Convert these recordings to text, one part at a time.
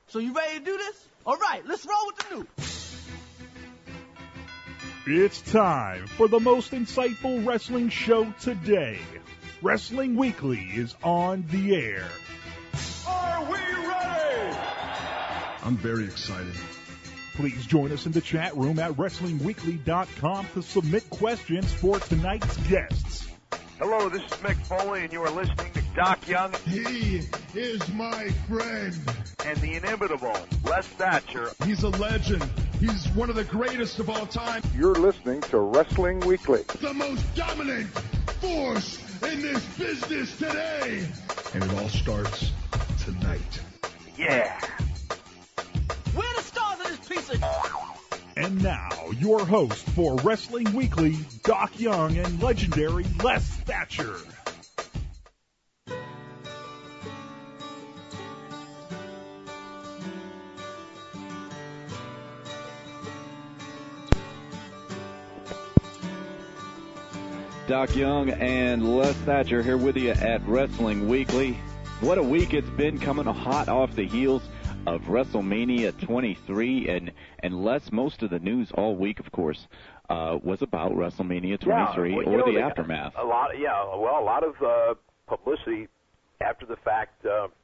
So you ready to do this? All right, let's roll with the news. It's time for the most insightful wrestling show today. Wrestling Weekly is on the air. Are we ready? I'm very excited. Please join us in the chat room at WrestlingWeekly.com to submit questions for tonight's guests. Hello, this is Mick Foley, and you are listening to Doc Young. He is my friend. And the inimitable Les Thatcher. He's a legend. He's one of the greatest of all time. You're listening to Wrestling Weekly. The most dominant force in this business today. And it all starts tonight. Yeah. We're the stars of this piece of... And now, your host for Wrestling Weekly, Doc Young and legendary Les Thatcher. Doc Young and Les Thatcher here with you at Wrestling Weekly. What a week it's been, coming hot off the heels of WrestleMania 23, and Les, most of the news all week, of course, was about WrestleMania 23 or the aftermath. A lot of publicity after the fact,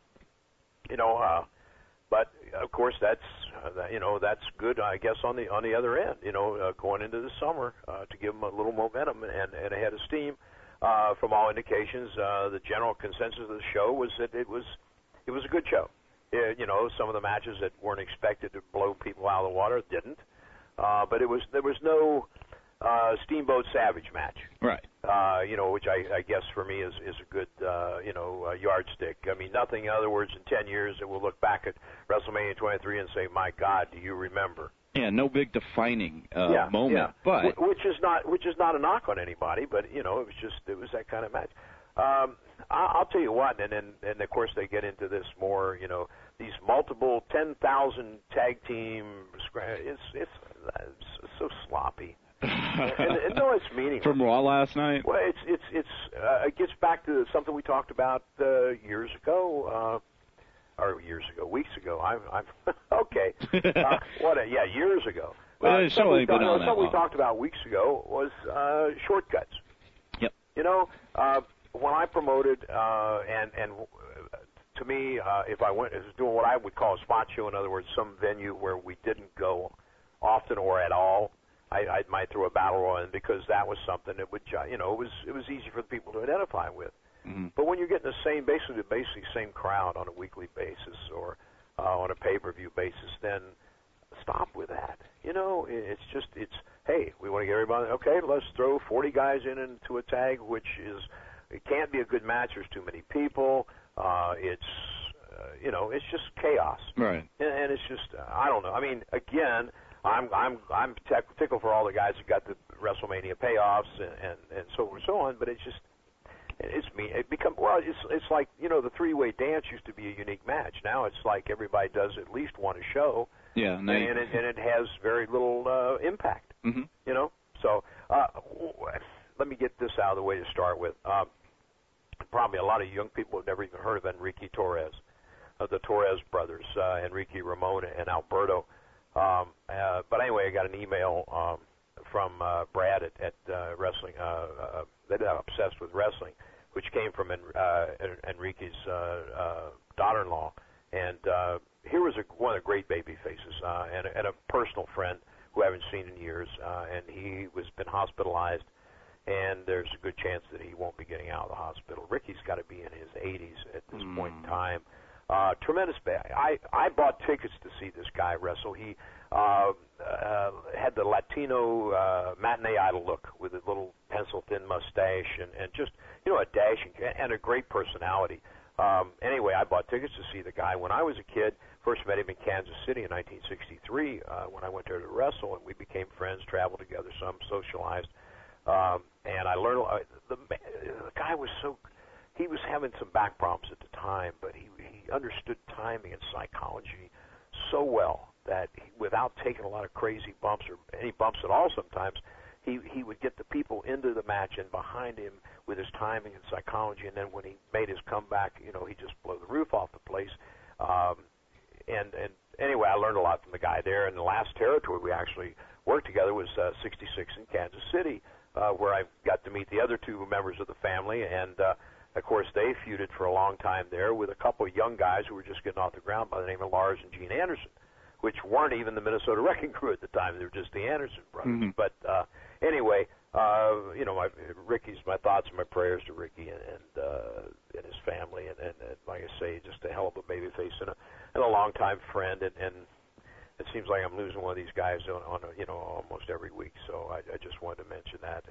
but of course that's good, I guess, on the other end, going into the summer to give them a little momentum and a head of steam. From all indications, the general consensus of the show was that it was a good show. Some of the matches that weren't expected to blow people out of the water didn't, but there was no Steamboat Savage match, right? Which I guess for me is a good yardstick. I mean, nothing. In other words, in 10 years, that we'll look back at WrestleMania 23 and say, "My God, do you remember?" Yeah, no big defining moment, but which is not a knock on anybody, but it was that kind of match. I'll tell you what, and of course they get into this more, these multiple 10,000 tag team. It's so sloppy. and no, it's meaningless. From Raw last night. Well, it gets back to something we talked about years ago. Weeks ago. I'm okay. Years ago. Something we talked about weeks ago was shortcuts. Yep. When I promoted, and to me, if I was doing what I would call a spot show, in other words, some venue where we didn't go often or at all, I might throw a battle royal in, because that was something that would, it was easy for the people to identify with. Mm-hmm. But when you're getting the basically same crowd on a weekly basis or on a pay-per-view basis, then stop with that. It's hey, we want to get everybody. Okay, let's throw 40 guys into a tag, it can't be a good match. There's too many people. It's just chaos. Right. And it's just, I don't know. I mean, again, I'm tickled for all the guys who got the WrestleMania payoffs and so on. But it's me. It's like, the three-way dance used to be a unique match. Now it's like everybody does at least one a show. Yeah. And it has very little impact. Mm-hmm. So let me get this out of the way to start with. Probably a lot of young people have never even heard of Enrique Torres, the Torres brothers, Enrique Ramon and Alberto. But anyway, I got an email from Brad at Wrestling. They're obsessed with wrestling, which came from Enrique's daughter-in-law. And here was one of the great baby faces and a personal friend who I haven't seen in years. And he was been hospitalized, and there's a good chance that he won't be getting out of the hospital. Ricky's got to be in his 80s at this point in time. Tremendous. I bought tickets to see this guy wrestle. He had the Latino matinee idol look with a little pencil-thin mustache and just, a dash and a great personality. Anyway, I bought tickets to see the guy. When I was a kid, first met him in Kansas City in 1963 when I went there to wrestle, and we became friends, traveled together some, socialized. And I learned the guy was he was having some back problems at the time, but he understood timing and psychology so well that without taking a lot of crazy bumps or any bumps at all sometimes, he would get the people into the match and behind him with his timing and psychology, and then when he made his comeback, he'd just blow the roof off the place. anyway, I learned a lot from the guy there. And the last territory we actually worked together was 66 in Kansas City, where I got to meet the other two members of the family. And, of course, they feuded for a long time there with a couple of young guys who were just getting off the ground by the name of Lars and Gene Anderson, which weren't even the Minnesota Wrecking Crew at the time. They were just the Anderson brothers. Mm-hmm. But anyway, Ricky's, my thoughts and my prayers to Ricky and his family, and like I say, just a hell of a babyface and a longtime friend. And it seems like I'm losing one of these guys on almost every week. So I just wanted to mention that,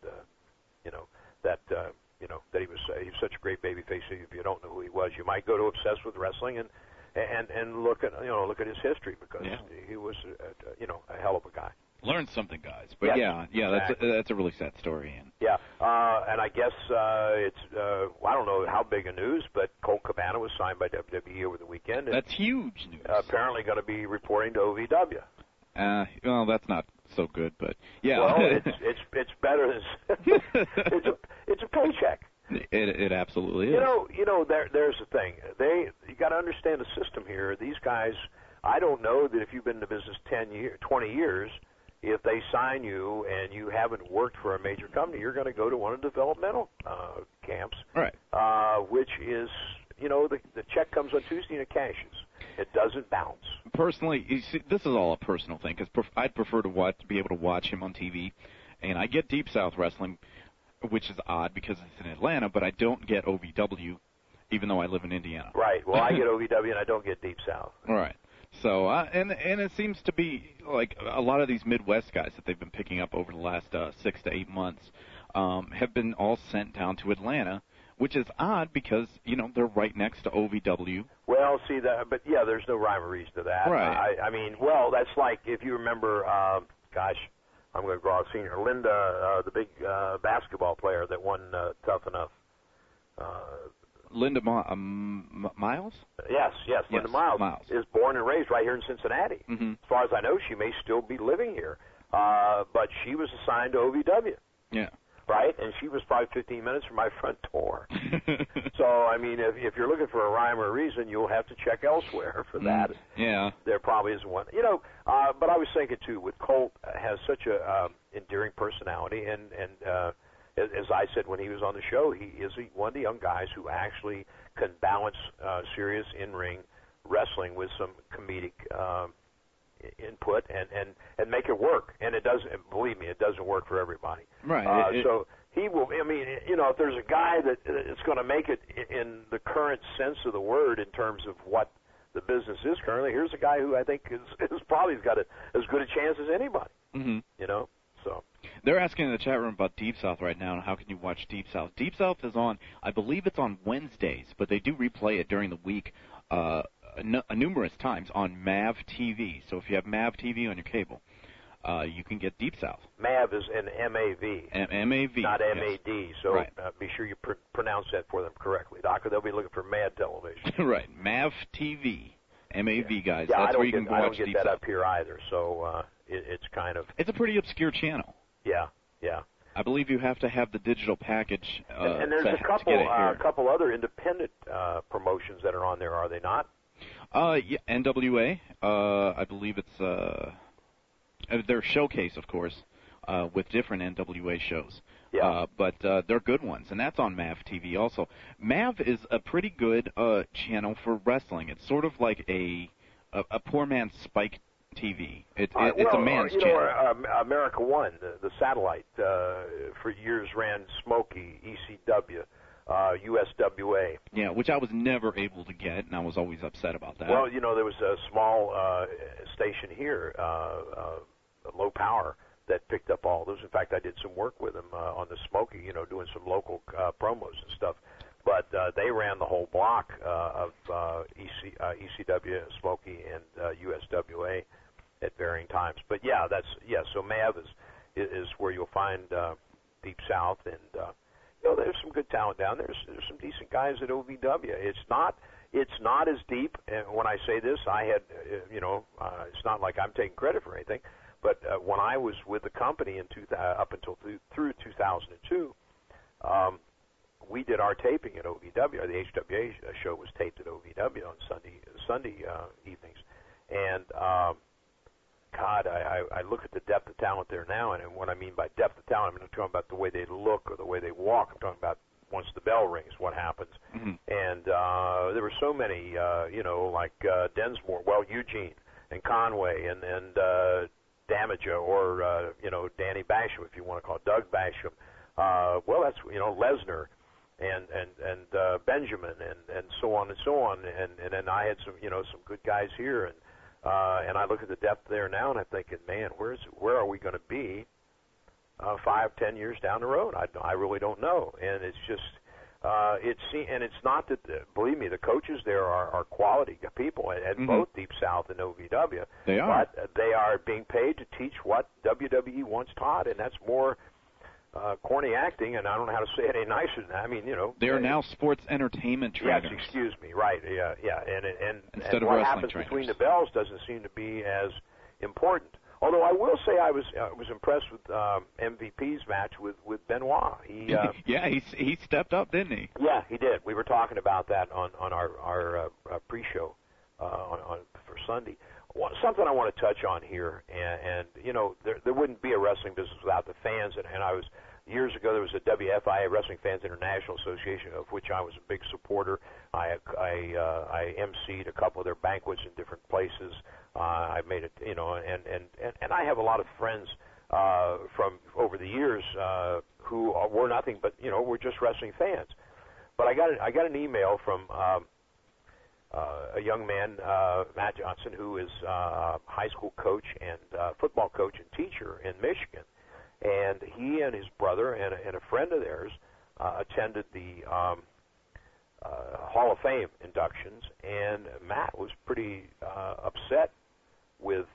that he was such a great babyface. If you don't know who he was, you might go to Obsessed with Wrestling and look at his history, because he was a hell of a guy. Learn something, guys. But exactly. That's a really sad story. And and I guess it's I don't know how big a news, but Colt Cabana was signed by WWE over the weekend. That's huge news. Apparently going to be reporting to OVW. Well, that's not so good, but yeah. Well, it's better than it's a paycheck. It absolutely is. There's the thing. You got to understand the system here. These guys, I don't know that if you've been in the business 20 years, if they sign you and you haven't worked for a major company, you're going to go to one of the developmental camps, right? Which is, the check comes on Tuesday and it cashes. It doesn't bounce. Personally, you see, this is all a personal thing, because I'd prefer to be able to watch him on TV, and I get Deep South Wrestling, which is odd because it's in Atlanta, but I don't get OVW, even though I live in Indiana. Right. Well, I get OVW and I don't get Deep South. All right. So, and it seems to be like a lot of these Midwest guys that they've been picking up over the last 6 to 8 months have been all sent down to Atlanta, which is odd because, they're right next to OVW. Well, see that, but yeah, there's no rhyme or reason to that. Right. I mean, well, that's like if you remember, I'm going to go out senior, Linda, the big basketball player that won Tough Enough. Linda Miles? Yes, Linda Miles is born and raised right here in Cincinnati. Mm-hmm. As far as I know, she may still be living here, but she was assigned to OVW. Yeah. Right, and she was probably 15 minutes from my front door. So, I mean, if you're looking for a rhyme or a reason, you'll have to check elsewhere for that. Yeah. There probably isn't one. But I was thinking, too, with Colt has such a endearing personality, and as I said when he was on the show, he is one of the young guys who actually can balance serious in-ring wrestling with some comedic input and make it work. And it doesn't, believe me, it doesn't work for everybody. Right. So he will, I mean, if there's a guy that is going to make it in the current sense of the word in terms of what the business is currently, here's a guy who I think is probably got as good a chance as anybody. Mm-hmm. So. They're asking in the chat room about Deep South right now and how can you watch Deep South. Deep South is on, I believe it's on Wednesdays, but they do replay it during the week numerous times on MAV TV. So if you have MAV TV on your cable, you can get Deep South. MAV is an M-A-V. M-A-V. Not M-A-D. Yes. So right. Be sure you pronounce that for them correctly. Doctor, they'll be looking for MAD television. Right. MAV TV. M-A-V, guys. Yeah, that's where you can go watch Deep South. I don't get that up here either, so it's kind of... It's a pretty obscure channel. Yeah. I believe you have to have the digital package and there's a couple other independent promotions that are on there, are they not? Yeah, NWA. I believe it's their showcase, of course, with different NWA shows. Yeah. But they're good ones, and that's on MAV TV also. MAV is a pretty good channel for wrestling. It's sort of like a poor man's Spike TV. It's a man's channel. America One, the satellite, for years ran Smokey, ECW, USWA. Yeah, which I was never able to get, and I was always upset about that. Well, there was a small station here, Low Power, that picked up all those. In fact, I did some work with them on the Smokey, doing some local promos and stuff. But they ran the whole block of ECW, Smokey, and USWA at varying times. But so MAV is where you'll find Deep South, and there's some good talent down there. There's some decent guys at OVW. It's not as deep. And when I say this, I had it's not like I'm taking credit for anything. But when I was with the company up until through 2002, we did our taping at OVW. Or the HWA show was taped at OVW on Sunday evenings, and God, I look at the depth of talent there now, and what I mean by depth of talent, I'm not talking about the way they look or the way they walk. I'm talking about once the bell rings, what happens. Mm-hmm. And there were so many, like Densmore, Eugene and Conway and Damaja, or Danny Basham, if you want to call it Doug Basham. That's Lesnar and Benjamin and so on and so on. And then I had some good guys here, and I look at the depth there now, and I'm thinking, man, where are we going to be 5-10 years down the road? I really don't know. And it's just it's not that, believe me, the coaches there are quality people at both Deep South and OVW. They are. But they are being paid to teach what WWE once taught, and that's more corny acting, and I don't know how to say it any nicer than that. I mean, they are now sports entertainment trainers. Yes, excuse me, right? Yeah. Instead and of what wrestling happens trainers. Between the bells doesn't seem to be as important. Although I will say I was impressed with MVP's match with Benoit. He stepped up, didn't he? Yeah, he did. We were talking about that on our pre-show for Sunday. Something I want to touch on here, and there wouldn't be a wrestling business without the fans. And I was years ago, there was a WFIA, Wrestling Fans International Association, of which I was a big supporter. I emceed a couple of their banquets in different places. I made it, and I have a lot of friends from over the years who were nothing but were just wrestling fans. But I got an email from a young man, Matt Johnson, who is a high school coach and football coach and teacher in Michigan. And he and his brother and a friend of theirs attended the Hall of Fame inductions, and Matt was pretty upset with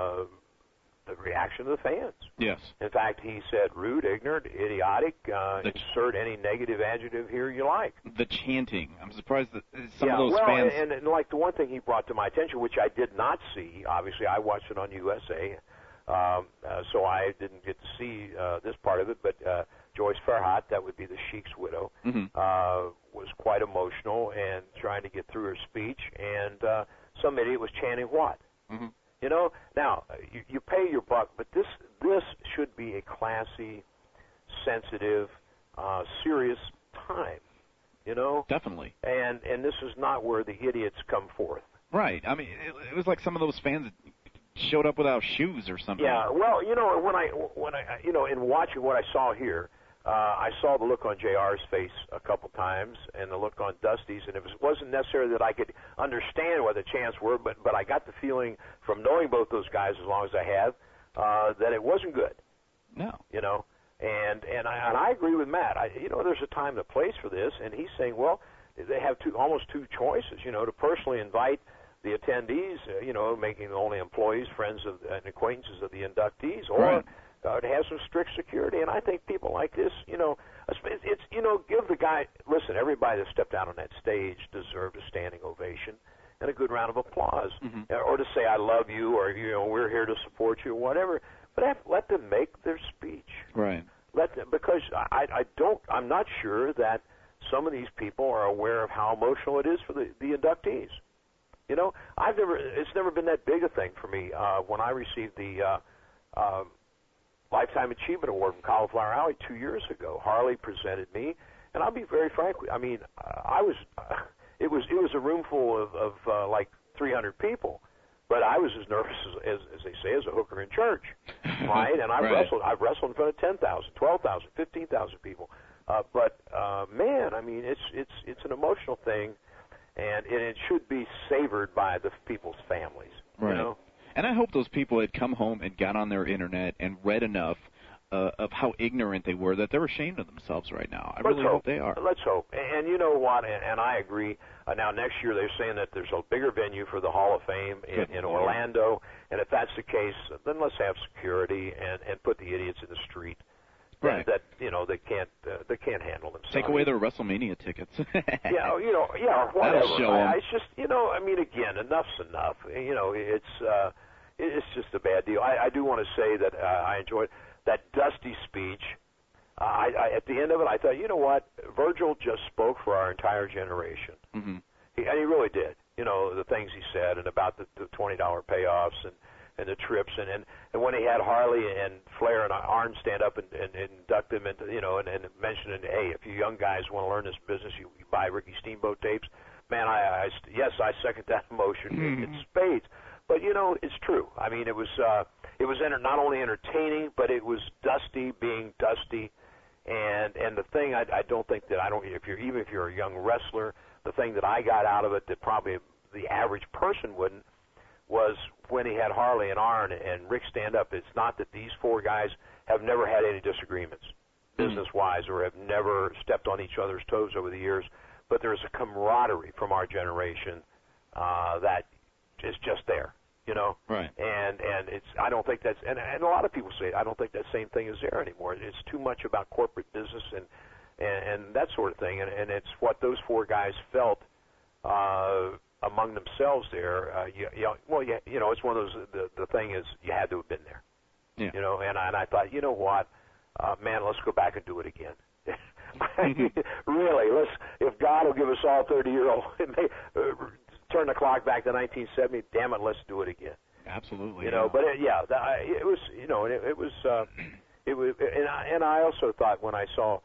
the reaction of the fans. Yes. In fact, he said rude, ignorant, idiotic, insert any negative adjective here you like. The chanting. I'm surprised that some of those fans... And like the one thing he brought to my attention, which I did not see, obviously I watched it on USA, so I didn't get to see this part of it, but Joyce Farhat, that would be the Sheik's widow, was quite emotional and trying to get through her speech, and some idiot was chanting what? Mm-hmm. Now, you pay your buck, but this should be a classy, sensitive, serious time, Definitely. And this is not where the idiots come forth. Right. I mean, it was like some of those fans showed up without shoes or something. Yeah, well, when I in watching what I saw here, I saw the look on JR's face a couple times and the look on Dusty's, and it wasn't necessarily that I could understand what the chants were, but I got the feeling from knowing both those guys as long as I have that it wasn't good. No. And I agree with Matt. There's a time and a place for this, and he's saying, well, they have almost two choices, to personally invite the attendees, making only employees, friends of and acquaintances of the inductees, or right. To have some strict security. And I think people like this, it's give the guy, listen, everybody that stepped out on that stage deserved a standing ovation and a good round of applause, or to say I love you, or we're here to support you, or whatever. But let them make their speech. Right. Let them, because I'm not sure that some of these people are aware of how emotional it is for the inductees. It's never been that big a thing for me. When I received the Lifetime Achievement Award from Cauliflower Alley 2 years ago, Harley presented me, and I'll be very frank. I mean, it was a room full of like 300 people, but I was as nervous as they say as a hooker in church, right? And I've wrestled in front of 10,000, 12,000, 15,000 people. But man, I mean, it's an emotional thing. And it should be savored by the people's families. Right. And I hope those people had come home and got on their internet and read enough of how ignorant they were that they're ashamed of themselves right now. I really hope they are. Let's hope. And you know what? And I agree. Now, next year they're saying that there's a bigger venue for the Hall of Fame in Orlando. And if that's the case, then let's have security and put the idiots in the street. Right. That they can't handle themselves. Take away their WrestleMania tickets. Yeah, whatever. That'll show 'em. It's just, I mean, again, enough's enough. It's just a bad deal. I do want to say that I enjoyed that Dusty speech. At the end of it, I thought, you know what? Virgil just spoke for our entire generation. Mm-hmm. He really did. You know, the things he said and about the $20 payoffs and the trips and when he had Harley and Flair and Arn stand up and induct them into, you know, and mention it, hey, if you young guys want to learn this business, you buy Ricky Steamboat tapes. Man, yes, I second that motion in spades. But you know, it's true. I mean, it was not only entertaining, but it was Dusty being Dusty. And the thing I don't think that if you're a young wrestler, the thing that I got out of it that probably the average person wouldn't was when he had Harley and Arn and Rick stand up. It's not that these four guys have never had any disagreements, business-wise, or have never stepped on each other's toes over the years, but there's a camaraderie from our generation that is just there, you know. Right. And I don't think that's and a lot of people say it, I don't think that same thing is there anymore. It's too much about corporate business and that sort of thing, and it's what those four guys felt among themselves there. You know, it's one of those. The thing is, you had to have been there. Yeah. You know, and I thought, you know what, man, let's go back and do it again. Really, if God will give us all 30-year-old, turn the clock back to 1970. Damn it, let's do it again. Absolutely. You know, but it was, you know, it was, and I also thought when I saw.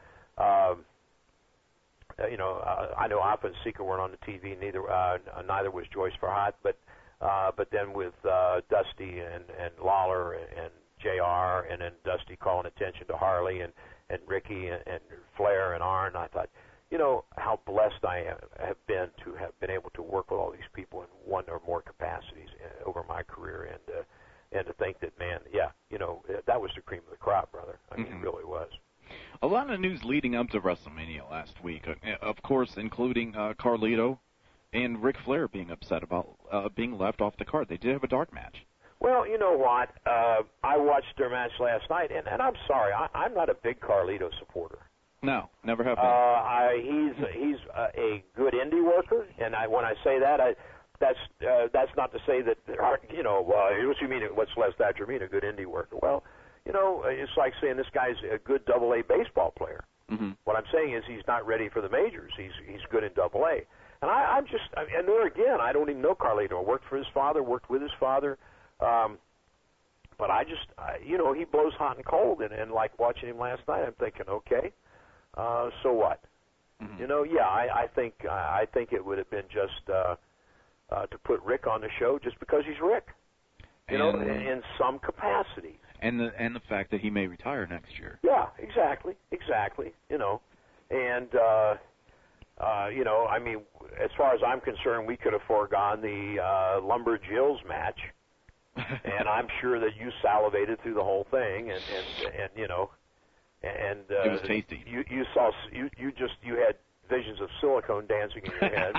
You know, I know Appa and Sika weren't on the TV. Neither was Joyce Farhat. But then with Dusty and Lawler and JR, and then Dusty calling attention to Harley and Ricky and Flair and Arn, I thought, you know, how blessed I have been to have been able to work with all these people in one or more capacities over my career, and to think that, man, yeah, you know, that was the cream of the crop, brother. I mean, it really was. A lot of news leading up to WrestleMania last week, of course, including Carlito and Ric Flair being upset about being left off the card. They did have a dark match. Well, you know what? I watched their match last night, and I'm sorry, I'm not a big Carlito supporter. No, never have been. He's a good indie worker, and when I say that, that's not to say that, you know, what you mean? What's Les Thatcher mean? A good indie worker? Well, you know, it's like saying this guy's a good Double-A baseball player. Mm-hmm. What I'm saying is he's not ready for the majors. He's good in Double-A. And and there again, I don't even know Carlito. I worked for his father, worked with his father. But you know, he blows hot and cold. And like watching him last night, I'm thinking, okay, so what? Mm-hmm. You know, yeah, I think it would have been just to put Rick on the show just because he's Rick. You know, in some capacity. And the fact that he may retire next year. Yeah, exactly. You know, and you know, I mean, as far as I'm concerned, we could have foregone the Lumber Jills match, and I'm sure that you salivated through the whole thing, and you know, and it was tasty. You saw you had visions of silicone dancing in your head.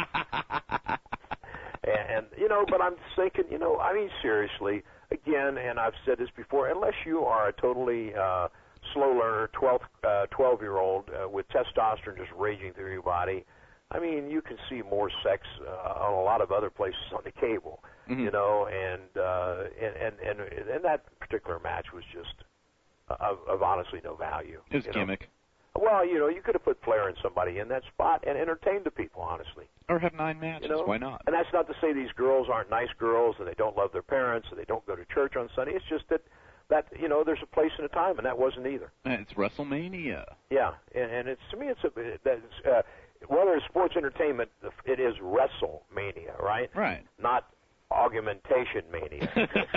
And you know, but I'm thinking, you know, I mean, seriously, again, and I've said this before, unless you are a totally slow learner, 12-year-old with testosterone just raging through your body, I mean, you can see more sex on a lot of other places on the cable, you know, and that particular match was just of honestly no value. It was gimmick. Well, you know, you could have put Flair and somebody in that spot and entertained the people, honestly. Or have 9 matches. You know? Why not? And that's not to say these girls aren't nice girls and they don't love their parents and they don't go to church on Sunday. It's just that you know, there's a place and a time, and that wasn't either. And it's WrestleMania. Yeah, and it's, to me, whether it's sports entertainment, it is WrestleMania, right? Right. Not augmentation mania.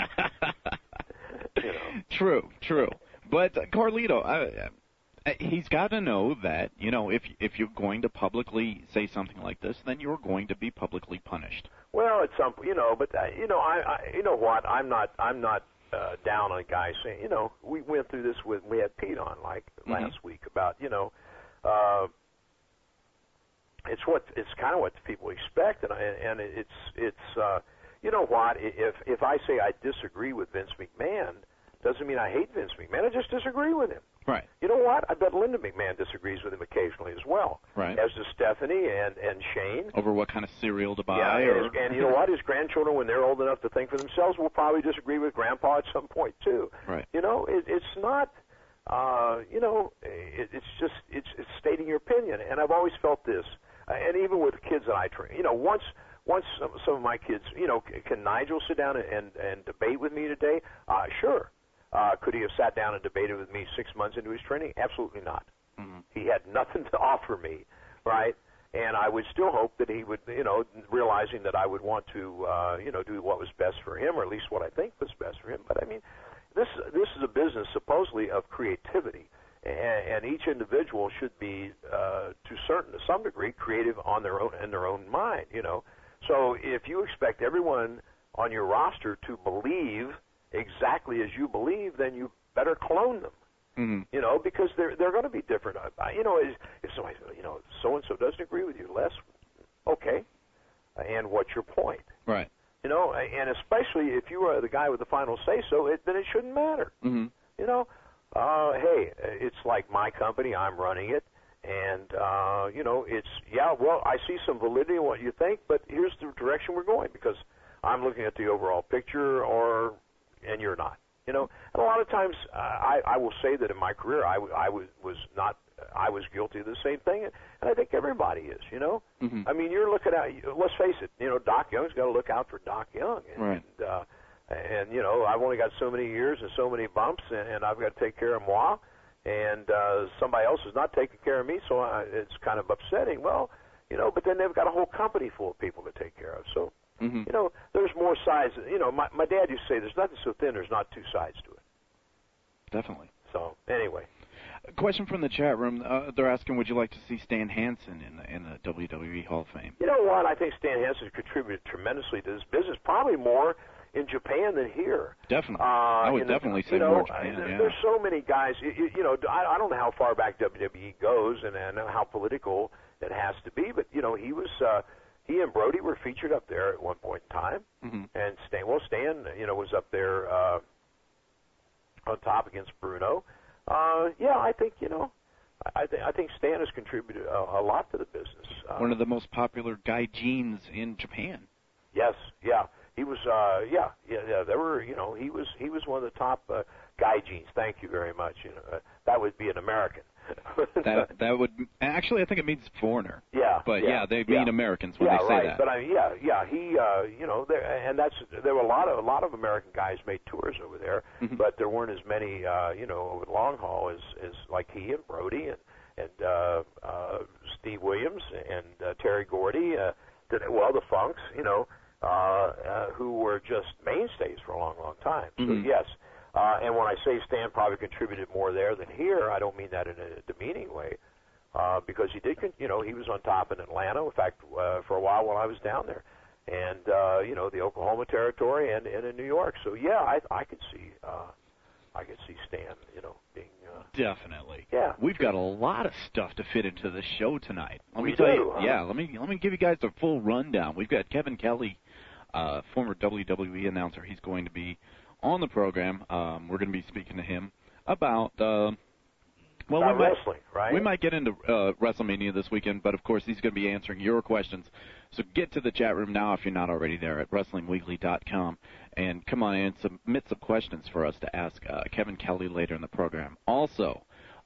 You know. True. But Carlito, he's got to know that, you know, if you're going to publicly say something like this, then you're going to be publicly punished. Well, at some, you know, but you know, you know what? I'm not down on a guy saying, you know, we went through this we had Pete on last week about, you know, it's kind of what the people expect, and it's you know what? If I say I disagree with Vince McMahon, doesn't mean I hate Vince McMahon. I just disagree with him. Right. You know what? I bet Linda McMahon disagrees with him occasionally as well. Right. As does Stephanie and Shane. Over what kind of cereal to buy. Yeah, and you know what? His grandchildren, when they're old enough to think for themselves, will probably disagree with Grandpa at some point too. Right. You know, it's not. it's stating your opinion. And I've always felt this, and even with the kids that I train, once some of my kids, can Nigel sit down and debate with me today? Sure. Could he have sat down and debated with me 6 months into his training? Absolutely not. Mm-hmm. He had nothing to offer me, right? And I would still hope that he would, realizing that I would want to, do what was best for him, or at least what I think was best for him. But I mean, this is a business supposedly of creativity, and each individual should be, to some degree, creative in their own mind. So if you expect everyone on your roster to believe exactly as you believe, then you better clone them. Mm-hmm. Because they're going to be different. If somebody, so and so doesn't agree with you, Les, okay, and what's your point? Right. And especially if you are the guy with the final say so, then it shouldn't matter. Mm-hmm. Hey, it's like my company, I'm running it, and I see some validity in what you think, but here's the direction we're going because I'm looking at the overall picture, and you're not. And a lot of times I will say that in my career I was guilty of the same thing, and I think everybody is. Mm-hmm. I mean, you're looking at. Let's face it. Doc Young's got to look out for Doc Young, right? And I've only got so many years and so many bumps, and I've got to take care of moi, and somebody else is not taking care of me, so it's kind of upsetting. Well, but then they've got a whole company full of people to take care of, so. Mm-hmm. There's more sides. My dad used to say, "There's nothing so thin. There's not two sides to it." Definitely. So anyway, a question from the chat room. They're asking, would you like to see Stan Hansen in the WWE Hall of Fame? You know what? I think Stan Hansen contributed tremendously to this business, probably more in Japan than here. Definitely. I would definitely say more Japan. There's so many guys. I don't know how far back WWE goes and how political it has to be, but he was. He and Brody were featured up there at one point in time, mm-hmm. and Stan was up there on top against Bruno. I think I think Stan has contributed a lot to the business. One of the most popular gaijins in Japan. Yes, yeah, he was. There were. He was one of the top gaijins. Thank you very much. That would be an American. that would actually, I think it means foreigner. Yeah, but they mean Americans when they say right. that. But he, there were a lot of American guys made tours over there, mm-hmm. but there weren't as many, over the long haul as like he and Brody and Steve Williams and Terry Gordy, the Funks, who were just mainstays for a long, long time. Mm-hmm. So yes. And when I say Stan probably contributed more there than here, I don't mean that in a demeaning way, because he did. He was on top in Atlanta. In fact, for a while I was down there, and the Oklahoma territory and in New York. So yeah, I could see Stan, being definitely. Yeah, we've got a lot of stuff to fit into the show tonight. Let me give you guys the full rundown. We've got Kevin Kelly, former WWE announcer. He's going to be on the program. We're going to be speaking to him about wrestling, right? We might get into WrestleMania this weekend, but of course he's going to be answering your questions. So get to the chat room now if you're not already there at WrestlingWeekly.com, and come on in and submit some questions for us to ask Kevin Kelly later in the program. Also,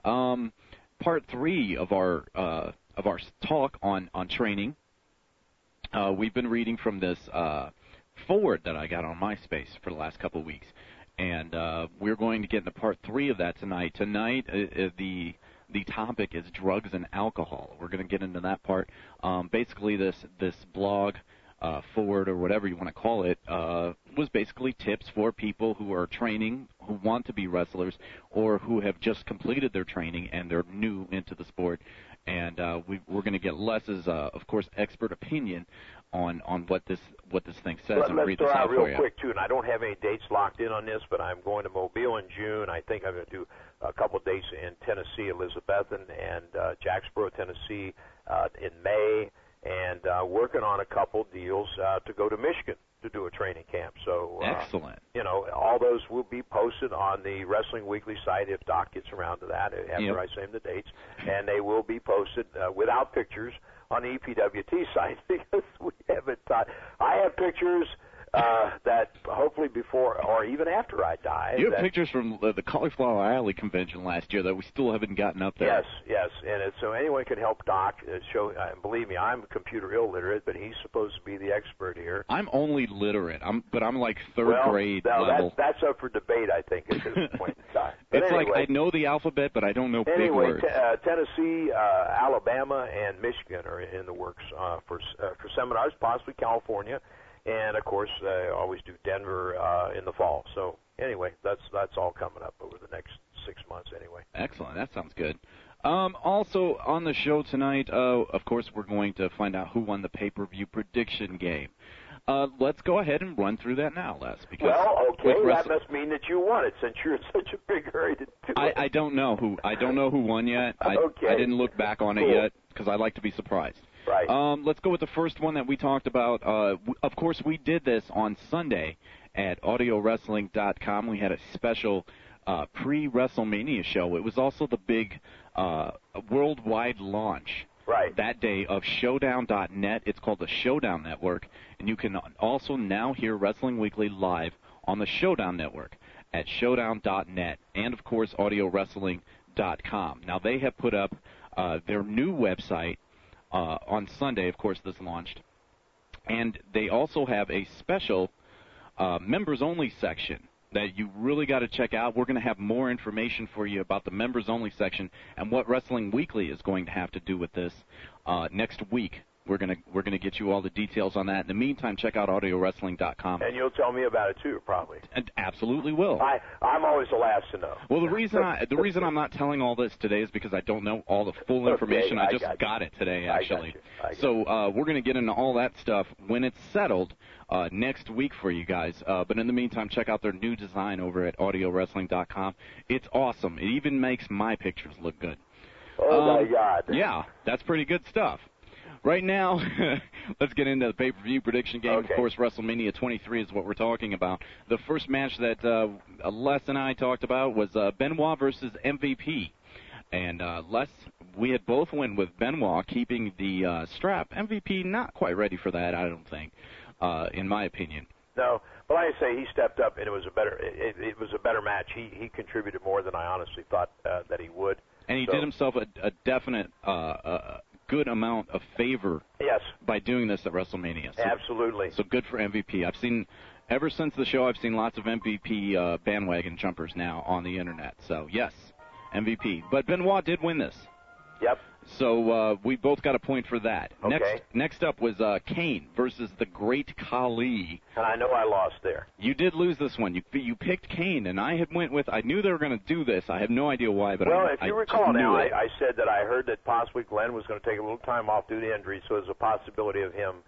part 3 of our talk on training. We've been reading from this forward that I got on MySpace for the last couple of weeks, and we're going to get into part 3 of that tonight. Tonight, the topic is drugs and alcohol. We're going to get into that part. Basically, this blog forward, or whatever you want to call it, was basically tips for people who are training, who want to be wrestlers, or who have just completed their training and they're new into the sport. And we're going to get Les's, of course, expert opinion on what this thing says. Let's throw out real quick, too, and I don't have any dates locked in on this, but I'm going to Mobile in June. I think I'm going to do a couple of dates in Tennessee, Elizabethton, and Jacksboro, Tennessee in May, and working on a couple deals to go to Michigan to do a training camp. So excellent. All those will be posted on the Wrestling Weekly site if Doc gets around to that after I say the dates, and they will be posted without pictures on the EPWT site because we haven't. I have pictures that hopefully before or even after I die. You have pictures from the Cauliflower Alley convention last year that we still haven't gotten up there. Yes, and so anyone can help Doc show. Believe me, I'm computer illiterate, but he's supposed to be the expert here. I'm only literate, but I'm like third grade level. That's up for debate, I think, at this point in time. But it's anyway, like I know the alphabet, but I don't know big words. Tennessee, Alabama, and Michigan are in the works for seminars, possibly California. And, of course, I always do Denver in the fall. So, anyway, that's all coming up over the next 6 months anyway. Excellent. That sounds good. Also, on the show tonight, of course, we're going to find out who won the pay-per-view prediction game. Let's go ahead and run through that now, Les. That must mean that you won it since you're in such a big hurry to do it. I don't know who won yet. I didn't look back on it yet because I like to be surprised. Right. Let's go with the first one that we talked about. Of course, we did this on Sunday at AudioWrestling.com. We had a special pre-WrestleMania show. It was also the big worldwide launch that day of Showdown.net. It's called the Showdown Network, and you can also now hear Wrestling Weekly live on the Showdown Network at Showdown.net and, of course, AudioWrestling.com. Now, they have put up their new website on Sunday. Of course, this launched. And they also have a special members-only section that you really got to check out. We're going to have more information for you about the members-only section and what Wrestling Weekly is going to have to do with this next week. We're gonna get you all the details on that. In the meantime, check out AudioWrestling.com. And you'll tell me about it too, probably. And absolutely will. I'm always the last to know. Well, the reason I'm not telling all this today is because I don't know all the full information. I just got it today, actually. So we're gonna get into all that stuff when it's settled next week for you guys. But in the meantime, check out their new design over at AudioWrestling.com. It's awesome. It even makes my pictures look good. Oh my God! Yeah, that's pretty good stuff. Right now, let's get into the pay-per-view prediction game. Okay. Of course, WrestleMania 23 is what we're talking about. The first match that Les and I talked about was Benoit versus MVP. And Les, we had both went with Benoit keeping the strap. MVP not quite ready for that, I don't think, in my opinion. No, but like I say, he stepped up, and it was a better match. He contributed more than I honestly thought that he would. And he did himself a definite good amount of favor by doing this at WrestleMania. So, absolutely. So good for MVP. Ever since the show, I've seen lots of MVP bandwagon jumpers now on the internet. So, yes, MVP. But Benoit did win this. Yep. So we both got a point for that. Okay. Next up was Kane versus the Great Khali. And I know I lost there. You did lose this one. You picked Kane, and I knew they were going to do this. I have no idea why, but if you recall now, I said that I heard that possibly Glenn was going to take a little time off due to injury, so there's a possibility of him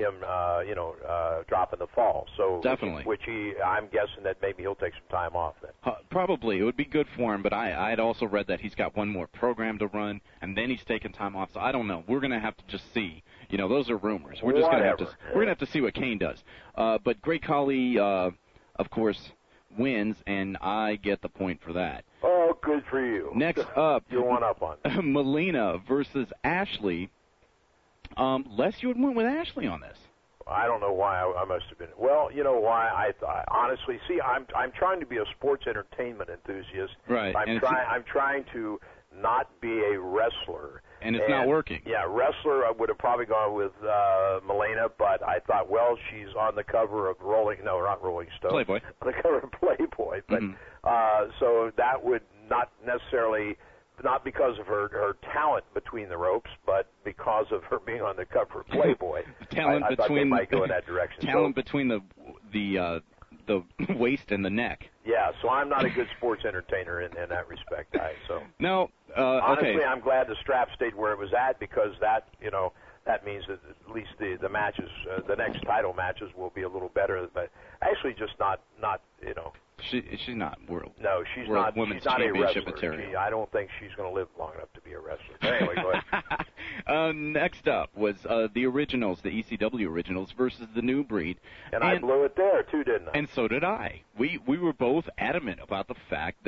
dropping the fall. So definitely, I'm guessing that maybe he'll take some time off then. Probably it would be good for him, but I had also read that he's got one more program to run, and then he's taking time off. So I don't know. We're gonna have to just see. Those are rumors. We're just gonna have to see what Kane does. But Great Khali, of course, wins, and I get the point for that. Oh, good for you. Next up, you're one up on Melina versus Ashley. Les, you went with Ashley on this. I don't know why I must have been. Well, you know why? I honestly, I'm trying to be a sports entertainment enthusiast. Right. I'm trying to not be a wrestler. And it's not working. Yeah, wrestler, I would have probably gone with Melina, but I thought, well, she's on the cover of not Rolling Stone. Playboy. On the cover of Playboy. But so that would not necessarily, not because of her talent between the ropes, but because of her being on the cover of Playboy. I thought they might go in that direction. Talent between the waist and the neck. Yeah, so I'm not a good sports entertainer in that respect, guys. So no, honestly, I'm glad the strap stayed where it was at, because that means that at least the matches, the next title matches, will be a little better. But actually, just not. She's not world. No, she's world not. Women's she's not a championship wrestler. material. I don't think she's going to live long enough to be a wrestler. But anyway, go ahead. Next up was the originals, the ECW originals, versus the New Breed. And I blew it there too, didn't I? And so did I. We were both adamant about the fact that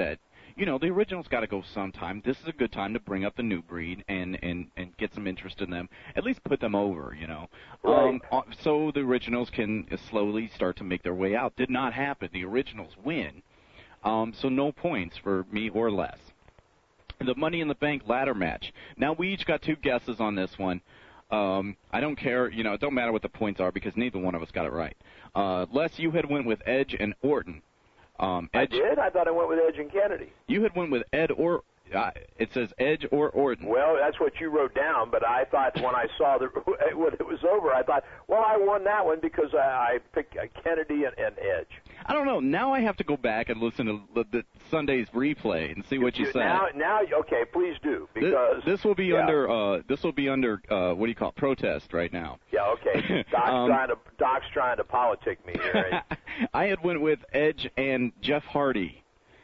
the originals got to go sometime. This is a good time to bring up the new breed and get some interest in them. At least put them over, Right. So the originals can slowly start to make their way out. Did not happen. The originals win. So no points for me or Les. The Money in the Bank ladder match. Now we each got 2 guesses on this one. I don't care, it don't matter what the points are because neither one of us got it right. Les, you had went with Edge and Orton. Edge, I did? I thought I went with Edge and Kennedy. You had went with Ed or it says Edge or Orton. Well, that's what you wrote down, but I thought when I saw when it was over, I thought, well, I won that one because I picked Kennedy and Edge. I don't know. Now I have to go back and listen to the Sunday's replay and see what you said. Now, okay, please do because this will be under what do you call it, protest right now. Yeah, okay. Doc's trying to politic me here. I had went with Edge and Jeff Hardy.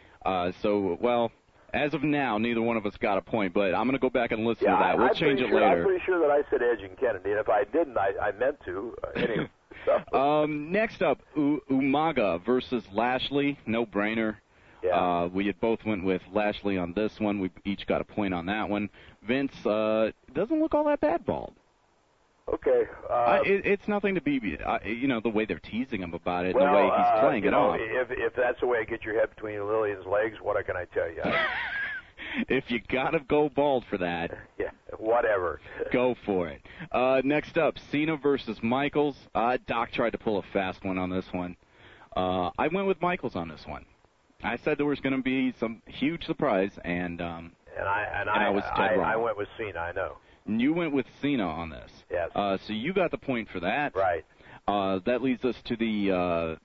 As of now, neither one of us got a point, but I'm going to go back and listen to that. We'll change it later. I'm pretty sure that I said Edge and Kennedy, and if I didn't, I meant to. Anyway. Next up, Umaga versus Lashley. No brainer. Yeah. We had both went with Lashley on this one. We each got a point on that one. Vince doesn't look all that bad bald. Okay. It's nothing to be, the way they're teasing him about it, and the way he's playing it off. If that's the way to get your head between Lillian's legs, what can I tell you? If you gotta go bald for that, yeah, whatever. Go for it. Next up, Cena versus Michaels. Doc tried to pull a fast one on this one. I went with Michaels on this one. I said there was going to be some huge surprise, and I was dead wrong. I went with Cena. I know. You went with Cena on this. Yes. So you got the point for that. Right. That leads us to the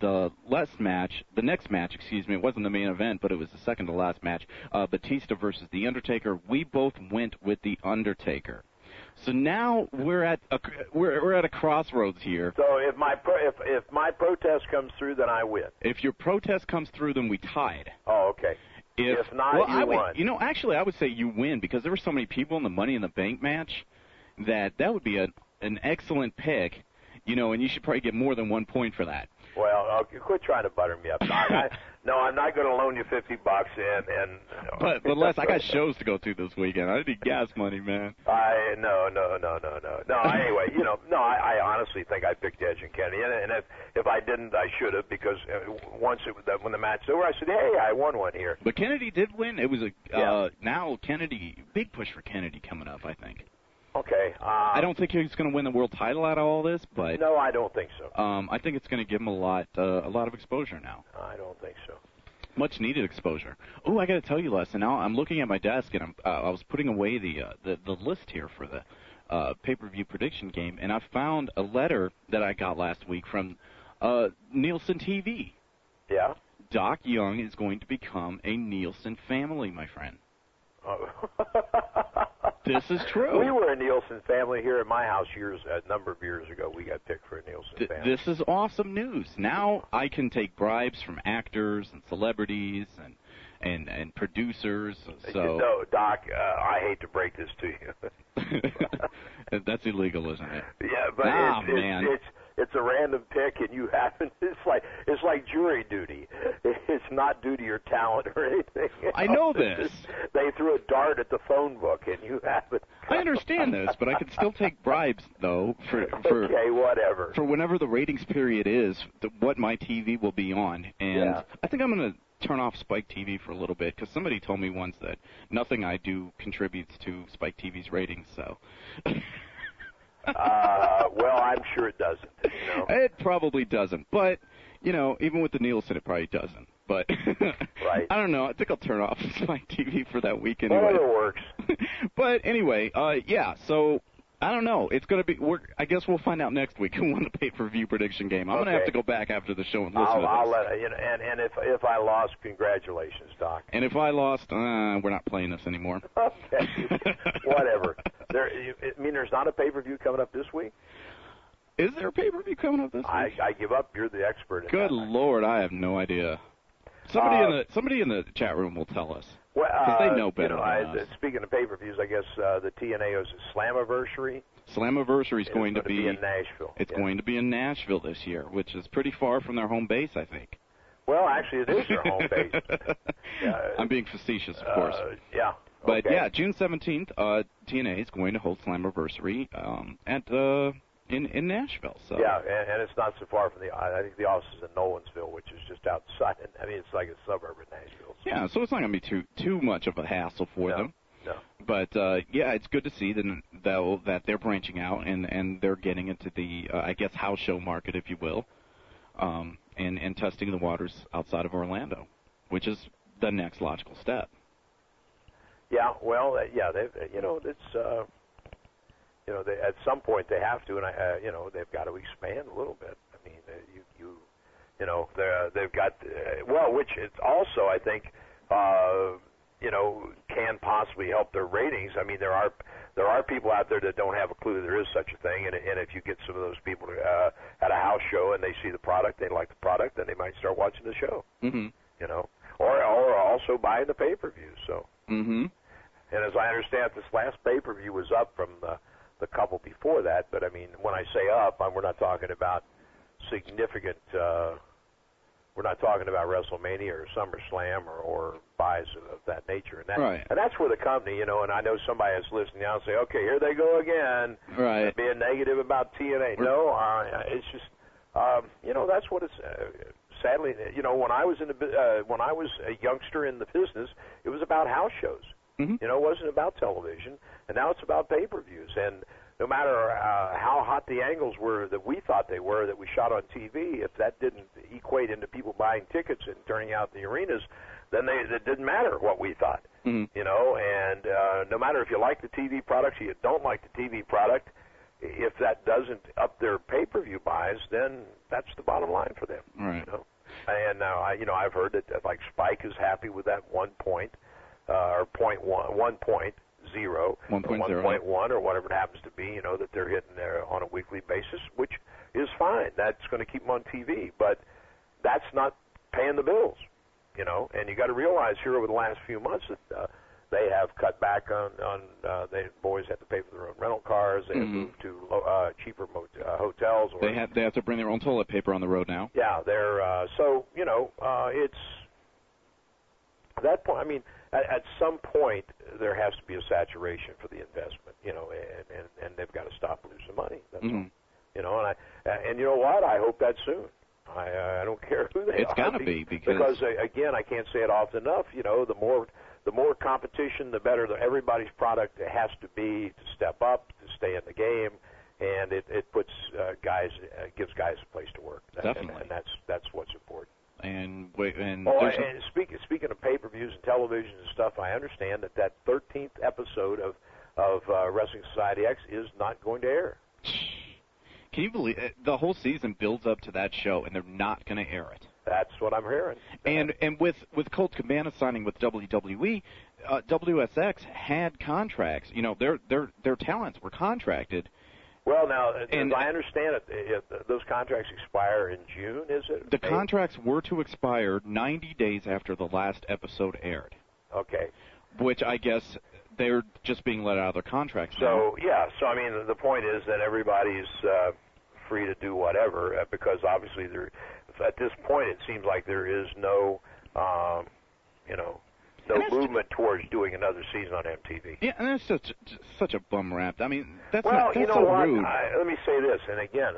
next match, excuse me. It wasn't the main event, but it was the second to last match. Batista versus The Undertaker. We both went with The Undertaker. So now we're at a crossroads here. So if my protest comes through, then I win. If your protest comes through, then we tied. Oh, okay. If not, you won. Actually, I would say you win because there were so many people in the Money in the Bank match that would be an excellent pick, and you should probably get more than 1 point for that. Well, quit trying to butter me up. No, I'm not going to loan you $50 and. But Les, I got shows to go to this weekend. I need gas money, man. No. Anyway, I honestly think I picked Edge and Kennedy, and if I didn't, I should have because when the match was over, I said, hey, I won one here. But Kennedy did win. It was now Kennedy, big push for Kennedy coming up, I think. Okay. I don't think he's going to win the world title out of all this, but no, I don't think so. I think it's going to give him a lot of exposure now. I don't think so. Much needed exposure. Oh, I got to tell you, Les. And now I'm looking at my desk, and I was putting away the list here for the pay-per-view prediction game, and I found a letter that I got last week from Nielsen TV. Yeah. Doc Young is going to become a Nielsen family, my friend. This is true. We were a Nielsen family here at my house a number of years ago. We got picked for a Nielsen family. This is awesome news. Now I can take bribes from actors and celebrities and producers. So no, Doc, I hate to break this to you. That's illegal, isn't it? Yeah, but it's a random pick, and you happen. It's like jury duty. It's not due to your talent or anything. I know this. They threw a dart at the phone book, and you haven't. I understand this, but I can still take bribes though for okay, whatever. For whenever the ratings period is, what my TV will be on, and I think I'm going to turn off Spike TV for a little bit because somebody told me once that nothing I do contributes to Spike TV's ratings. So. Well, I'm sure it doesn't. It probably doesn't, but even with the Nielsen, it probably doesn't. But right. I don't know. I think I'll turn off Spike TV for that week anyway. Whatever works. But anyway, So I don't know. It's going to be. I guess we'll find out next week who won the pay-per-view prediction game. I'm going to have to go back after the show and listen to this. I'll let and if I lost, congratulations, Doc. And if I lost, we're not playing this anymore. Okay. Whatever. There's not a pay-per-view coming up this week? Is there a pay-per-view coming up this week? I give up. You're the expert. Good Lord, I have no idea. Somebody in the chat room will tell us. Because they know better than us. Speaking of pay-per-views, I guess the TNA is Slammiversary. Slammiversary is going to be in Nashville. It's going to be in Nashville this year, which is pretty far from their home base, I think. Well, actually, it is their home base. I'm being facetious, of course. Yeah. But okay. yeah, June 17th, TNA is going to hold Slammiversary in Nashville. So yeah, and it's not so far from I think the office is in Nolensville, which is just outside. I mean, it's like a suburb of Nashville. So. Yeah, so it's not going to be too much of a hassle for them. No. But yeah, it's good to see that they're branching out and they're getting into the I guess house show market, if you will, and testing the waters outside of Orlando, which is the next logical step. Yeah, well, they've, it's, they, at some point they have to, and they've got to expand a little bit. I mean, they've got, which it's also, I think, can possibly help their ratings. I mean, there are people out there that don't have a clue that there is such a thing, and if you get some of those people at a house show and they see the product, they like the product, then they might start watching the show. Mm-hmm. Or also buying the pay-per-view. So. Mm-hmm. And as I understand, this last pay-per-view was up from the couple before that. But, I mean, when I say up, we're not talking about significant we're not talking about WrestleMania or SummerSlam or buys of that nature. And, right. And that's where the company, and I know somebody that's listening now and say, okay, here they go again. Right. Being negative about TNA. No, it's just, that's what it's... sadly, when I was when I was a youngster in the business, it was about house shows. Mm-hmm. It wasn't about television, and now it's about pay-per-views. And no matter how hot the angles were that we thought they were that we shot on TV, if that didn't equate into people buying tickets and turning out the arenas, then it didn't matter what we thought. Mm-hmm. And no matter if you like the TV product or you don't like the TV product, if that doesn't up their pay-per-view buys, then that's the bottom line for them. Right. And now I've heard that like Spike is happy with that 1 point or 1.0, 1.1 or whatever it happens to be. That they're hitting there on a weekly basis, which is fine. That's going to keep them on TV, but that's not paying the bills. And you got to realize here over the last few months that they have cut back on the boys have to pay for their own rental cars. They have moved to cheaper hotels. Or, they have to bring their own toilet paper on the road now. Yeah, they're it's at that point. I mean, at some point there has to be a saturation for the investment. And they've got to stop losing money. That's all. And you know what? I hope that soon. I don't care who they are. It's got to be because again, I can't say it often enough. The more competition, the better everybody's product has to be to step up, to stay in the game, and it puts gives guys a place to work. Definitely, and that's what's important. And speaking of pay-per-views and television and stuff, I understand that 13th episode of Wrestling Society X is not going to air. Can you believe it? The whole season builds up to that show, and they're not going to air it? That's what I'm hearing. And with Colt Cabana signing with WWE, WSX had contracts. Their talents were contracted. Well, now, as I understand it, those contracts expire in June, is it? The contracts were to expire 90 days after the last episode aired. Okay. Which I guess they're just being let out of their contracts now. So I mean, the point is that everybody's free to do whatever because obviously at this point it seems like there is no movement towards doing another season on MTV. Yeah, and that's such a bum rap. I mean, that's so rude. Let me say this, and again,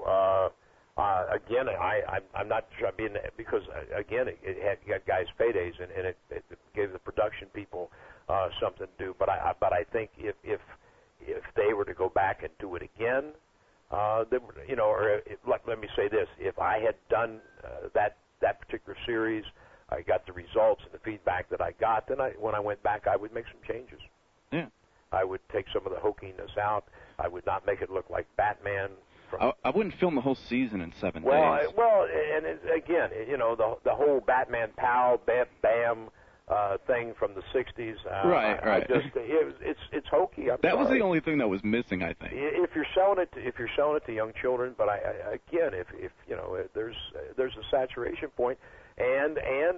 I'm not being because again it got guys paydays and it gave the production people something to do. But I think if they were to go back and do it again, let me say this: if I had done that particular series, I got the results and the feedback that I got, then when I went back, I would make some changes. Yeah. I would take some of the hokiness out. I would not make it look like Batman. I wouldn't film the whole season in 7 days. Well, and again, the whole Batman Pow Bam thing from the '60s. Right. It's hokey. That was the only thing that was missing, I think. If you're selling it to young children, but there's a saturation point, and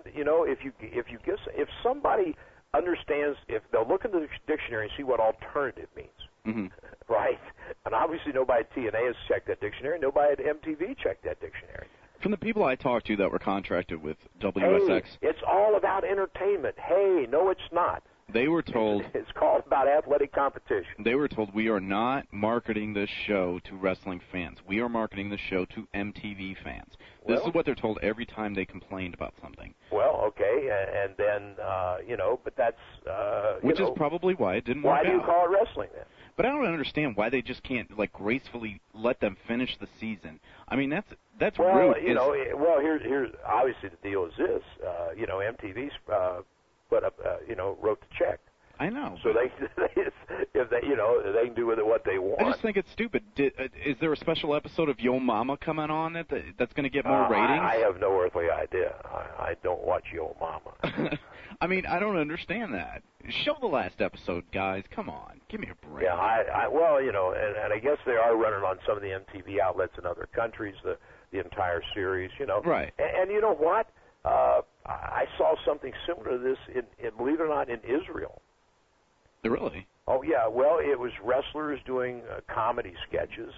if somebody understands, if they'll look into the dictionary and see what alternative means, right? And obviously nobody at TNA has checked that dictionary. Nobody at MTV checked that dictionary. From the people I talked to that were contracted with WSX. Hey, it's all about entertainment. Hey, no, it's not. They were told... It's called about athletic competition. They were told, we are not marketing this show to wrestling fans. We are marketing the show to MTV fans. This is what they're told every time they complained about something. Well, okay, and then, but that's... Which is probably why it didn't work out. Why do you call it wrestling, then? But I don't understand why they just can't, gracefully let them finish the season. I mean, that's rude. Well, here's obviously the deal is this. MTV's put up, wrote the check. I know. So they can do with it what they want. I just think it's stupid. Is there a special episode of Yo Mama coming on that's going to get more ratings? I have no earthly idea. I don't watch Yo Mama. I mean, I don't understand that. Show the last episode, guys. Come on. Give me a break. Yeah, and I guess they are running on some of the MTV outlets in other countries, the entire series, Right. And you know what? I saw something similar to this, in believe it or not, in Israel. Really? Oh, yeah. Well, it was wrestlers doing comedy sketches.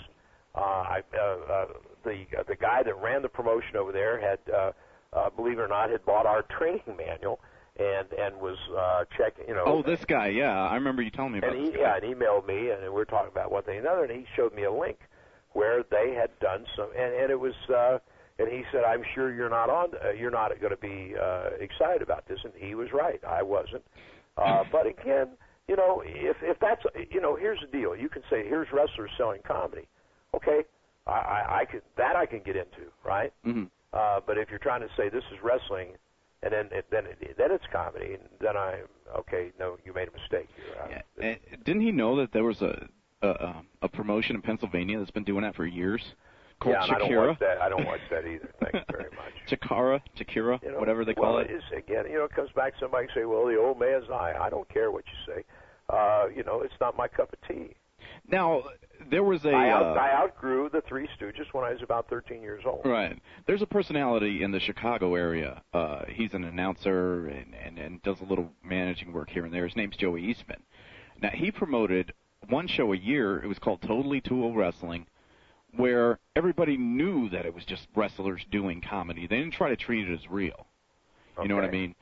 The guy that ran the promotion over there had, believe it or not, had bought our training manual and was checking, Oh, this guy, yeah. I remember you telling me about this guy. Yeah, and emailed me, and we were talking about one thing and another, and he showed me a link where they had done some, and it was, and he said, I'm sure you're not going to be excited about this, and he was right. I wasn't. But again, if that's, here's the deal. You can say, here's wrestlers selling comedy. Okay, I can get into, right? Mm-hmm. But if you're trying to say this is wrestling, and then it's comedy, and then no, you made a mistake. Yeah. Didn't he know that there was a promotion in Pennsylvania that's been doing that for years? Called Chikara? I don't watch that either. Thank you very much. Chikara, whatever they call it. Again, it comes back. Somebody say, "Well, the old man's eye." I don't care what you say. It's not my cup of tea. Now, there was I outgrew the Three Stooges when I was about 13 years old. Right. There's a personality in the Chicago area. He's an announcer and does a little managing work here and there. His name's Joey Eastman. Now, he promoted one show a year. It was called Totally Tool Wrestling, where everybody knew that it was just wrestlers doing comedy. They didn't try to treat it as real. You know what I mean?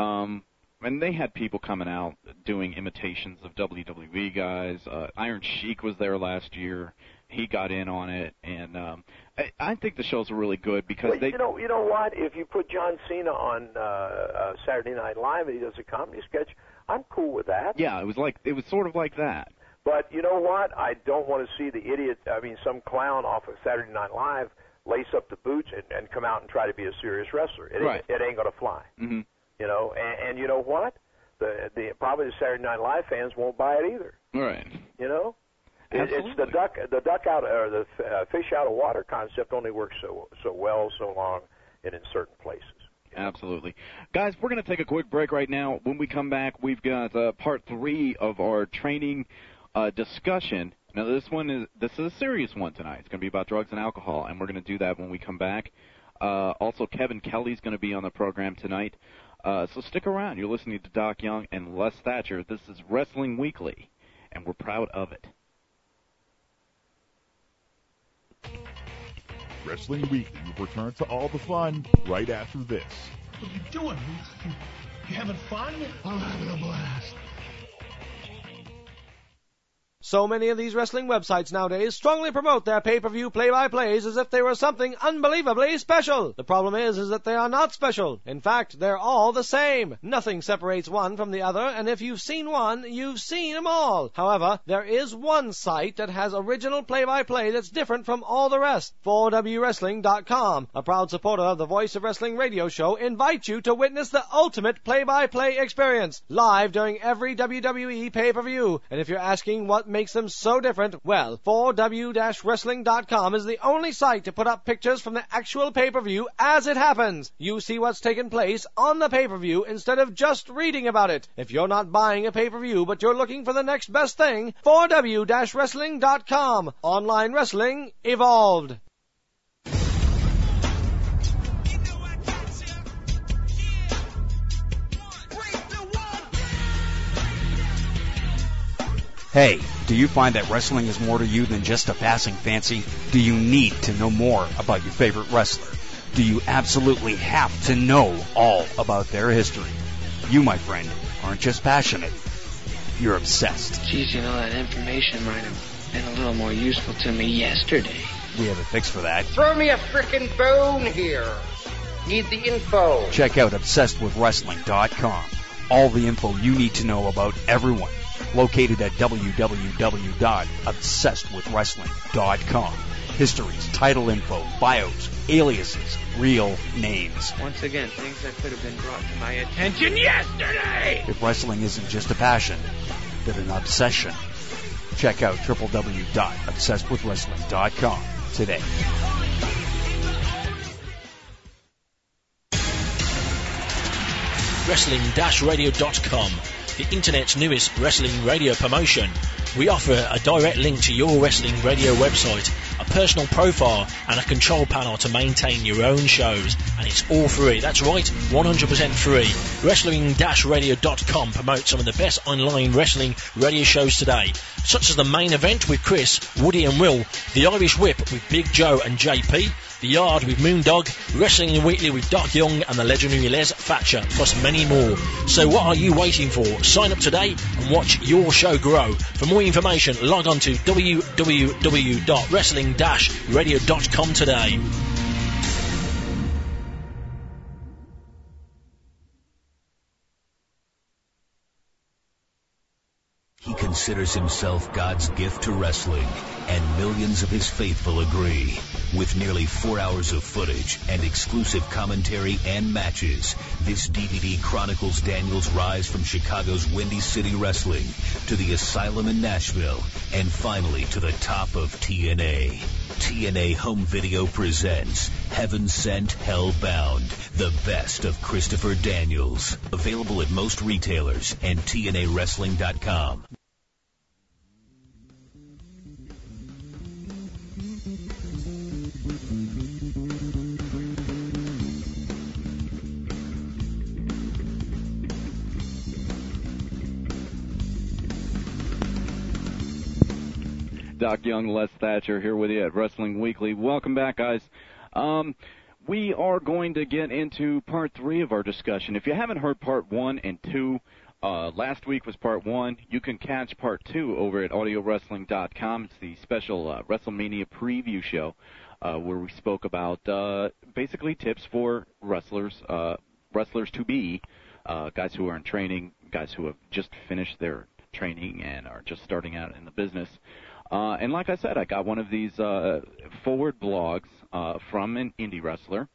And they had people coming out doing imitations of WWE guys. Iron Sheik was there last year. He got in on it, and I think the shows are really good because they. You know what? If you put John Cena on Saturday Night Live and he does a comedy sketch, I'm cool with that. Yeah, it was sort of like that. But you know what? I don't want to see the idiot. Some clown off of Saturday Night Live lace up the boots and come out and try to be a serious wrestler. It ain't gonna fly. Mm-hmm. And you know what? Probably the Saturday Night Live fans won't buy it either. Right. It's the duck out or the fish out of water concept only works so well so long and in certain places. Absolutely. Guys, we're going to take a quick break right now. When we come back, we've got part 3 of our training discussion. Now, this is a serious one tonight. It's going to be about drugs and alcohol, and we're going to do that when we come back. Also, Kevin Kelly's going to be on the program tonight. So stick around. You're listening to Doc Young and Les Thatcher. This is Wrestling Weekly, and we're proud of it. Wrestling Weekly will return to all the fun right after this. What are you doing? You having fun? I'm having a blast. So many of these wrestling websites nowadays strongly promote their pay-per-view play-by-plays as if they were something unbelievably special. The problem is that they are not special. In fact, they're all the same. Nothing separates one from the other, and if you've seen one, you've seen them all. However, there is one site that has original play-by-play that's different from all the rest. 4WWrestling.com, a proud supporter of the Voice of Wrestling radio show, invites you to witness the ultimate play-by-play experience, live during every WWE pay-per-view. And if you're asking what makes them so different, well, 4W-Wrestling.com is the only site to put up pictures from the actual pay-per-view as it happens. You see what's taken place on the pay-per-view instead of just reading about it. If you're not buying a pay-per-view but you're looking for the next best thing, 4W-Wrestling.com. Online wrestling evolved. Hey, do you find that wrestling is more to you than just a passing fancy? Do you need to know more about your favorite wrestler? do you absolutely have to know all about their history? You, my friend, aren't just passionate. You're obsessed. Geez, that information might have been a little more useful to me yesterday. We have a fix for that. Throw me a frickin' bone here. Need the info. Check out ObsessedWithWrestling.com. All the info you need to know about everyone. Located at www.obsessedwithwrestling.com. Histories, title info, bios, aliases, real names. Once again, things that could have been brought to my attention yesterday! If wrestling isn't just a passion, but an obsession, check out www.obsessedwithwrestling.com today. Wrestling-radio.com, the internet's newest wrestling radio promotion. We offer a direct link to your wrestling radio website, a personal profile, and a control panel to maintain your own shows. And it's all free. That's right, 100% free. Wrestling-radio.com promotes some of the best online wrestling radio shows today, such as The Main Event with Chris, Woody and Will, The Irish Whip with Big Joe and JP, The Yard with Moondog, Wrestling Weekly with Doc Young and the legendary Les Thatcher, plus many more. So what are you waiting for? Sign up today and watch your show grow. For more information, log on to www.wrestling-radio.com today. He considers himself God's gift to wrestling, and millions of his faithful agree. With nearly 4 hours of footage and exclusive commentary and matches, this DVD chronicles Daniel's rise from Chicago's Windy City Wrestling to the Asylum in Nashville, and finally to the top of TNA. TNA Home Video presents Heaven Sent, Hell Bound, the best of Christopher Daniels. Available at most retailers and TNAWrestling.com. Doc Young, Les Thatcher here with you at Wrestling Weekly. Welcome back, guys. We are going to get into part 3 of our discussion. If you haven't heard part 1 and 2, last week was part 1. You can catch part 2 over at audiowrestling.com. It's the special WrestleMania preview show where we spoke about basically tips for wrestlers to be, guys who are in training, guys who have just finished their training and are just starting out in the business. And like I said, I got one of these forward blogs from an indie wrestler.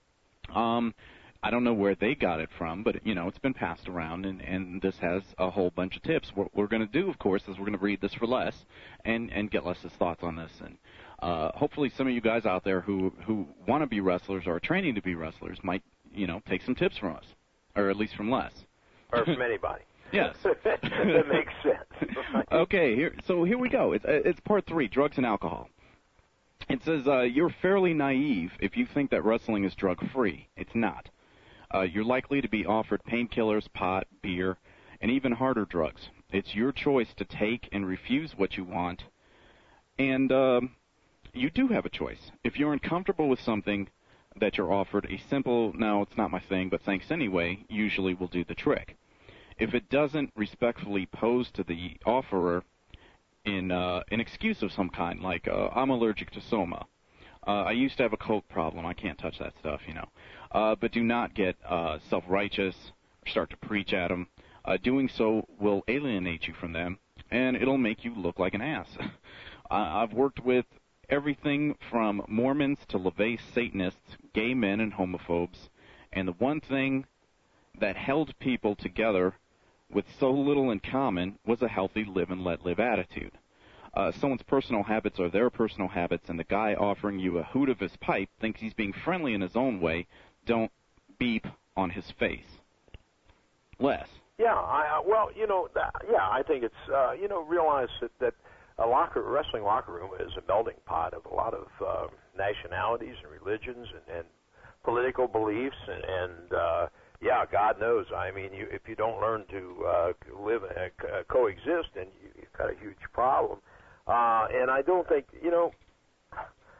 I don't know where they got it from, but, it's been passed around, and this has a whole bunch of tips. What we're going to do, of course, is we're going to read this for Les and get Les's thoughts on this. And hopefully some of you guys out there who want to be wrestlers or are training to be wrestlers might, take some tips from us, or at least from Les. Or from anybody. Yes. That makes sense. Okay, here we go. It's part 3, drugs and alcohol. It says, you're fairly naive if you think that wrestling is drug-free. It's not. You're likely to be offered painkillers, pot, beer, and even harder drugs. It's your choice to take and refuse what you want, and you do have a choice. If you're uncomfortable with something that you're offered, a simple, no, it's not my thing, but thanks anyway, usually will do the trick. If it doesn't respectfully pose to the offerer in an excuse of some kind, like I'm allergic to Soma, I used to have a coke problem, I can't touch that stuff, but do not get self-righteous or start to preach at them. Doing so will alienate you from them, and it'll make you look like an ass. I've worked with everything from Mormons to LaVey Satanists, gay men and homophobes, and the one thing that held people together with so little in common was a healthy live and let live attitude. Someone's personal habits are their personal habits, and the guy offering you a hoot of his pipe thinks he's being friendly in his own way. Don't beep on his face. Les. Yeah, I think it's, realize that a wrestling locker room is a melting pot of a lot of nationalities and religions and political beliefs and God knows. I mean, if you don't learn to live and coexist, then you've got a huge problem. And I don't think,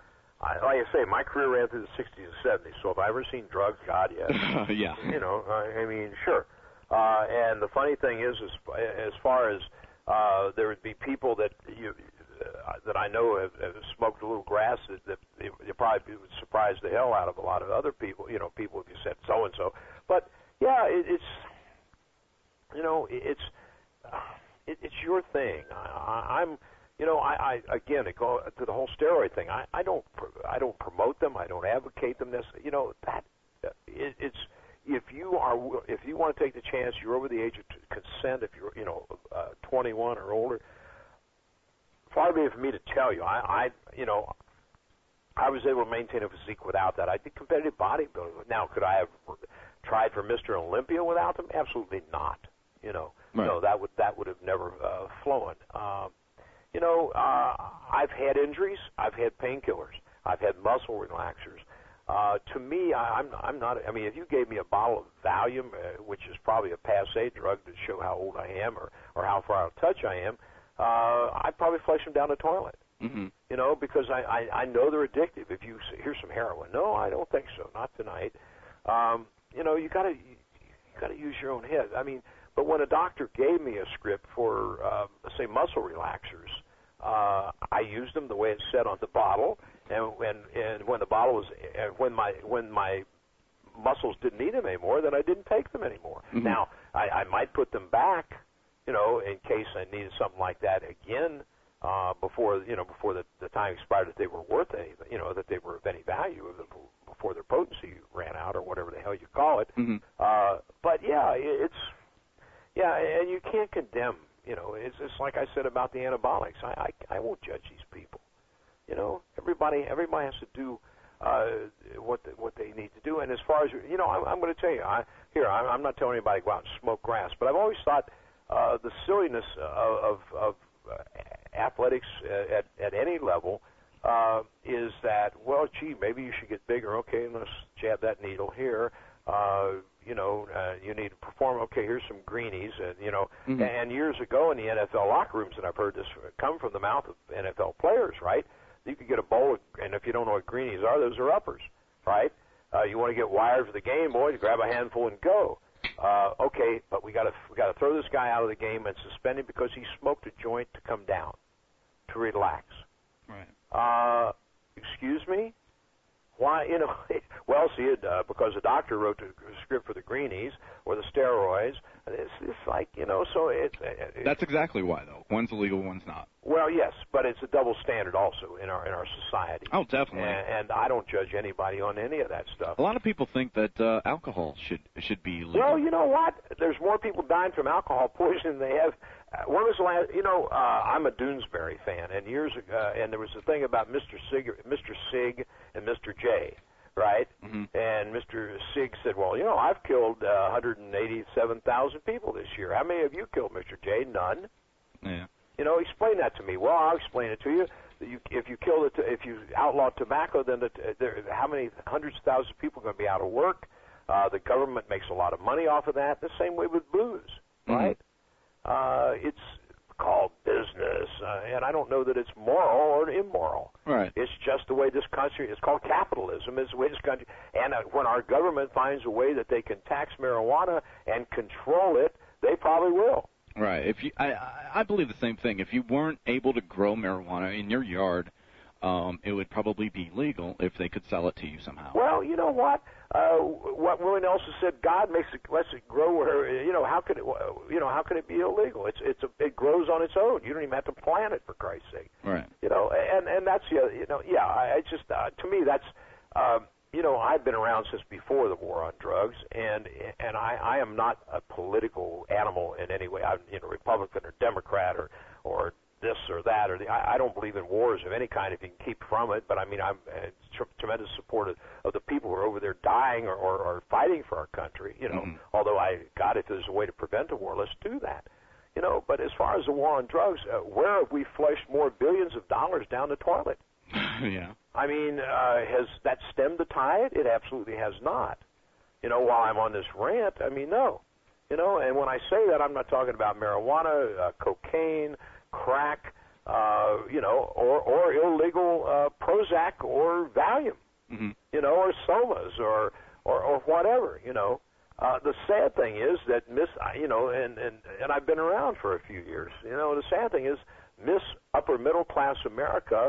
like I say, my career ran through the 60s and 70s, so if I ever seen drugs, God, yes. Yeah. You know, I mean, sure. And the funny thing is as far as there would be people that that I know have smoked a little grass that you probably would surprise the hell out of a lot of other people, you know, people if you said so-and-so. But, yeah, it's, you know, it's your thing. I'm, you know, I again, it goes to the whole steroid thing. I don't promote them. I don't advocate them. You know, that it's if you want to take the chance, you're over the age of consent. If you're 21 or older, far be it for me to tell you. I was able to maintain a physique without that. I did competitive bodybuilding. Now, could I have tried for Mr. Olympia without them? Absolutely not. You know, right. No, that would have never flown. I've had injuries. I've had painkillers. I've had muscle relaxers. To me, I'm not. I mean, if you gave me a bottle of Valium, which is probably a passé drug to show how old I am or how far out of touch I am, I'd probably flush them down the toilet. Mm-hmm. You know, because I know they're addictive. If you here's some heroin, no, I don't think so, not tonight. You gotta use your own head. I mean, but when a doctor gave me a script for say muscle relaxers, I used them the way it said on the bottle, and when the bottle was when my muscles didn't need them anymore, then I didn't take them anymore. Mm-hmm. Now I might put them back, you know, in case I needed something like that again before the time expired, that they were worth anything, you know, that they were of any value before their potency ran out or whatever the hell you call it. Mm-hmm. But yeah, and you can't condemn. You know, it's like I said about the anabolics. I won't judge these people. You know, everybody has to do what they need to do. And as far as I'm going to tell you, I'm not telling anybody to go out and smoke grass, but I've always thought the silliness of athletics at any level is that, well, gee, maybe you should get bigger. Okay, let's jab that needle here. You need to perform. Okay, here's some greenies, Mm-hmm. And years ago in the NFL locker rooms, and I've heard this come from the mouth of NFL players, right? You could get a bowl, and if you don't know what greenies are, those are uppers, right? You want to get wired for the game, boys? Grab a handful and go. Okay, but we got to throw this guy out of the game and suspend him because he smoked a joint to come down, to relax. Right. Excuse me? Why, well, see, because the doctor wrote the script for the greenies or the steroids. It's like, so it's... That's exactly why, though. One's illegal, one's not. Well, yes, but it's a double standard also in our society. Oh, definitely. And I don't judge anybody on any of that stuff. A lot of people think that alcohol should be legal. Well, you know what? There's more people dying from alcohol poisoning than they have. When was the last? I'm a Doonesbury fan, and years ago, and there was a thing about Mr. Sig and Mr. J, right? Mm-hmm. And Mr. Sig said, "Well, I've killed 187,000 people this year. How many have you killed, Mr. J? None." Yeah. Explain that to me. Well, I'll explain it to you. If you outlaw tobacco, then how many hundreds of thousands of people are going to be out of work? The government makes a lot of money off of that. The same way with booze, right? It's called business, and I don't know that it's moral or immoral. Right. It's just the way this country. It's called capitalism. It's the way this country. And when our government finds a way that they can tax marijuana and control it, they probably will. Right. I believe the same thing. If you weren't able to grow marijuana in your yard, it would probably be legal if they could sell it to you somehow. Well, you know what? What Willie Nelson said, God lets it grow where how could it be illegal? It grows on its own. You don't even have to plant it, for Christ's sake. Right. And that's it's just to me that's I've been around since before the war on drugs, and I am not a political animal in any way. I'm Republican or Democrat or this or that I don't believe in wars of any kind if you can keep from it. But I mean, I'm a tremendous supporter of the people who are over there dying or fighting for our country. Mm-hmm. Although if there's a way to prevent a war, let's do that. But as far as the war on drugs, where have we flushed more billions of dollars down the toilet? Yeah. I mean, has that stemmed the tide? It absolutely has not. While I'm on this rant, I mean, no. And when I say that, I'm not talking about marijuana, cocaine, crack, you know, or illegal Prozac or Valium, you know, or Somas or whatever, you know. The sad thing is that you know, and I've been around for a few years. You know, the sad thing is upper middle class America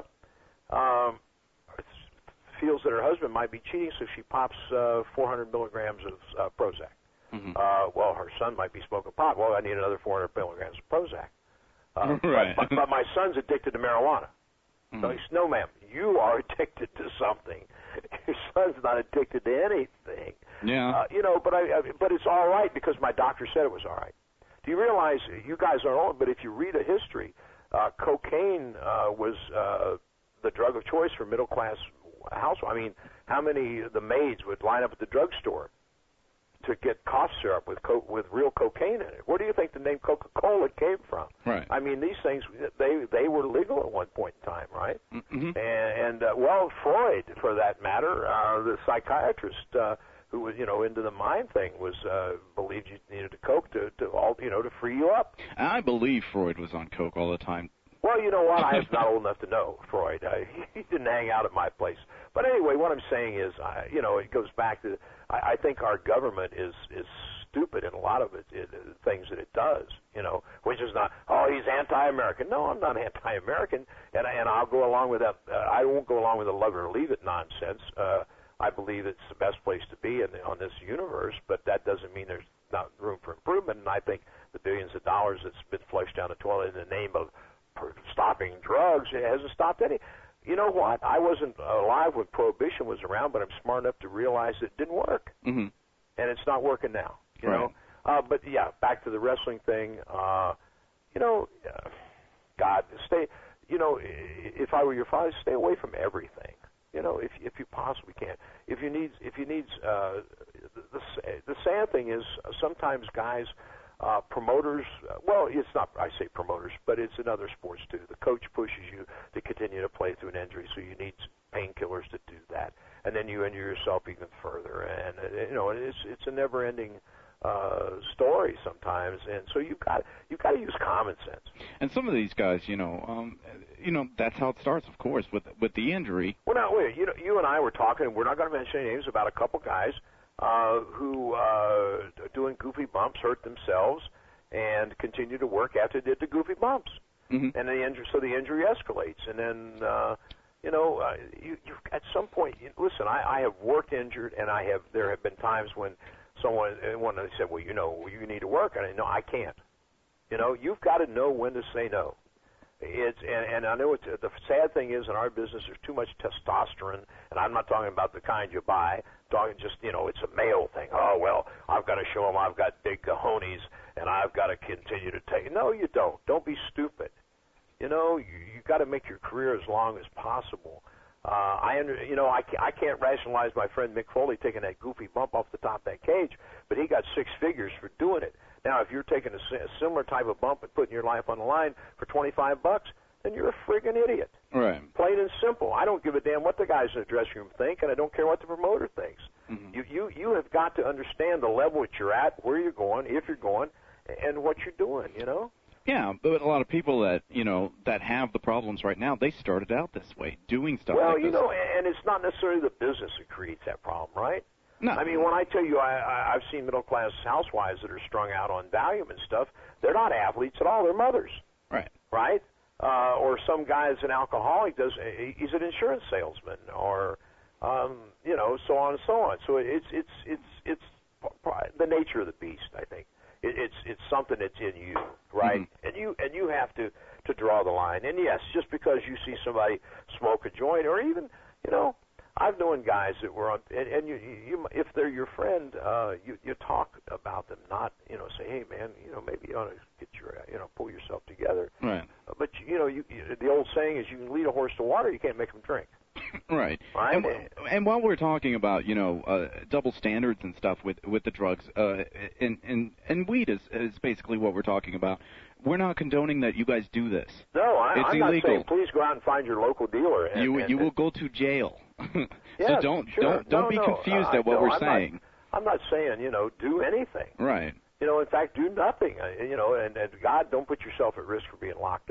feels that her husband might be cheating, so she pops 400 milligrams of Prozac. Well, her son might be smoking pot. Well, I need another 400 milligrams of Prozac. Right. But my son's addicted to marijuana. So he says, no, ma'am, you are addicted to something. Your son's not addicted to anything. Yeah. You know, but it's all right because my doctor said it was all right. Do you realize, you guys aren't old, but if you read a history, cocaine was the drug of choice for middle-class households. I mean, how many of the maids would line up at the drugstore to get cough syrup with real cocaine in it? Where do you think the name Coca-Cola came from? Right. I mean, these things, they were legal at one point in time, right? And well, Freud, for that matter, the psychiatrist who was, you know, into the mind thing, was believed you needed a coke to free you up. I believe Freud was on coke all the time. Well, you know what? I was not old enough to know Freud. He didn't hang out at my place. But anyway, what I'm saying is, you know, it goes back to, I think our government is stupid in a lot of things that it does, you know, which is not, oh, he's anti-American. No, I'm not anti-American, and I'll go along with that. I won't go along with the love it or leave it nonsense. I believe it's the best place to be on this universe, but that doesn't mean there's not room for improvement, and I think the billions of dollars that's been flushed down the toilet in the name of stopping drugs, it hasn't stopped any. You know what? I wasn't alive when Prohibition was around, but I'm smart enough to realize it didn't work. And it's not working now, you know. But, yeah, back to the wrestling thing. You know, God, you know, if I were your father, stay away from everything. You know, if you possibly can. If you need, the sad thing is sometimes guys, promoters, well, it's not, I say promoters, but it's in other sports too. The coach pushes you to continue to play through an injury, so you need painkillers to do that. And then you injure yourself even further. And, you know, it's a never-ending story sometimes. And so you've got to use common sense. And some of these guys, you know, that's how it starts, of course, with the injury. Well, now, wait, you and I were talking, and we're not going to mention any names, about a couple guys who doing goofy bumps hurt themselves and continue to work after they did the goofy bumps. And the injury escalates. And then, you know, you at some point, listen, I have worked injured, and there have been times when they said, well, you know, you need to work. And I know I can't. You know, you've got to know when to say no. And I know the sad thing is in our business there's too much testosterone, and I'm not talking about the kind you buy. Talking just, you know, it's a male thing. Oh, well, I've got to show them I've got big cojones, and I've got to continue to take it. No, you don't. Don't be stupid. You know, you got to make your career as long as possible. I can't rationalize my friend Mick Foley taking that goofy bump off the top of that cage, but he got 6 figures for doing it. Now, if you're taking a similar type of bump and putting your life on the line for $25, then you're a friggin' idiot. Right. Plain and simple. I don't give a damn what the guys in the dressing room think, and I don't care what the promoter thinks. You have got to understand the level that you're at, where you're going, if you're going, and what you're doing, you know? Yeah, but a lot of people that, you know, that have the problems right now, they started out this way, doing stuff like this. Well, you know, and it's not necessarily the business that creates that problem, right? No. I mean, when I tell you I've seen middle-class housewives that are strung out on Valium and stuff, they're not athletes at all. They're mothers. Right. Right? Or some guy is an alcoholic, he's an insurance salesman, or, you know, so on and so on. So it's the nature of the beast, I think. It's something that's in you, right? And you have to draw the line. And yes, just because you see somebody smoke a joint, or even, you know, I've known guys that were on, and you if they're your friend, you talk about them, not, you know, say, hey man, you know, maybe you ought to get pull yourself together. Right. But you know, the old saying is, you can lead a horse to water, you can't make him drink. Right. Right. And while we're talking about, you know, double standards and stuff with the drugs, and weed is basically what we're talking about. We're not condoning that you guys do this. No, I'm illegal. not saying please go out and find your local dealer. You will go to jail. Yes, so don't be no, confused at what we're saying. I'm not saying, you know, do anything. Right. You know, in fact, do nothing. You know, and God, don't put yourself at risk for being locked up.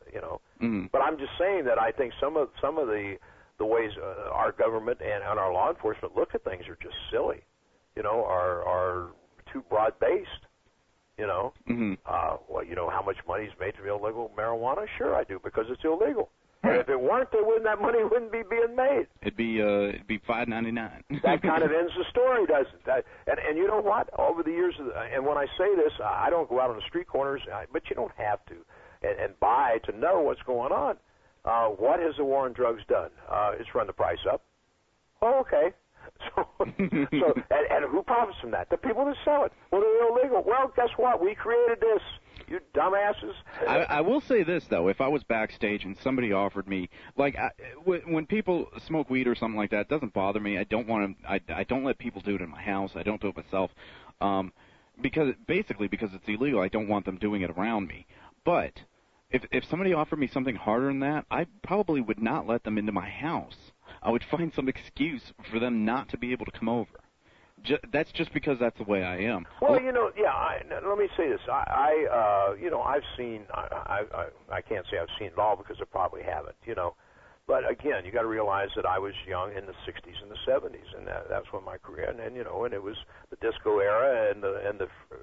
you know. Mm-hmm. But I'm just saying that I think some of the ways our government and our law enforcement look at things are just silly, you know, are too broad-based, you know. Mm-hmm. Well, you know how much money is made from illegal marijuana? Sure I do, because it's illegal. And if it weren't, that money wouldn't be being made. It'd be $5.99. That kind of ends the story, doesn't it? And you know what? Over the years, and when I say this, I don't go out on the street corners, but you don't have to, and buy to know what's going on. What has the war on drugs done? It's run the price up. Oh, okay. So and who profits from that? The people that sell it. Well, they're illegal. Well, guess what? We created this. You dumbasses. I will say this, though. If I was backstage and somebody offered me, like, when people smoke weed or something like that, it doesn't bother me. I don't want to. I don't let people do it in my house. I don't do it myself, because it's illegal. I don't want them doing it around me. But if somebody offered me something harder than that, I probably would not let them into my house. I would find some excuse for them not to be able to come over. That's just because that's the way I am. Well, you know, yeah. Let me say this. You know, I've seen. I can't say I've seen it all because I probably haven't. You know, but again, you got to realize that I was young in the '60s and the '70s, and that's when my career. And you know, and it was the disco era and the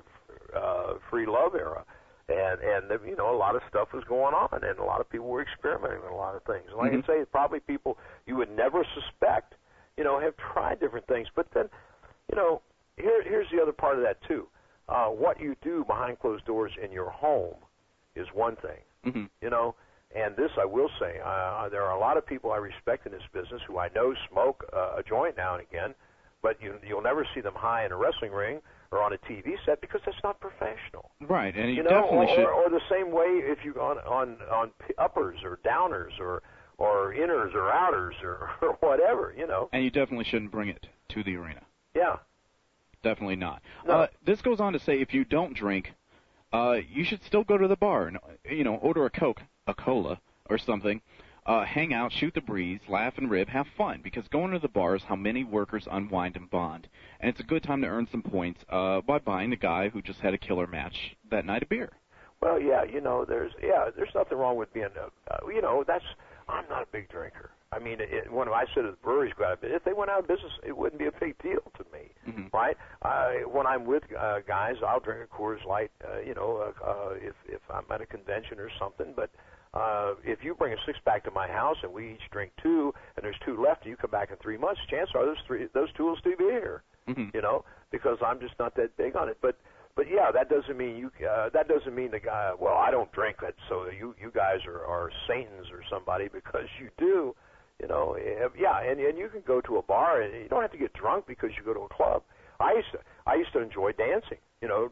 free love era, and you know, a lot of stuff was going on, and a lot of people were experimenting with a lot of things. And like I say, probably people you would never suspect, you know, have tried different things, but then. You know, here's the other part of that, too. What you do behind closed doors in your home is one thing, mm-hmm. you know. And this I will say, there are a lot of people I respect in this business who I know smoke a joint now and again, but you'll never see them high in a wrestling ring or on a TV set because that's not professional. Right, and you know, definitely should. Or the same way if you on uppers or downers or inners or outers or whatever, you know. And you definitely shouldn't bring it to the arena. Yeah. Definitely not. No. This goes on to say if you don't drink, you should still go to the bar and, you know, order a Coke, a cola, or something, hang out, shoot the breeze, laugh and rib, have fun, because going to the bar is how many workers unwind and bond. And it's a good time to earn some points by buying the guy who just had a killer match that night of beer. Well, yeah, you know, there's nothing wrong with being, you know, I'm not a big drinker. I mean, when I said the breweries go out of business, if they went out of business, it wouldn't be a big deal to me, mm-hmm. right? When I'm with guys, I'll drink a Coors Light, you know, if I'm at a convention or something. But if you bring a six-pack to my house and we each drink two, and there's two left, and you come back in 3 months, chances are those two will still be here, mm-hmm. you know, because I'm just not that big on it. But yeah, that doesn't mean that doesn't mean the guy. Well, I don't drink it, so you guys are Satans or somebody because you do. You know, yeah, and you can go to a bar and you don't have to get drunk because you go to a club. I used to enjoy dancing, you know,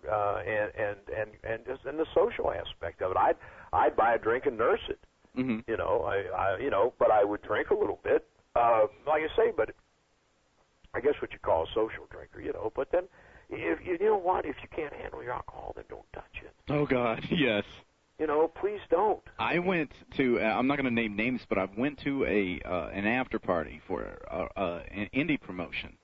and just in the social aspect of it. I'd buy a drink and nurse it, mm-hmm. you know. I you know, but I would drink a little bit, like I say. But I guess what you call a social drinker, you know. But then, if you know what, if you can't handle your alcohol, then don't touch it. Oh God, yes. You know, please don't. I went to, I'm not going to name names, but I went to an after party for an indie promotion.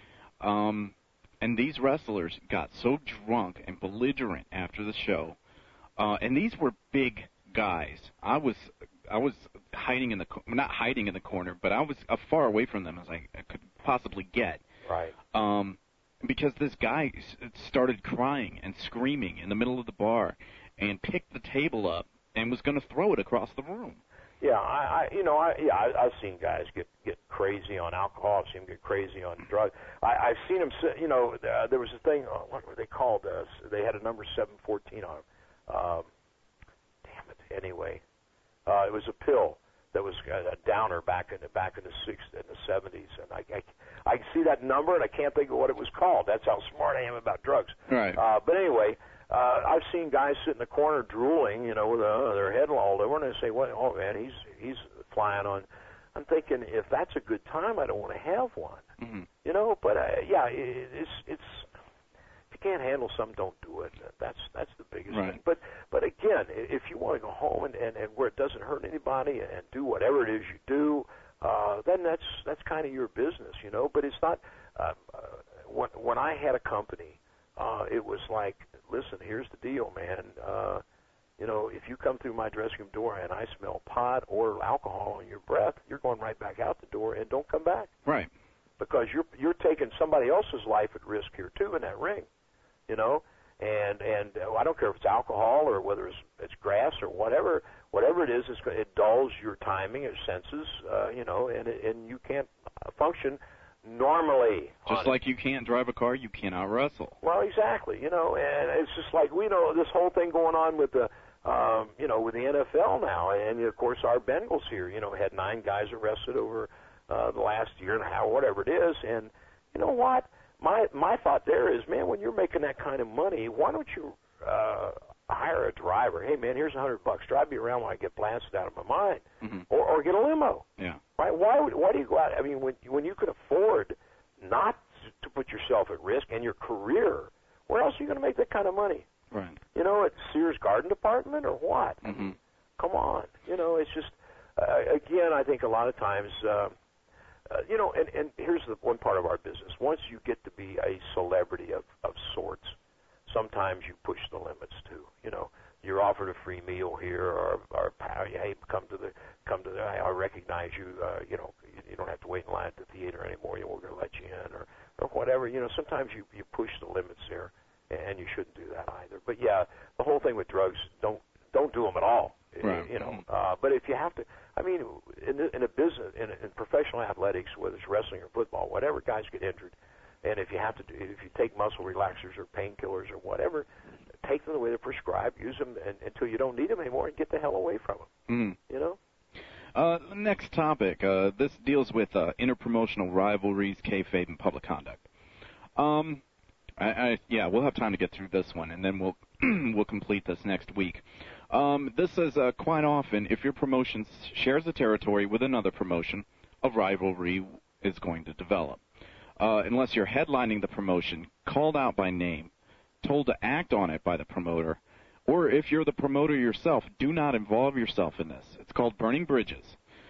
And these wrestlers got so drunk and belligerent after the show. And these were big guys. I was hiding in not hiding in the corner, but I was as far away from them as I could possibly get. Right. Because this guy started crying and screaming in the middle of the bar. And picked the table up and was going to throw it across the room. Yeah, I've seen guys get crazy on alcohol. I've seen them get crazy on drugs. I've seen them. You know, there was a thing. What were they called? They had a number 714 on them. Damn it. Anyway, it was a pill that was a downer back in the 70s, and I see that number and I can't think of what it was called. That's how smart I am about drugs. Right. But anyway. I've seen guys sit in the corner drooling, you know, with their head lolled over, and they say, "Well, oh man, he's flying on." I'm thinking, if that's a good time, I don't want to have one, mm-hmm. you know. But yeah, it's if you can't handle something, don't do it. That's the biggest right. thing. But again, if you want to go home and where it doesn't hurt anybody and do whatever it is you do, then that's kind of your business, you know. But it's not. When I had a company. It was like, listen, here's the deal, man. You know, if you come through my dressing room door and I smell pot or alcohol on your breath, you're going right back out the door and don't come back. Right. Because you're taking somebody else's life at risk here too in that ring, you know. And I don't care if it's alcohol or whether it's grass or whatever it is, it dulls your timing, your senses, you know, and you can't function normally. Just like you can't drive a car, you cannot wrestle. Well, exactly, you know, and it's just like we know this whole thing going on with the, you know, with the NFL now, and of course our Bengals here, you know, had 9 guys arrested over the last year and a half, whatever it is, and you know what? My thought there is, man, when you're making that kind of money, why don't you hire a driver? Hey, man, here's $100. Drive me around when I get blasted out of my mind, or get a limo. Yeah. Right? Why do you go out? I mean, when you could afford not to put yourself at risk and your career, where else are you going to make that kind of money? Right. You know, at Sears Garden Department or what? Come on. You know, it's just again, I think a lot of times. You know, and here's the one part of our business. Once you get to be a celebrity of sorts, sometimes you push the limits too. You know, you're offered a free meal here, or hey, come to the. I recognize you. You know, you don't have to wait in line at the theater anymore. We're going to let you in, or whatever. You know, sometimes you push the limits there, and you shouldn't do that either. But yeah, the whole thing with drugs, don't do them at all. Right. You know, but if you have to, I mean, in a business, in professional athletics, whether it's wrestling or football, whatever, guys get injured, and if you have to if you take muscle relaxers or painkillers or whatever, take them the way they're prescribed, use them until you don't need them anymore, and get the hell away from them. You know. Next topic. This deals with interpromotional rivalries, kayfabe, and public conduct. Yeah, we'll have time to get through this one, and then we'll complete this next week. This is quite often, if your promotion shares a territory with another promotion, a rivalry is going to develop. Unless you're headlining the promotion, called out by name, told to act on it by the promoter, or if you're the promoter yourself, do not involve yourself in this. It's called burning bridges.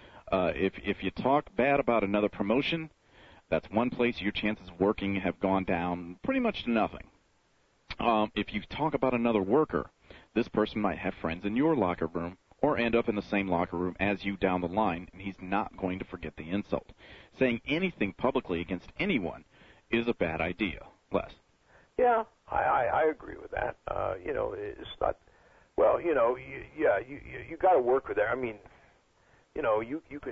If you talk bad about another promotion, that's one place your chances of working have gone down pretty much to nothing. If you talk about another worker, this person might have friends in your locker room or end up in the same locker room as you down the line, and he's not going to forget the insult. Saying anything publicly against anyone is a bad idea. Les? Yeah, I agree with that. You know, it's not. Well, you know, you got to work with that. I mean, you know, you can.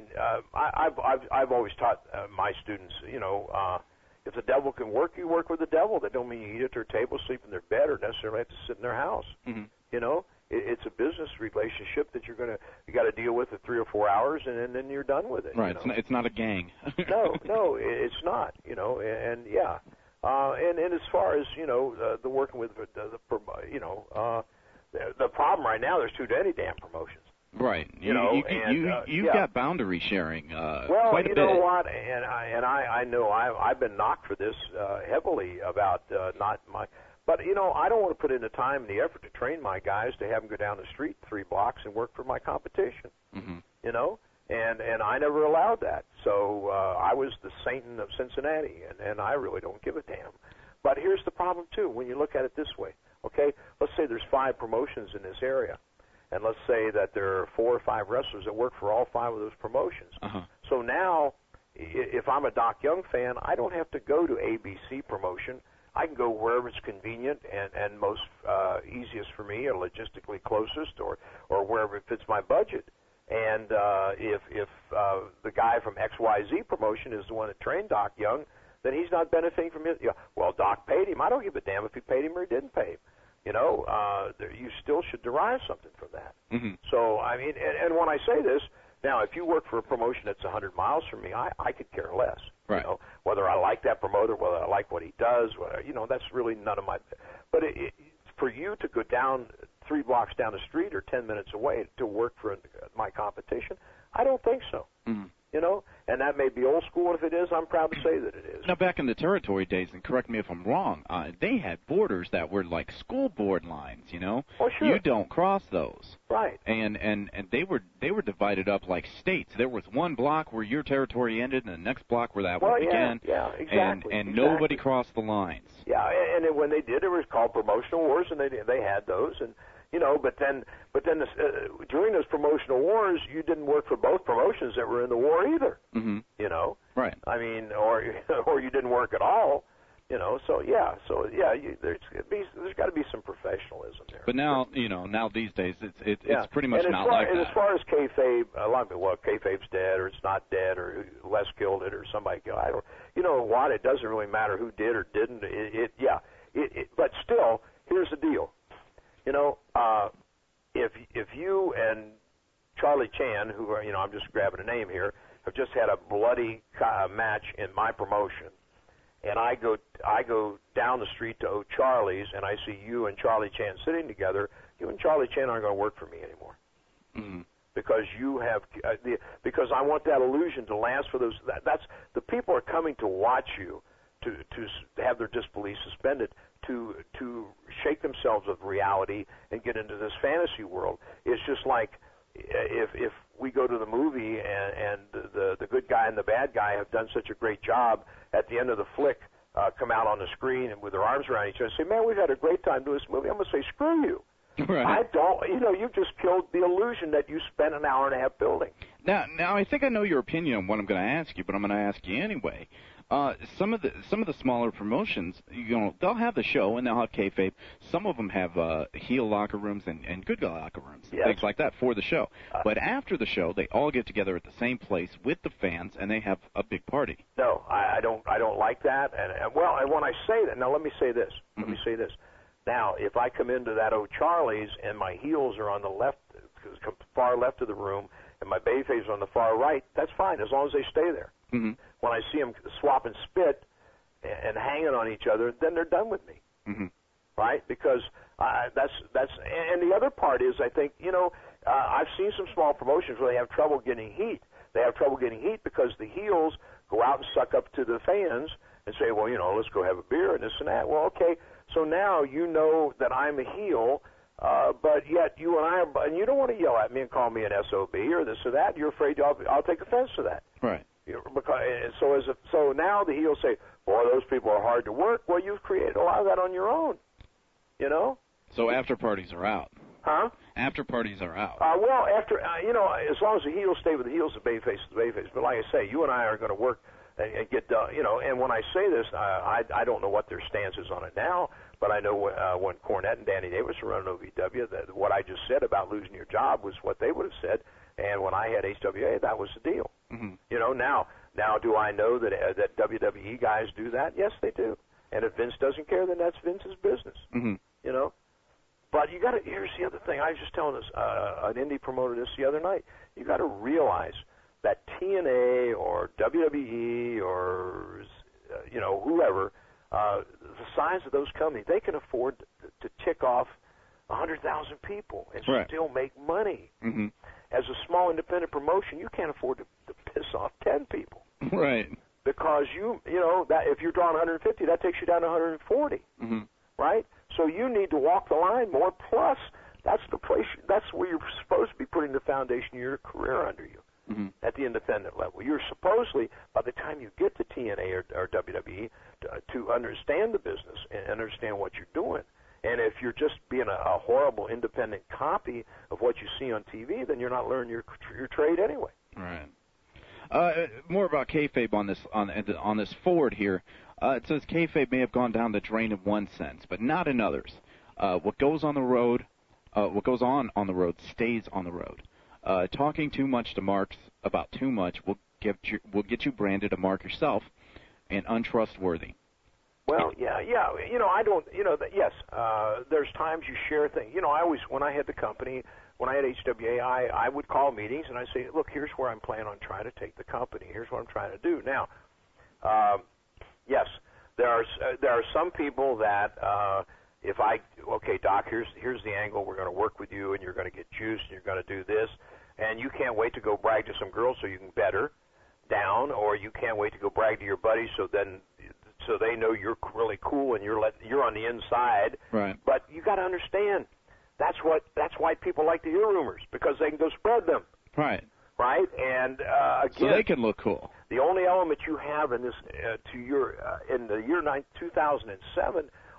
I've always taught my students, you know, if the devil can work, you work with the devil. That don't mean you eat at their table, sleep in their bed, or necessarily have to sit in their house. You know, it's a business relationship that you got to deal with for 3 or 4 hours, and then you're done with it. Right. You know? It's not a gang. No, it's not. You know, and yeah, and as far as you know, the working with you know, the problem right now, there's too many damn promotions. Right. You've got boundary sharing well, quite a bit. Well, you know what, and I know I've been knocked for this heavily about not my. But, you know, I don't want to put in the time and the effort to train my guys to have them go down the street 3 blocks and work for my competition, you know, and I never allowed that. So I was the Satan of Cincinnati, and I really don't give a damn. But here's the problem, too, when you look at it this way, okay? Let's say there's 5 promotions in this area, and let's say that there are 4 or 5 wrestlers that work for all 5 of those promotions. So now, if I'm a Doc Young fan, I don't have to go to ABC promotion. I can go wherever it's convenient and most easiest for me, or logistically closest, or wherever it fits my budget. And if the guy from XYZ promotion is the one that trained Doc Young, then he's not benefiting from it. You know, well, Doc paid him. I don't give a damn if he paid him or he didn't pay him. You know, you still should derive something from that. So, I mean, and when I say this, now, if you work for a promotion that's 100 miles from me, I could care less. Right. You know, whether I like that promoter, whether I like what he does, whether, you know, that's really none of my. But for you to go down 3 blocks down the street or 10 minutes away to work for my competition, I don't think so. You know, and that may be old school. If it is, I'm proud to say that it is. Now, back in the territory days, and correct me if I'm wrong, they had borders that were like school board lines. You know, oh, sure. You don't cross those. Right. And they were divided up like states. There was one block where your territory ended, and the next block where that one began. Yeah, exactly. And nobody crossed the lines. Yeah, and when they did, it was called promotional wars, and they had those, and But then during those promotional wars, you didn't work for both promotions that were in the war either. Mm-hmm. Right. I mean, or you didn't work at all. So there's got to be some professionalism there. But now, now these days, it's pretty much not like that. And as far as kayfabe, kayfabe's dead, or it's not dead, or Les killed it, or somebody killed it. You know what? It doesn't really matter who did or didn't. But still, here's the deal. If you and Charlie Chan, who are, I'm just grabbing a name here, have just had a bloody match in my promotion, and I go down the street to O'Charlie's, and I see you and Charlie Chan sitting together, you and Charlie Chan aren't going to work for me anymore. Mm-hmm. Because you have, because I want that illusion to last for those. That's the people are coming to watch you, to have their disbelief suspended, to shake themselves of reality and get into this fantasy world. It's just like if we go to the movie and the good guy and the bad guy have done such a great job at the end of the flick, come out on the screen and with their arms around each other, say, "Man, we've had a great time doing this movie." I'm going to say, "Screw you." Right. I don't. You've just killed the illusion that you spent an hour and a half building. Now I think I know your opinion on what I'm going to ask you, but I'm going to ask you anyway. Some of the smaller promotions, they'll have the show and they'll have kayfabe. Some of them have heel locker rooms and good guy locker rooms, and things like that for the show. But after the show, they all get together at the same place with the fans and they have a big party. No, I don't like that. And when I say that, now let me say this. Mm-hmm. Let me say this. Now, if I come into that O'Charlie's and my heels are on the left, far left of the room, and my bayface on the far right, that's fine as long as they stay there. Mm-hmm. When I see them swap and spit and hanging on each other, then they're done with me, mm-hmm. right? Because that's and the other part is I think I've seen some small promotions where they have trouble getting heat. They have trouble getting heat because the heels go out and suck up to the fans and say, well, let's go have a beer and this and that. Well, okay, so now you know that I'm a heel. But yet you and I are, and you don't want to yell at me and call me an SOB or this or that. You're afraid I'll take offense to that. Right. So now the heels say, boy, those people are hard to work. Well, you've created a lot of that on your own, So after parties are out. Huh? After parties are out. Well, after, as long as the heels stay with the heels, the bayface is the bayface. But like I say, you and I are going to work and get done, and when I say this, I don't know what their stance is on it now, but I know when Cornette and Danny Davis were running OVW, that what I just said about losing your job was what they would have said, and when I had HWA, that was the deal. Mm-hmm. Now do I know that WWE guys do that? Yes, they do. And if Vince doesn't care, then that's Vince's business. Mm-hmm. But you got to. Here's the other thing. I was just telling an indie promoter this the other night. You got to realize that TNA or WWE or whoever, the size of those companies, they can afford to tick off 100,000 people and still make money. Mm-hmm. As a small independent promotion, you can't afford to piss off 10 people. Right. Because that if you're drawing 150, that takes you down to 140. Mm-hmm. Right? So you need to walk the line more. Plus, that's the place. That's where you're supposed to be putting the foundation of your career under you. Mm-hmm. At the independent level, you're supposedly, by the time you get to TNA or WWE, to understand the business and understand what you're doing. And if you're just being a horrible independent copy of what you see on TV, then you're not learning your trade anyway. Right. More about kayfabe on this forward here. It says kayfabe may have gone down the drain in one sense, but not in others. What goes on the road stays on the road. Talking too much to marks about too much will get you branded a mark yourself and untrustworthy. Well, yeah. I don't. Yes. There's times you share things. I always, when I had the company, when I had HWA, I would call meetings and I say, look, here's where I'm planning on trying to take the company. Here's what I'm trying to do. Now, yes, there are some people that okay, Doc, here's the angle. We're going to work with you, and you're going to get juiced, and you're going to do this, and you can't wait to go brag to some girls so you can bet her down, or you can't wait to go brag to your buddies so they know you're really cool and you're on the inside. Right. But you got to understand that's why people like to hear rumors, because they can go spread them. Right. Right. And again, so they can look cool. The only element you have in this in the year 2007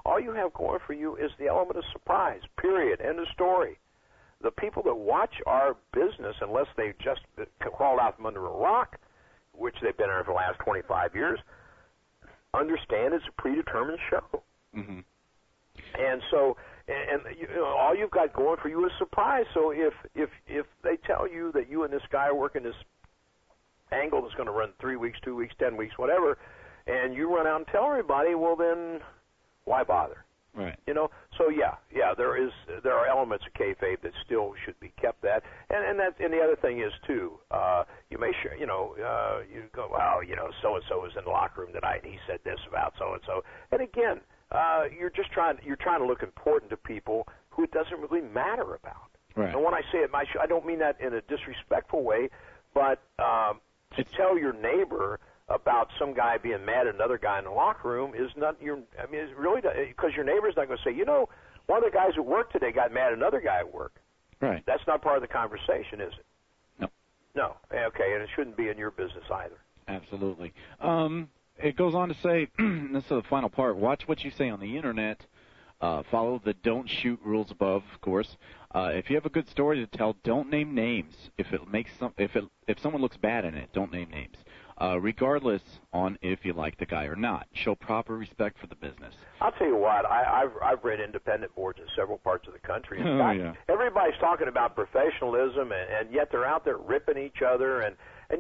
all you have going for you is the element of surprise, period, end of story. The people that watch our business, unless they just crawled out from under a rock, which they've been there for the last 25 years, understand it's a predetermined show. Mm-hmm. And so, all you've got going for you is surprise. So if they tell you that you and this guy are working this angle that's going to run 3 weeks, 2 weeks, 10 weeks, whatever, and you run out and tell everybody, well then, why bother? Right. So there are elements of kayfabe that still should be kept. And the other thing is too, you may share, you go, well, so and so was in the locker room tonight and he said this about so and so, and again, you're trying to look important to people who it doesn't really matter about. Right. And when I say it, I don't mean that in a disrespectful way, but to tell your neighbor about some guy being mad at another guy in the locker room is not it's really, because your neighbor's not going to say, one of the guys at work today got mad at another guy at work. Right. That's not part of the conversation, is it? No. Okay, and it shouldn't be in your business either. Absolutely. It goes on to say, this is the final part, watch what you say on the Internet. Follow the don't shoot rules above, of course. If you have a good story to tell, don't name names. If someone looks bad in it, don't name names. Regardless on if you like the guy or not. Show proper respect for the business. I'll tell you what, I've read independent boards in several parts of the country. In fact, everybody's talking about professionalism, and yet they're out there ripping each other. And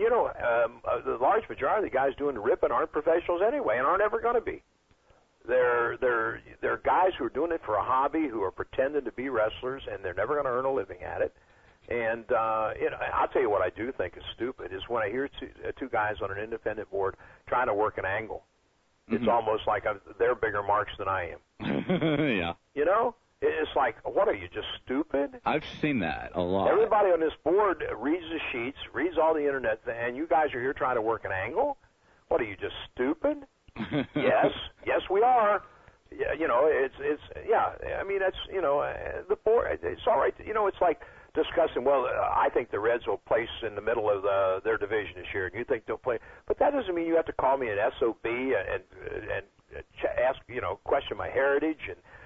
the large majority of the guys doing the ripping aren't professionals anyway, and aren't ever going to be. They're guys who are doing it for a hobby, who are pretending to be wrestlers, and they're never going to earn a living at it. And I'll tell you what I do think is stupid is when I hear two guys on an independent board trying to work an angle. Mm-hmm. It's almost like they're bigger marks than I am. Yeah. It's like, what are you, just stupid? I've seen that a lot. Everybody on this board reads the sheets, reads all the internet, and you guys are here trying to work an angle? What are you, just stupid? Yes, we are. Yeah, that's the board. It's all right. It's like discussing. Well, I think the Reds will place in the middle of their division this year, and you think they'll play. But that doesn't mean you have to call me an SOB and ask, question my heritage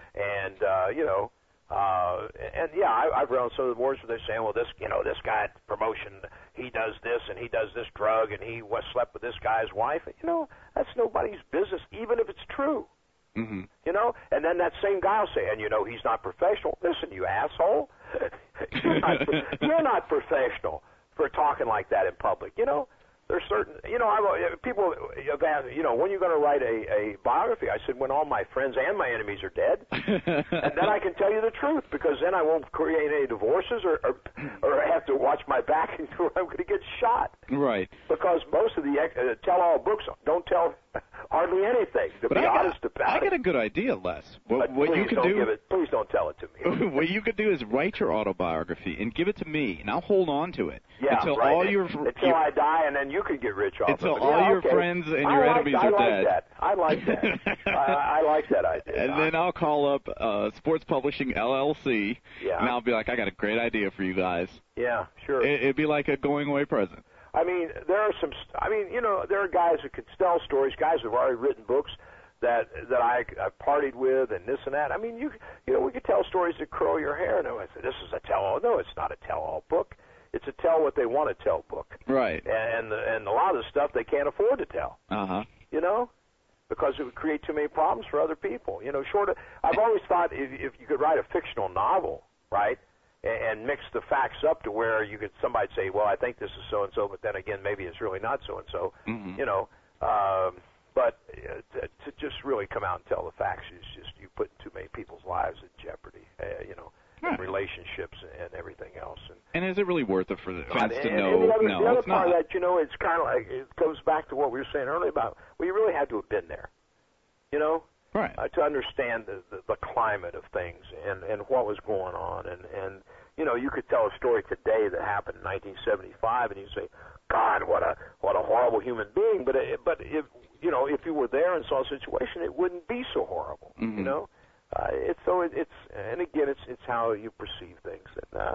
I've read on some of the boards where they're saying, well, this guy at promotion, he does this and he does this drug and he slept with this guy's wife. That's nobody's business, even if it's true. Mm-hmm. And then that same guy will say, and he's not professional. Listen, you asshole, you're not professional for talking like that in public. There's certain, people have asked, when are you going to write a biography? I said, when all my friends and my enemies are dead, and then I can tell you the truth, because then I won't create any divorces or have to watch my back until I'm going to get shot. Right. Because most of the tell-all books don't tell hardly anything, to be honest about it. I got a good idea, Les. What you can do? Please don't tell it to me. What you could do is write your autobiography and give it to me, and I'll hold on to it until until I die, and then you can get rich off until of it. all your friends and your enemies are dead. I like that. I like that idea. And then I'll call up Sports Publishing LLC, and I'll be like, I got a great idea for you guys. Yeah, sure. It'd be like a going away present. I mean, there are guys who could tell stories, guys who've already written books that I partied with and this and that. I mean, we could tell stories that curl your hair. And I said, this is a tell-all. No, it's not a tell-all book. It's a tell what they want to tell book. Right. And a lot of the stuff they can't afford to tell. Uh-huh. Because it would create too many problems for other people. I've always thought if you could write a fictional novel, right, and mix the facts up to where somebody say, well, I think this is so-and-so, but then again, maybe it's really not so-and-so, but to just really come out and tell the facts is just you putting too many people's lives in jeopardy, and relationships and everything else. And is it really worth it for the fans to know? The other part of that, it's kind of like, it goes back to what we were saying earlier about, you really had to have been there, right, to understand the climate of things and what was going on. And you could tell a story today that happened in 1975, and you say, God, what a horrible human being. But if you were there and saw a situation, it wouldn't be so horrible. Mm-hmm. It's how you perceive things. And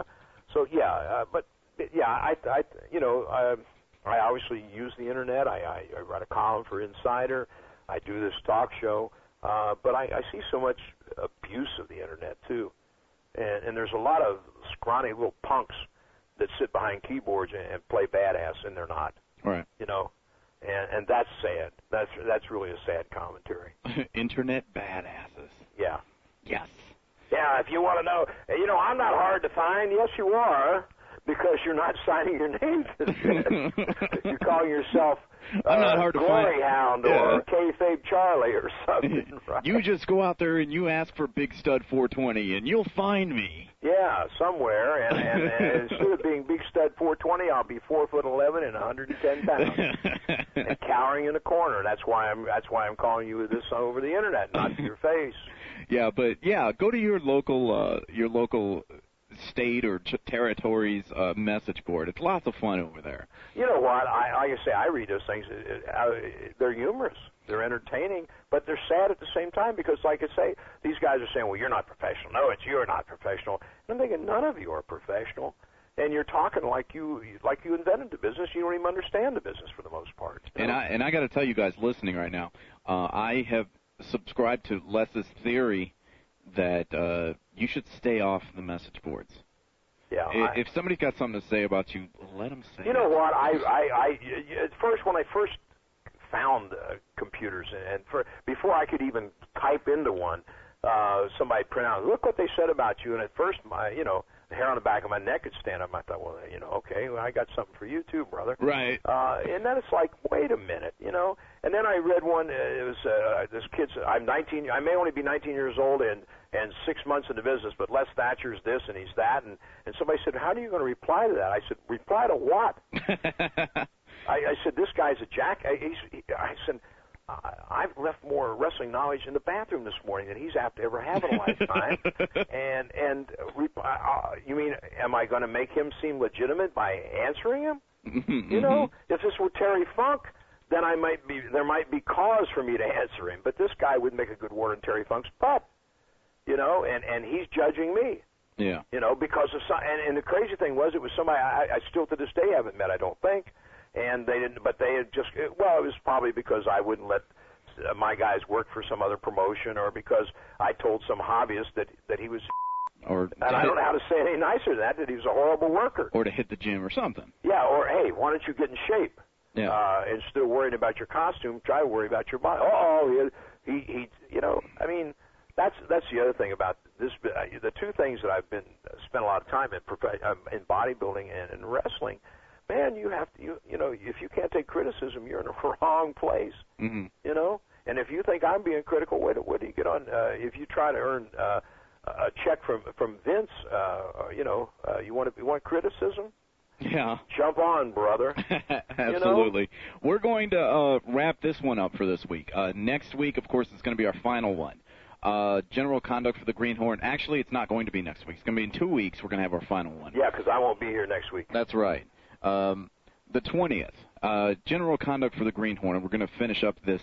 I obviously use the internet. I write a column for Insider. I do this talk show. But I see so much abuse of the internet too, and there's a lot of scrawny little punks that sit behind keyboards and play badass, and they're not. Right. You know, and that's sad. That's really a sad commentary. Internet badasses. Yeah. Yes. Yeah. If you want to know, I'm not hard to find. Yes, you are, because you're not signing your name to this. You're calling yourself. I'm not hard to Glory find. Hound or Kayfabe Charlie or something. Right? You just go out there and you ask for Big Stud 420, and you'll find me. Yeah, somewhere. And instead of being Big Stud 420, I'll be 4'11" and 110 pounds, and cowering in a corner. That's why I'm calling you this over the internet, not to your face. Yeah, but go to your local state or territory's message board. It's lots of fun over there. You know what? Like I say, I read those things. They're humorous. They're entertaining, but they're sad at the same time because, like I say, these guys are saying, well, you're not professional. No, you're not professional. And I'm thinking, none of you are professional. And you're talking like you invented the business. You don't even understand the business for the most part. And I got to tell you guys listening right now, I have subscribed to Les's theory that you should stay off the message boards. Yeah. If somebody's got something to say about you, let them say it. You know what? At first, when I first found computers, and before I could even type into one, somebody print out, look what they said about you. And at first, the hair on the back of my neck would stand up. I thought, well, okay, I got something for you too, brother. Right. And then it's like, wait a minute, And then I read one. It was this kid's. I'm 19. I may only be 19 years old and 6 months in the business, but Les Thatcher's this and he's that. And somebody said, how are you going to reply to that? I said, reply to what? I said, this guy's a jack. I said, I've left more wrestling knowledge in the bathroom this morning than he's apt to ever have in a lifetime. You mean, am I going to make him seem legitimate by answering him? If this were Terry Funk, then there might be cause for me to answer him. But this guy would make a good word in Terry Funk's butt, and he's judging me. Yeah. Because of some, and the crazy thing was, it was somebody I still to this day haven't met, I don't think. And they didn't, but they had just, it was probably because I wouldn't let my guys work for some other promotion, or because I told some hobbyist that he was, and I don't know how to say it any nicer than that he was a horrible worker. Or to hit the gym or something. Yeah, or hey, why don't you get in shape? Yeah. Instead of worrying about your costume, try to worry about your body. He I mean, that's the other thing about this. The two things that I've spent a lot of time in bodybuilding and in wrestling. Man, you have to, if you can't take criticism, you're in the wrong place. Mm-hmm. And if you think I'm being critical, where do you get on? If you try to earn a check from Vince, you want criticism? Yeah. Jump on, brother. Absolutely. We're going to wrap this one up for this week. Next week, of course, is going to be our final one. General conduct for the Greenhorn. Actually, it's not going to be next week. It's going to be in 2 weeks. We're going to have our final one. Yeah, because I won't be here next week. That's right. The 20th, general conduct for the Greenhorn, and we're going to finish up this,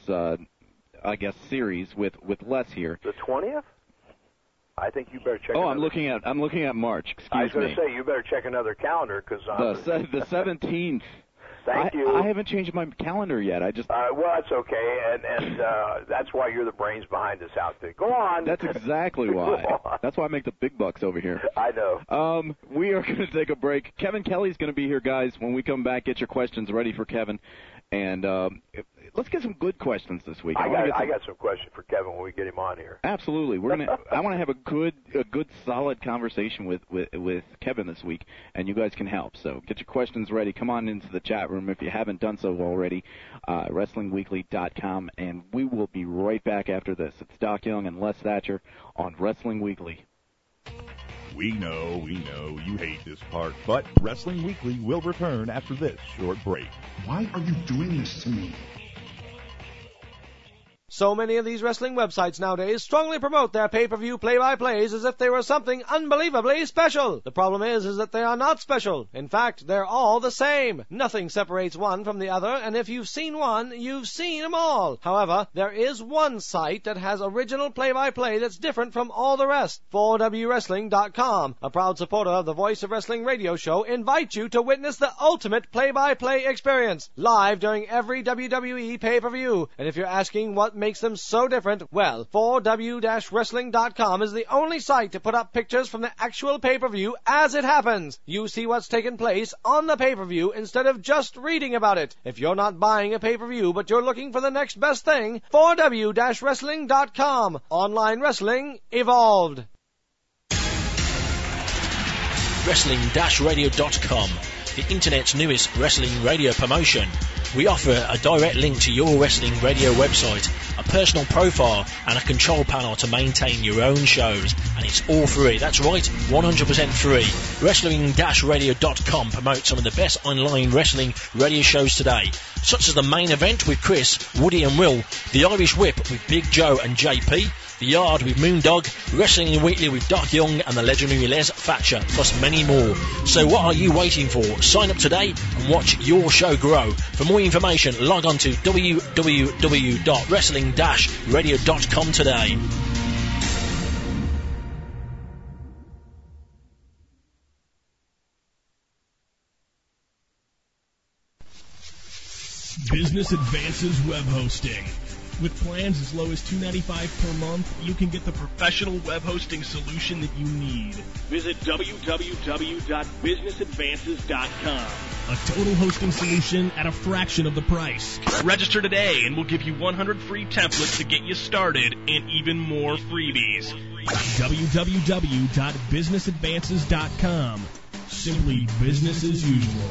series with Les here. The 20th? I think you better check. I'm looking at March. Excuse me. I was going to say you better check another calendar because the 17th. Thank you. I haven't changed my calendar yet. I just. Well, that's okay, and that's why you're the brains behind this outfit. Go on. That's exactly why. That's why I make the big bucks over here. I know. We are going to take a break. Kevin Kelly's going to be here, guys. When we come back, get your questions ready for Kevin, and let's get some good questions this week. I got some questions for Kevin when we get him on here. Absolutely. I want to have a good, solid conversation with Kevin this week, and you guys can help. So get your questions ready. Come on into the chat room if you haven't done so already. WrestlingWeekly.com, and we will be right back after this. It's Doc Young and Les Thatcher on Wrestling Weekly. We know you hate this part, but Wrestling Weekly will return after this short break. Why are you doing this to me? So many of these wrestling websites nowadays strongly promote their pay-per-view play-by-plays as if they were something unbelievably special. The problem is that they are not special. In fact, they're all the same. Nothing separates one from the other, and if you've seen one, you've seen them all. However, there is one site that has original play-by-play that's different from all the rest. 4WWrestling.com, a proud supporter of the Voice of Wrestling radio show, invites you to witness the ultimate play-by-play experience, live during every WWE pay-per-view. And if you're asking what makes them so different? Well, 4W-Wrestling.com is the only site to put up pictures from the actual pay-per-view as it happens. You see what's taken place on the pay-per-view instead of just reading about it. If you're not buying a pay-per-view but you're looking for the next best thing, 4W-Wrestling.com. Online wrestling evolved. Wrestling-radio.com, the internet's newest wrestling radio promotion. We offer a direct link to your wrestling radio website, a personal profile, and a control panel to maintain your own shows. And it's all free. That's right, 100% free. Wrestling-radio.com promotes some of the best online wrestling radio shows today, such as The Main Event with Chris, Woody and Will, The Irish Whip with Big Joe and JP, The Yard with Moondog, Wrestling Weekly with Doc Young and the legendary Les Thatcher, plus many more. So what are you waiting for? Sign up today and watch your show grow. For more information, log on to www.wrestling-radio.com today. Business Advances Web Hosting. With plans as low as $2.95 per month, you can get the professional web hosting solution that you need. Visit www.businessadvances.com. A total hosting solution at a fraction of the price. Register today and we'll give you 100 free templates to get you started and even more freebies. www.businessadvances.com. Simply business as usual.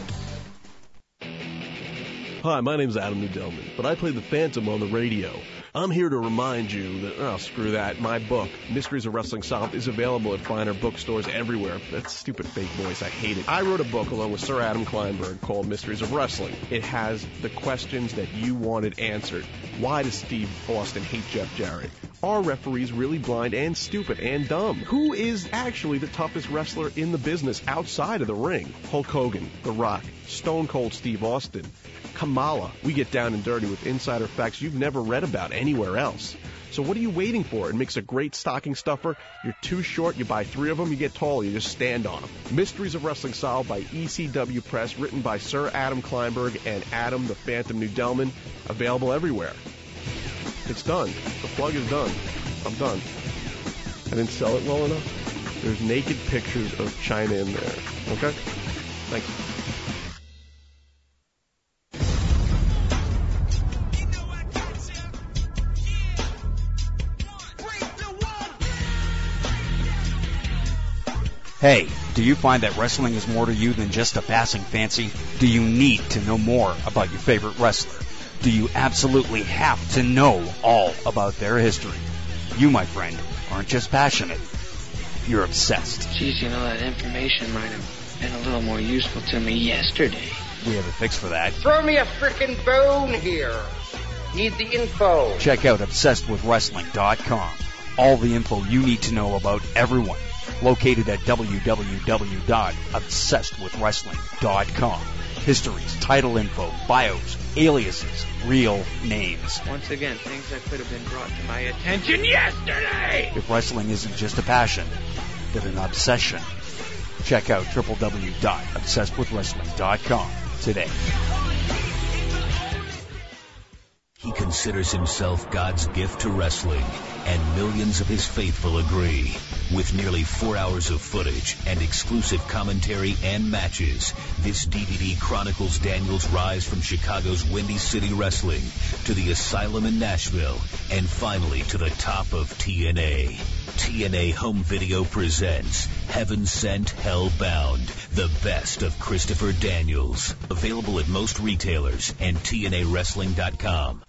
Hi, my name's Adam Nudelman, but I play the Phantom on the radio. I'm here to remind you that, screw that, my book, Mysteries of Wrestling Solved, is available at finer bookstores everywhere. That's stupid fake voice, I hate it. I wrote a book along with Sir Adam Kleinberg called Mysteries of Wrestling. It has the questions that you wanted answered. Why does Steve Austin hate Jeff Jarrett? Are referees really blind and stupid and dumb? Who is actually the toughest wrestler in the business outside of the ring? Hulk Hogan, The Rock, Stone Cold Steve Austin, Kamala. We get down and dirty with insider facts you've never read about anywhere else. So what are you waiting for? It makes a great stocking stuffer. You're too short, you buy 3 of them, you get tall, you just stand on them. Mysteries of Wrestling Solved by ECW Press, written by Sir Adam Kleinberg and Adam the Phantom Nudelman. Available everywhere. It's done. The plug is done. I'm done. I didn't sell it well enough. There's naked pictures of China in there. Okay? Thank you. Hey, do you find that wrestling is more to you than just a passing fancy? Do you need to know more about your favorite wrestler? Do you absolutely have to know all about their history? You, my friend, aren't just passionate. You're obsessed. Geez, that information might have been a little more useful to me yesterday. We have a fix for that. Throw me a frickin' bone here. Need the info. Check out ObsessedWithWrestling.com. All the info you need to know about everyone. Located at www.obsessedwithwrestling.com. Histories, title info, bios, aliases, real names. Once again, things that could have been brought to my attention yesterday! If wrestling isn't just a passion, but an obsession, check out www.obsessedwithwrestling.com today. He considers himself God's gift to wrestling, and millions of his faithful agree. With nearly 4 hours of footage and exclusive commentary and matches, this DVD chronicles Daniel's rise from Chicago's Windy City Wrestling to the Asylum in Nashville, and finally to the top of TNA. TNA Home Video presents Heaven Sent, Hell Bound, the best of Christopher Daniels. Available at most retailers and TNAWrestling.com.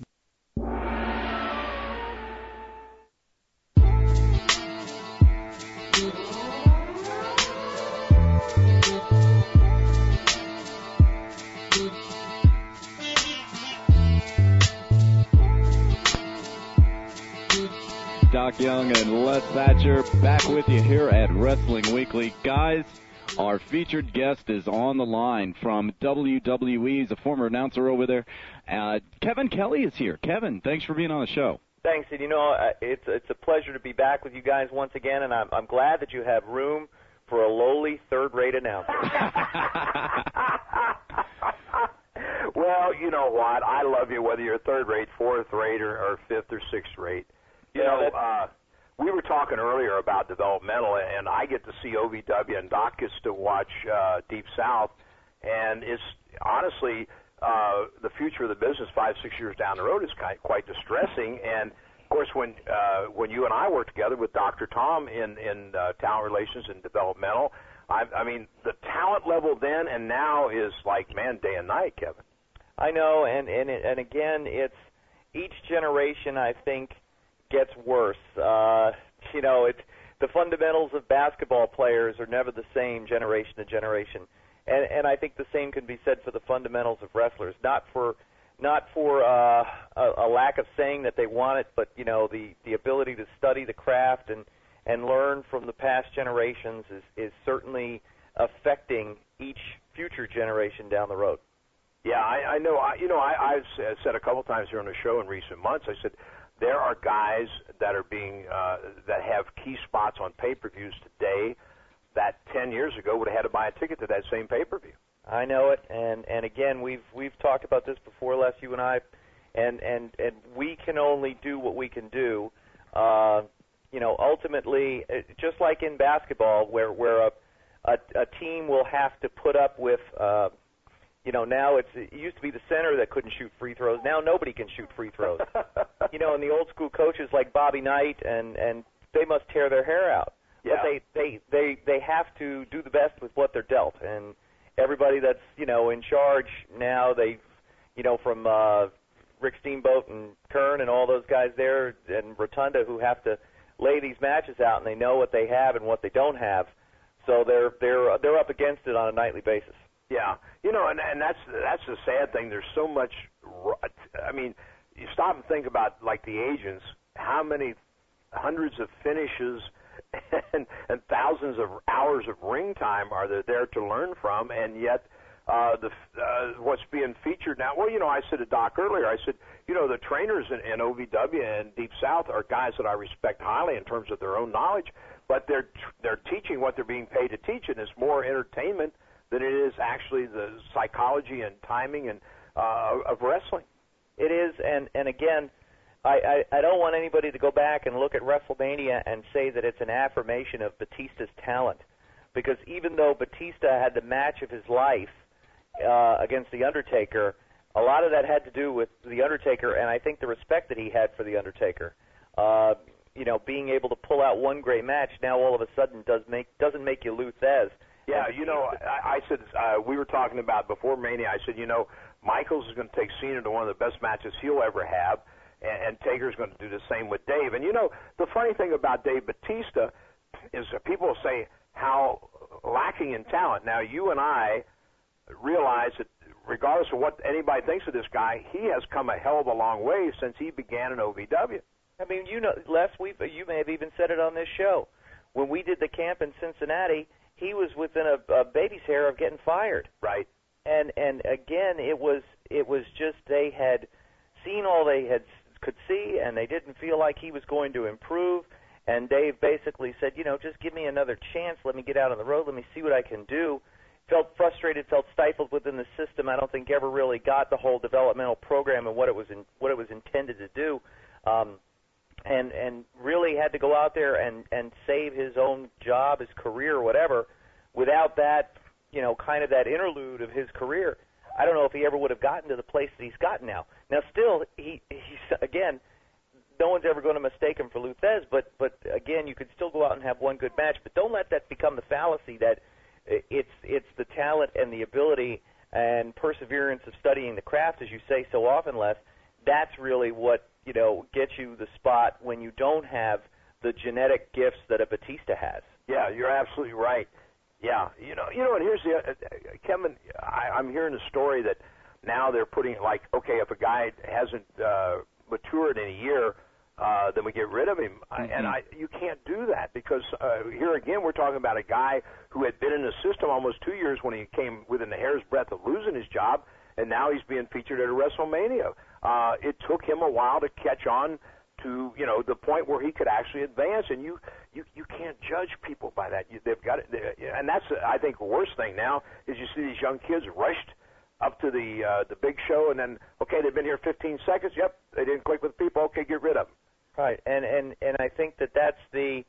Doc Young and Les Thatcher back with you here at Wrestling Weekly. Guys, our featured guest is on the line from WWE. He's a former announcer over there. Kevin Kelly is here. Kevin, thanks for being on the show. Thanks, and it's a pleasure to be back with you guys once again, and I'm glad that you have room for a lowly third-rate announcer. Well, Well, you know what? I love you whether you're third rate, fourth rate, or fifth or sixth rate. You know, we were talking earlier about developmental, and I get to see OVW, and Doc gets to watch Deep South, and it's honestly the future of the business 5-6 years down the road is quite distressing. And of course, when you and I work together with Dr. Tom in talent relations and developmental, I mean the talent level then and now is like, man, day and night, Kevin. I know, and again, it's each generation I think gets worse. You know, it's the fundamentals of basketball players are never the same generation to generation, and I think the same can be said for the fundamentals of wrestlers. Not for a lack of saying that they want it, but you know, the ability to study the craft and learn from the past generations is certainly affecting each future generation down the road. Yeah, I know. I've said a couple times here on the show in recent months, I said there are guys that are being that have key spots on pay-per-views today that 10 years ago would have had to buy a ticket to that same pay-per-view. I know it, and again, we've talked about this before, Les, you and I, and we can only do what we can do. You know, ultimately, just like in basketball, where a team will have to put up with. You know, now it used to be the center that couldn't shoot free throws. Now nobody can shoot free throws. You know, and the old school coaches like Bobby Knight and they must tear their hair out. Yeah. But they have to do the best with what they're dealt. And everybody that's, you know, in charge now, they, you know, from Rick Steamboat and Kern and all those guys there and Rotunda who have to lay these matches out, and they know what they have and what they don't have. So they're up against it on a nightly basis. Yeah, you know, and that's the sad thing. There's so much. I mean, you stop and think about like the agents. How many hundreds of finishes and thousands of hours of ring time are there to learn from? And yet, what's being featured now? Well, you know, I said to Doc earlier. I said, you know, the trainers in OVW and Deep South are guys that I respect highly in terms of their own knowledge, but they're teaching what they're being paid to teach, and it's more entertainment than it is actually the psychology and timing and of wrestling. It is, and again, I don't want anybody to go back and look at WrestleMania and say that it's an affirmation of Batista's talent, because even though Batista had the match of his life against The Undertaker, a lot of that had to do with The Undertaker, and I think the respect that he had for The Undertaker. You know, being able to pull out one great match now all of a sudden doesn't make you Lou Thez. Yeah, you know, I said we were talking about before Mania. I said, you know, Michaels is going to take Cena to one of the best matches he'll ever have, and Taker's going to do the same with Dave. And you know, the funny thing about Dave Batista is that people say how lacking in talent. Now, you and I realize that regardless of what anybody thinks of this guy, he has come a hell of a long way since he began in OVW. I mean, you know, Les, you may have even said it on this show. When we did the camp in Cincinnati, he was within a baby's hair of getting fired. Right. And again, it was just they had seen all they could see, and they didn't feel like he was going to improve. And Dave basically said, you know, just give me another chance. Let me get out on the road. Let me see what I can do. Felt frustrated, felt stifled within the system. I don't think ever really got the whole developmental program and what it was intended to do. And really had to go out there and save his own job, his career, whatever. Without that, you know, kind of that interlude of his career, I don't know if he ever would have gotten to the place that he's gotten now. Now, still, he's again, no one's ever going to mistake him for Lou Thez, but again, you could still go out and have one good match. But don't let that become the fallacy that it's the talent and the ability and perseverance of studying the craft, as you say so often, Les. That's really what, you know, gets you the spot when you don't have the genetic gifts that a Batista has. Yeah, you're absolutely right. Yeah, you know, and here's the Kevin. I'm hearing a story that now they're putting like, okay, if a guy hasn't matured in a year, then we get rid of him. Mm-hmm. And you can't do that because here again we're talking about a guy who had been in the system almost 2 years when he came within the hair's breadth of losing his job, and now he's being featured at a WrestleMania. It took him a while to catch on to, you know, the point where he could actually advance, and you can't judge people by that. They've got it, and that's I think the worst thing now is you see these young kids rushed up to the big show, and then they've been here 15 seconds. Yep, they didn't click with people. Okay, get rid of them. Right, and I think that's the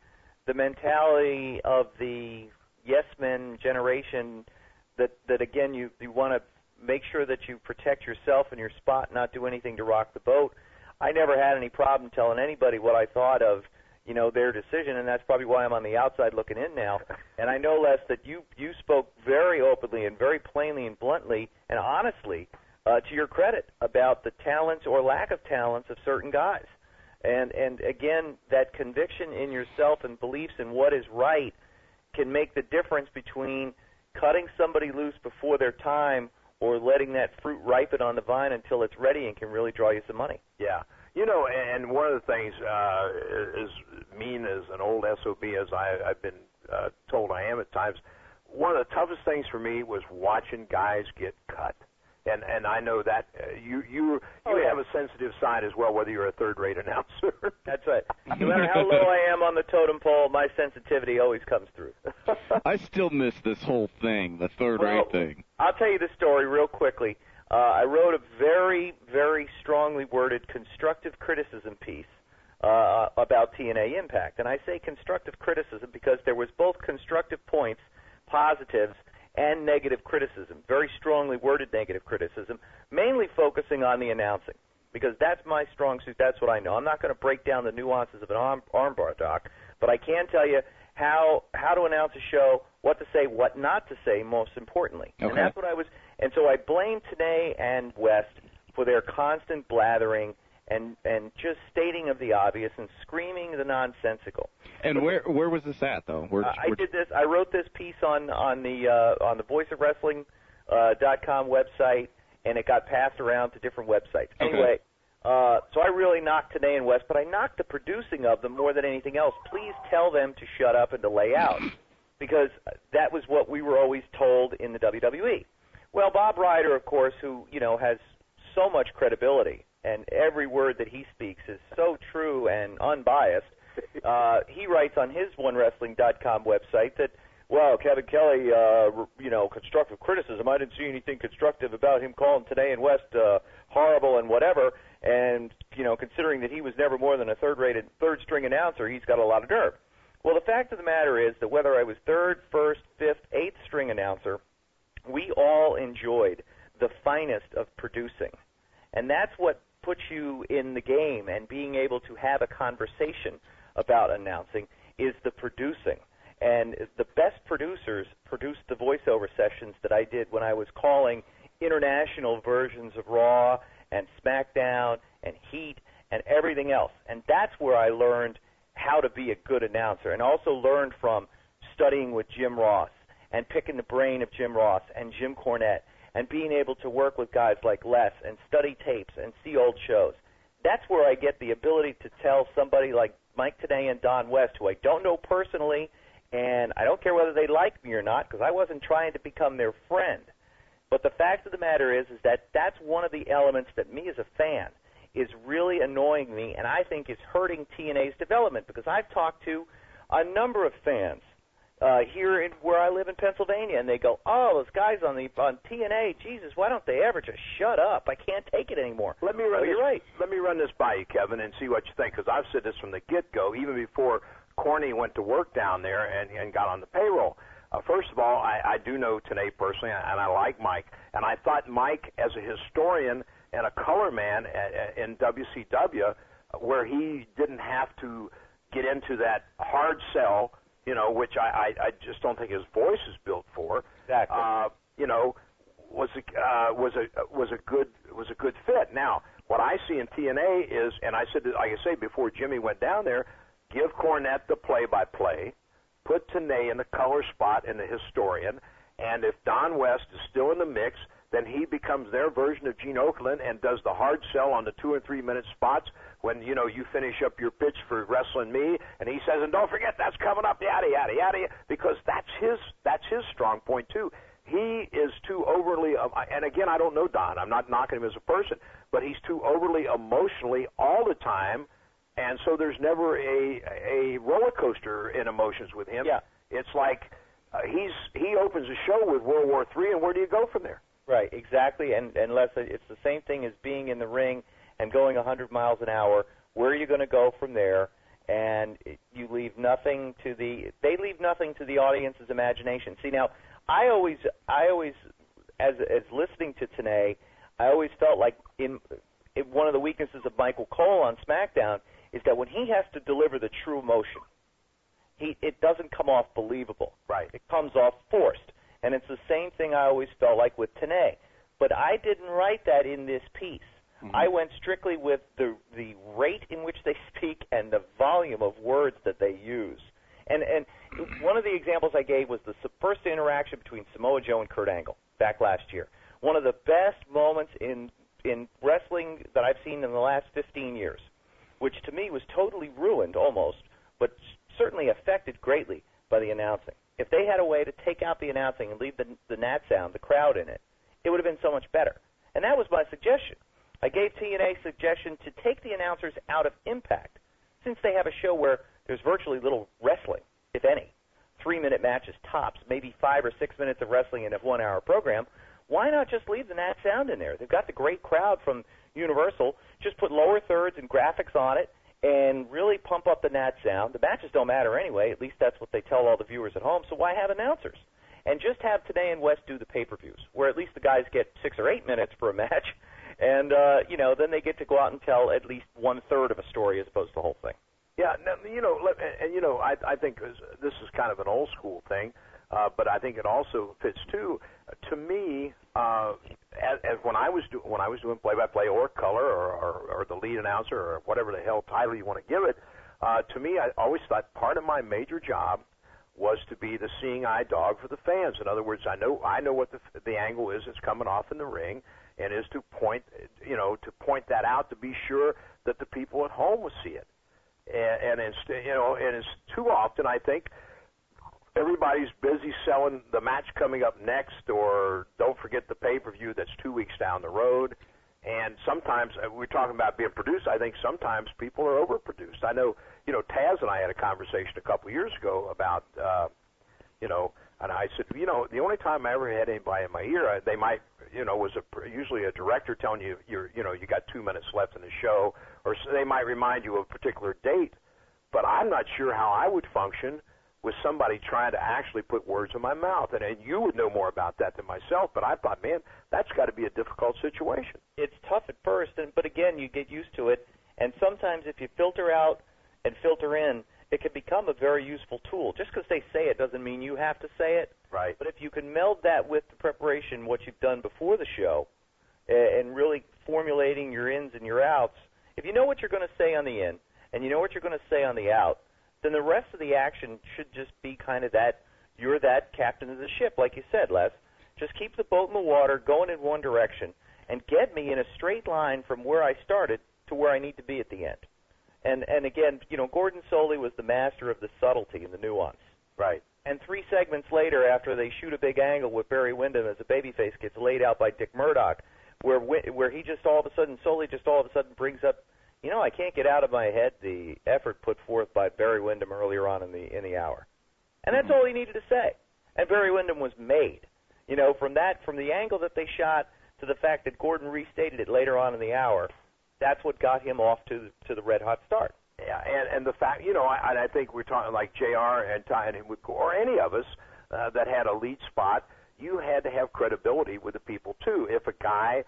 mentality of the yes men generation. That again, you want to make sure that you protect yourself and your spot, not do anything to rock the boat. I never had any problem telling anybody what I thought of, their decision, and that's probably why I'm on the outside looking in now. And I know, Les, that you spoke very openly and very plainly and bluntly and honestly, to your credit, about the talents or lack of talents of certain guys. And again, that conviction in yourself and beliefs in what is right can make the difference between cutting somebody loose before their time or letting that fruit ripen on the vine until it's ready and can really draw you some money. Yeah. And one of the things, as mean as an old SOB as I've been told I am at times, one of the toughest things for me was watching guys get cut. And I know that you have a sensitive side as well, whether you're a third-rate announcer. That's right. No matter how low I am on the totem pole, my sensitivity always comes through. I still miss this whole thing, the third-rate thing. I'll tell you the story real quickly. I wrote a very, very strongly worded constructive criticism piece about TNA Impact. And I say constructive criticism because there was both constructive points, positives, and negative criticism, very strongly worded negative criticism, mainly focusing on the announcing, because that's my strong suit. That's what I know. I'm not going to break down the nuances of an armbar, Doc, but I can tell you how to announce a show, what to say, what not to say, most importantly. Okay. And that's what I was. And so I blame Tenay and West for their constant blathering and just stating of the obvious and screaming the nonsensical. And where was this at, though? I did this. I wrote this piece on the voiceofwrestling.com website, and it got passed around to different websites. Okay. Anyway, so I really knocked Tenay and West, but I knocked the producing of them more than anything else. Please tell them to shut up and to lay out, because that was what we were always told in the WWE. Well, Bob Ryder, of course, who has so much credibility, and every word that he speaks is so true and unbiased. He writes on his OneWrestling.com website that, well, Kevin Kelly, constructive criticism. I didn't see anything constructive about him calling Tenay and West horrible and whatever. And, considering that he was never more than a third-string announcer, he's got a lot of nerve. Well, the fact of the matter is that whether I was third, first, fifth, eighth-string announcer, we all enjoyed the finest of producing. And that's what puts you in the game, and being able to have a conversation about announcing is the producing. And the best producers produced the voiceover sessions that I did when I was calling international versions of Raw and SmackDown and Heat and everything else. And that's where I learned how to be a good announcer, and also learned from studying with Jim Ross and picking the brain of Jim Ross and Jim Cornette, and being able to work with guys like Les and study tapes and see old shows. That's where I get the ability to tell somebody like Mike Tenay and Don West, who I don't know personally, and I don't care whether they like me or not, because I wasn't trying to become their friend. But the fact of the matter is that that's one of the elements that me as a fan is really annoying me, and I think is hurting TNA's development, because I've talked to a number of fans here where I live in Pennsylvania, and they go, "Oh, those guys on TNA, Jesus, why don't they ever just shut up? I can't take it anymore." You're right. Let me run this by you, Kevin, and see what you think, because I've said this from the get-go, even before Corny went to work down there and got on the payroll. First of all, I do know Tenay personally, and I like Mike, and I thought Mike, as a historian and a color man in WCW, where he didn't have to get into that hard sell, which I just don't think his voice is built for. Exactly. Was a good fit. Now, what I see in TNA is, and I said, like I say, before Jimmy went down there, give Cornette the play-by-play, put Tenay in the color spot and the historian, and if Don West is still in the mix, then he becomes their version of Gene Okerlund and does the hard sell on the 2 and 3 minute spots when you finish up your pitch for Wrestling Me, and he says, and don't forget that's coming up, yada yada yada, because that's his strong point too. He is too overly, and again, I don't know Don. I'm not knocking him as a person, but he's too overly emotionally all the time, and so there's never a roller coaster in emotions with him. Yeah. It's like he opens a show with World War III, and where do you go from there? Right, exactly. And Les, it's the same thing as being in the ring and going 100 miles an hour. Where are you going to go from there? And you leave nothing to they leave nothing to the audience's imagination. See, now, I always, as listening to Tenay, I always felt like one of the weaknesses of Michael Cole on SmackDown is that when he has to deliver the true emotion, it doesn't come off believable. Right. It comes off forced. And it's the same thing I always felt like with Tenay. But I didn't write that in this piece. Mm-hmm. I went strictly with the rate in which they speak and the volume of words that they use. And one of the examples I gave was the first interaction between Samoa Joe and Kurt Angle back last year. One of the best moments in wrestling that I've seen in the last 15 years, which to me was totally ruined almost, but certainly affected greatly by the announcing. If they had a way to take out the announcing and leave the nat sound, the crowd in it, it would have been so much better. And that was my suggestion. I gave TNA a suggestion to take the announcers out of Impact, since they have a show where there's virtually little wrestling, if any. 3-minute matches tops, maybe 5 or 6 minutes of wrestling in a 1-hour program. Why not just leave the nat sound in there? They've got the great crowd from Universal. Just put lower thirds and graphics on it and really pump up the nat sound. The matches don't matter anyway. At least that's what they tell all the viewers at home. So why have announcers? And just have Tenay and West do the pay-per-views, where at least the guys get 6 or 8 minutes for a match, and then they get to go out and tell at least 1/3 of a story as opposed to the whole thing. Yeah, I think this is kind of an old school thing, but I think it also fits too. To me, as when I was doing play-by-play or color or the lead announcer or whatever the hell title you want to give it, to me, I always thought part of my major job was to be the seeing eye dog for the fans. In other words, I know what the angle is that's coming off in the ring, and is to point that out to be sure that the people at home will see it. And it's too often, I think, everybody's busy selling the match coming up next, or don't forget the pay-per-view that's 2 weeks down the road. And sometimes, we're talking about being produced, I think sometimes people are overproduced. I know, Taz and I had a conversation a couple years ago about, and I said, the only time I ever had anybody in my ear, they might, was usually a director telling you, you got 2 minutes left in the show, or so they might remind you of a particular date. But I'm not sure how I would function with somebody trying to actually put words in my mouth. And you would know more about that than myself, but I thought, man, that's got to be a difficult situation. It's tough at first, but again, you get used to it. And sometimes if you filter out and filter in, it can become a very useful tool. Just because they say it doesn't mean you have to say it. Right. But if you can meld that with the preparation, what you've done before the show, and really formulating your ins and your outs, if you know what you're going to say on the in, and you know what you're going to say on the out, then the rest of the action should just be kind of that, you're that captain of the ship, like you said, Les. Just keep the boat in the water, going in one direction, and get me in a straight line from where I started to where I need to be at the end. And again, Gordon Solie was the master of the subtlety and the nuance. Right. And 3 segments later, after they shoot a big angle with Barry Windham as a babyface gets laid out by Dick Murdoch, where he just all of a sudden, Solie just all of a sudden brings up, I can't get out of my head the effort put forth by Barry Windham earlier on in the hour. And that's all he needed to say. And Barry Windham was made. From the angle that they shot to the fact that Gordon restated it later on in the hour, that's what got him off to the red-hot start. Yeah, and the fact, I think we're talking like JR and or any of us that had a lead spot, you had to have credibility with the people, too. If a guy...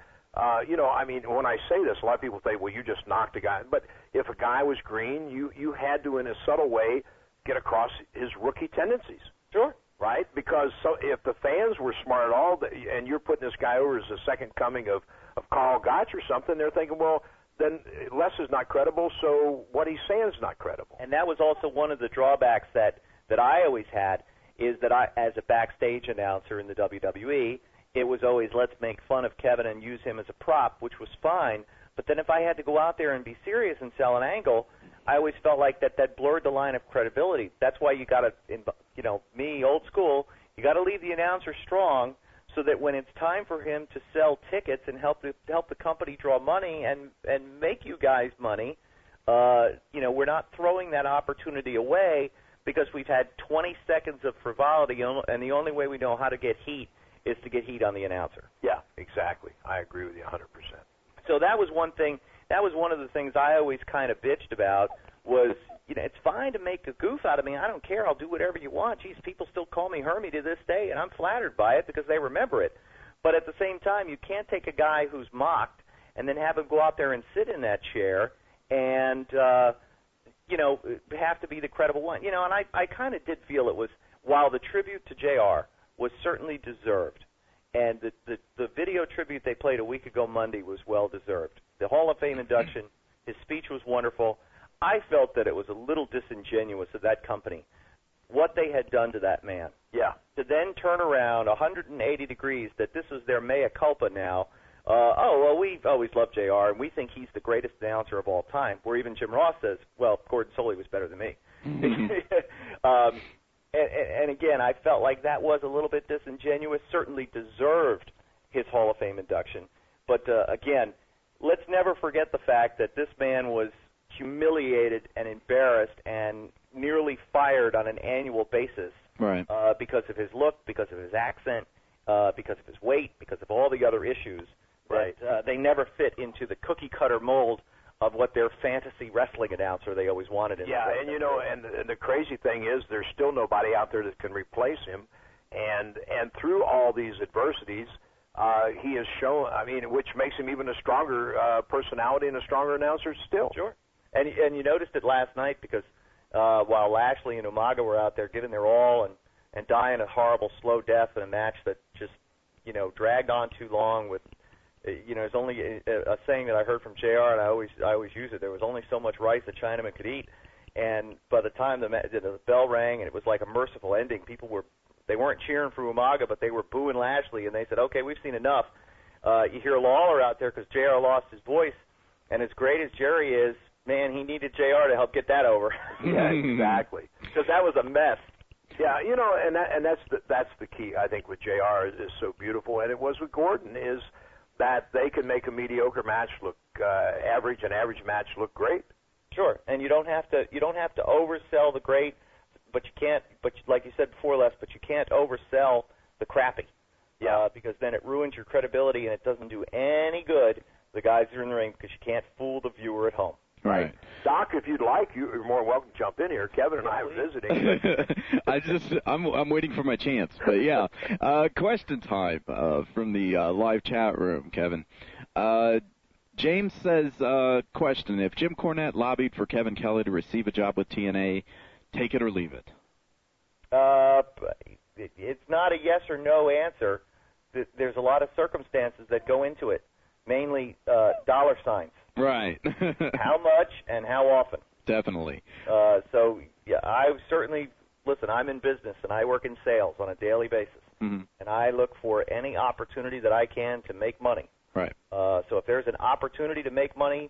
when I say this, a lot of people say, well, you just knocked a guy. But if a guy was green, you had to, in a subtle way, get across his rookie tendencies. Sure. Right? Because if the fans were smart at all, and you're putting this guy over as the second coming of Carl Gotch or something, they're thinking, well, then Les is not credible, so what he's saying is not credible. And that was also one of the drawbacks that I always had, is that I, as a backstage announcer in the WWE, it was always, let's make fun of Kevin and use him as a prop, which was fine. But then if I had to go out there and be serious and sell an angle, I always felt like that blurred the line of credibility. That's why you got to, me, old school, you got to leave the announcer strong so that when it's time for him to sell tickets and help the company draw money and make you guys money, we're not throwing that opportunity away because we've had 20 seconds of frivolity, and the only way we know how to get heat is to get heat on the announcer. Yeah, Exactly. I agree with you 100%. So that was one thing. That was one of the things I always kind of bitched about was, it's fine to make a goof out of me. I don't care. I'll do whatever you want. Geez, people still call me Hermie to this day, and I'm flattered by it because they remember it. But at the same time, you can't take a guy who's mocked and then have him go out there and sit in that chair and, have to be the credible one. And I kind of did feel it was, while the tribute to JR was certainly deserved, and the video tribute they played a week ago Monday was well deserved. The Hall of Fame induction, his speech was wonderful. I felt that it was a little disingenuous of that company, what they had done to that man. Yeah. To then turn around 180 degrees, that this was their mea culpa now. We've always loved JR, and we think he's the greatest announcer of all time, where even Jim Ross says, well, Gordon Solie was better than me. And again, I felt like that was a little bit disingenuous, certainly deserved his Hall of Fame induction. But again, let's never forget the fact that this man was humiliated and embarrassed and nearly fired on an annual basis, right? Because of his look, because of his accent, because of his weight, because of all the other issues. Right. That they never fit into the cookie-cutter mold of what their fantasy wrestling announcer they always wanted. And the crazy thing is there's still nobody out there that can replace him. And through all these adversities, he has shown, which makes him even a stronger personality and a stronger announcer still. Sure. And you noticed it last night because while Lashley and Umaga were out there giving their all and dying a horrible slow death in a match that just, dragged on too long with, there's only a saying that I heard from JR, and I always use it. There was only so much rice a Chinaman could eat, and by the time the bell rang and it was like a merciful ending, they weren't cheering for Umaga, but they were booing Lashley, and they said, okay, we've seen enough. You hear Lawler out there because JR lost his voice, and as great as Jerry is, man, he needed JR to help get that over. Yeah, exactly. Because that was a mess. Yeah, and that's the key. I think with JR is so beautiful, and it was with Gordon, is that they can make a mediocre match look average, an average match look great. Sure, and you don't have to oversell the great, but you can't. But like you said before, Les, but you can't oversell the crappy. Yeah. Because then it ruins your credibility, and it doesn't do any good. The guys are in the ring because you can't fool the viewer at home. Right. Doc, if you'd like, you're more than welcome to jump in here. Kevin and I are visiting. I'm waiting for my chance. But yeah, question time from the live chat room, Kevin. James says, question: if Jim Cornette lobbied for Kevin Kelly to receive a job with TNA, take it or leave it? It's not a yes or no answer. There's a lot of circumstances that go into it, mainly dollar signs. Right. How much and how often? Definitely. So, yeah, I certainly, listen, I'm in business, and I work in sales on a daily basis. Mm-hmm. And I look for any opportunity that I can to make money. Right. So if there's an opportunity to make money,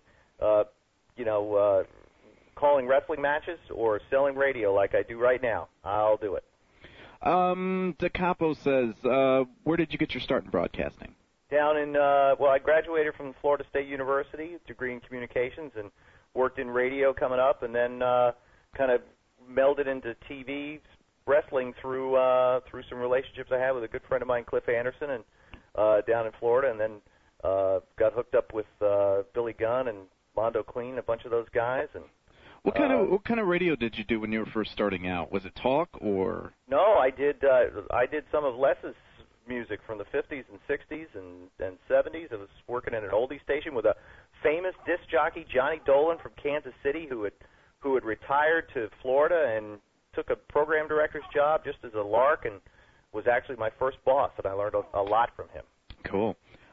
calling wrestling matches or selling radio like I do right now, I'll do it. Da Capo says, where did you get your start in broadcasting? Down in, I graduated from Florida State University, degree in communications, and worked in radio coming up, and then kind of melded into TV wrestling through some relationships I had with a good friend of mine, Cliff Anderson, and down in Florida, and then got hooked up with Billy Gunn and Mondo Clean, a bunch of those guys. And what kind of radio did you do when you were first starting out? Was it talk or? No, I did some of Les's music from the 50s and 60s and 70s. I was working at an oldie station with a famous disc jockey, Johnny Dolan from Kansas City, who had retired to Florida and took a program director's job just as a lark, and was actually my first boss, and I learned a lot from him. Cool.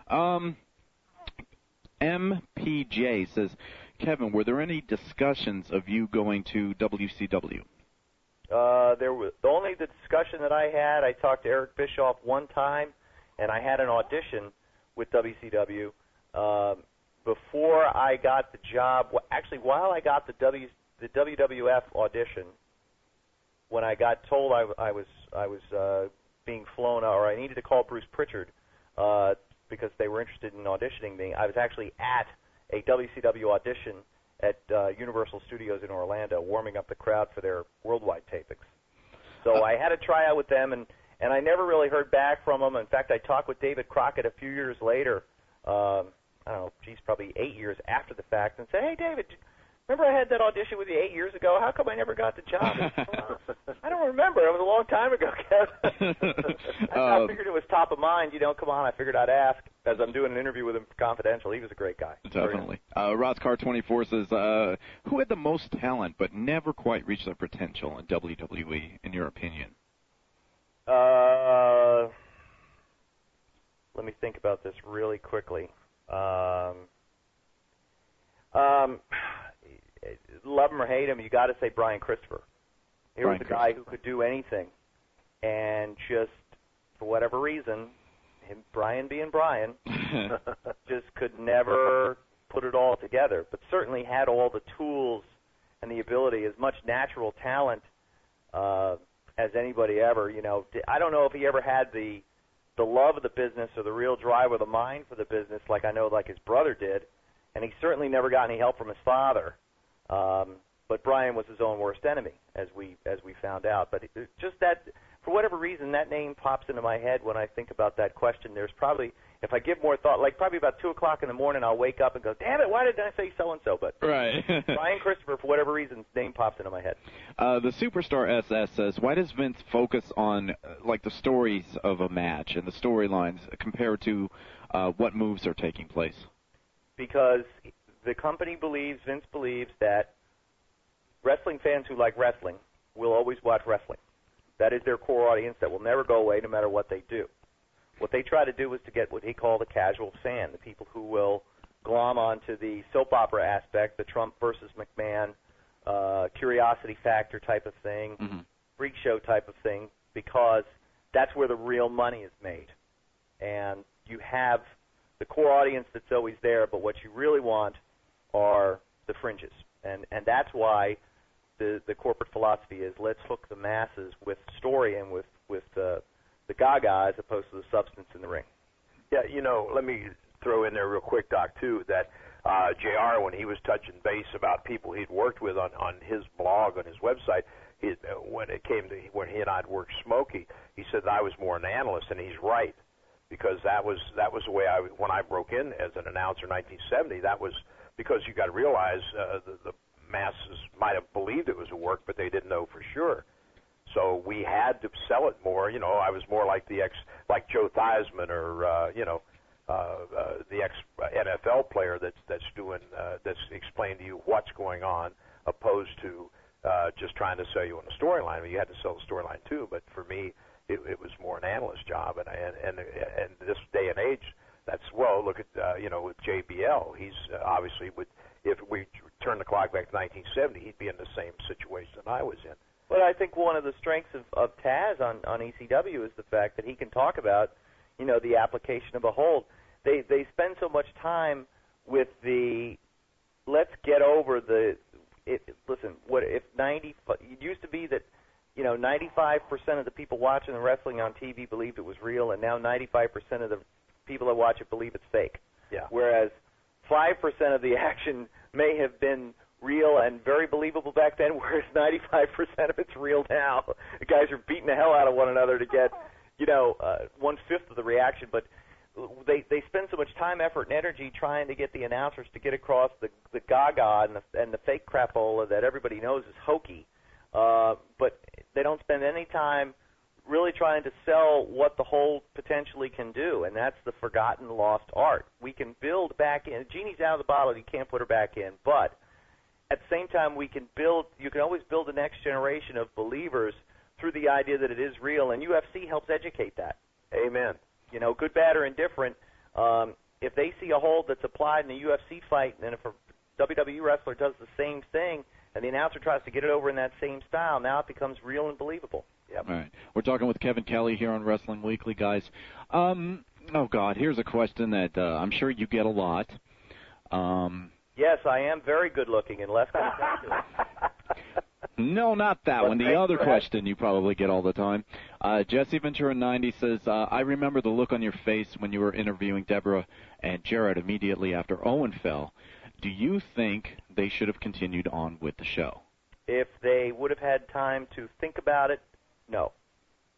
MPJ says, Kevin, were there any discussions of you going to WCW? There was only the discussion that I had. I talked to Eric Bischoff one time, and I had an audition with WCW before I got the job. Actually, while I got the WWF audition, when I got told I was being flown, or I needed to call Bruce Pritchard because they were interested in auditioning me, I was actually at a WCW audition at Universal Studios in Orlando, warming up the crowd for their worldwide tapings. So I had a tryout with them, and And I never really heard back from him. In fact, I talked with David Crockett a few years later, I don't know, probably 8 years after the fact, and said, hey, David, remember I had that audition with you 8 years ago? How come I never got the job? I don't remember. It was a long time ago, Kevin. I figured it was top of mind. Come on, I figured I'd ask as I'm doing an interview with him for Confidential. He was a great guy. Definitely. Rosscar24 says, who had the most talent but never quite reached their potential in WWE, in your opinion? Let me think about this really quickly. Love him or hate him, you got to say Brian Christopher. He was a guy who could do anything, and just for whatever reason, Brian being Brian, just could never put it all together. But certainly had all the tools and the ability, as much natural talent as anybody ever. I don't know if he ever had the love of the business or the real drive or the mind for the business like his brother did, and he certainly never got any help from his father. But Brian was his own worst enemy, as we found out. But just that, for whatever reason, that name pops into my head when I think about that question. There's probably, if I give more thought, like probably about 2 o'clock in the morning, I'll wake up and go, damn it, why didn't I say so-and-so? But right. Brian Christopher, for whatever reason, his name pops into my head. The Superstar SS says, why does Vince focus on the stories of a match and the storylines compared to what moves are taking place? Because the company Vince believes that wrestling fans who like wrestling will always watch wrestling. That is their core audience that will never go away no matter what they do. What they try to do is to get what he called the casual fan, the people who will glom onto the soap opera aspect, the Trump versus McMahon, curiosity factor type of thing, freak show type of thing, because that's where the real money is made. And you have the core audience that's always there, but what you really want are the fringes. And that's why the corporate philosophy is let's hook the masses with story and with the gaga as opposed to the substance in the ring. Yeah, let me throw in there real quick, Doc, too, that JR, when he was touching base about people he'd worked with on his blog, on his website, when he and I'd worked Smokey, he said that I was more an analyst, and he's right, because that was the way when I broke in as an announcer in 1970, that was because you got to realize the masses might have believed it was a work, but they didn't know for sure. So we had to sell it more. I was more like like Joe Theismann or the ex-NFL player that's explaining to you what's going on, opposed to just trying to sell you on a storyline. I mean, you had to sell the storyline too, but for me, it was more an analyst job. And this day and age, look at with JBL. He's obviously if we turn the clock back to 1970, he'd be in the same situation that I was in. But I think one of the strengths of Taz on ECW is the fact that he can talk about, the application of a hold. They spend so much time with the let's get over the listen. What if 90? It used to be that 95% of the people watching the wrestling on TV believed it was real, and now 95% of the people that watch it believe it's fake. Yeah. Whereas 5% of the action may have been real and very believable back then, whereas 95% of it's real now. The guys are beating the hell out of one another to get, 1/5 of the reaction. But they spend so much time, effort, and energy trying to get the announcers to get across the gaga and the fake crapola that everybody knows is hokey. But they don't spend any time really trying to sell what the whole potentially can do, and that's the forgotten, lost art. We can build back in. Genie's out of the bottle. You can't put her back in. But at the same time, you can always build the next generation of believers through the idea that it is real, and UFC helps educate that. Amen. Good, bad, or indifferent, if they see a hold that's applied in a UFC fight, and if a WWE wrestler does the same thing, and the announcer tries to get it over in that same style, now it becomes real and believable. Yep. All right. We're talking with Kevin Kelly here on Wrestling Weekly, guys. Oh, God, here's a question that I'm sure you get a lot. Yes, I am very good-looking, and less content. No, not that one. The other question you probably get all the time. Jesse Ventura 90 says, I remember the look on your face when you were interviewing Deborah and Jarrett immediately after Owen fell. Do you think they should have continued on with the show? If they would have had time to think about it, no.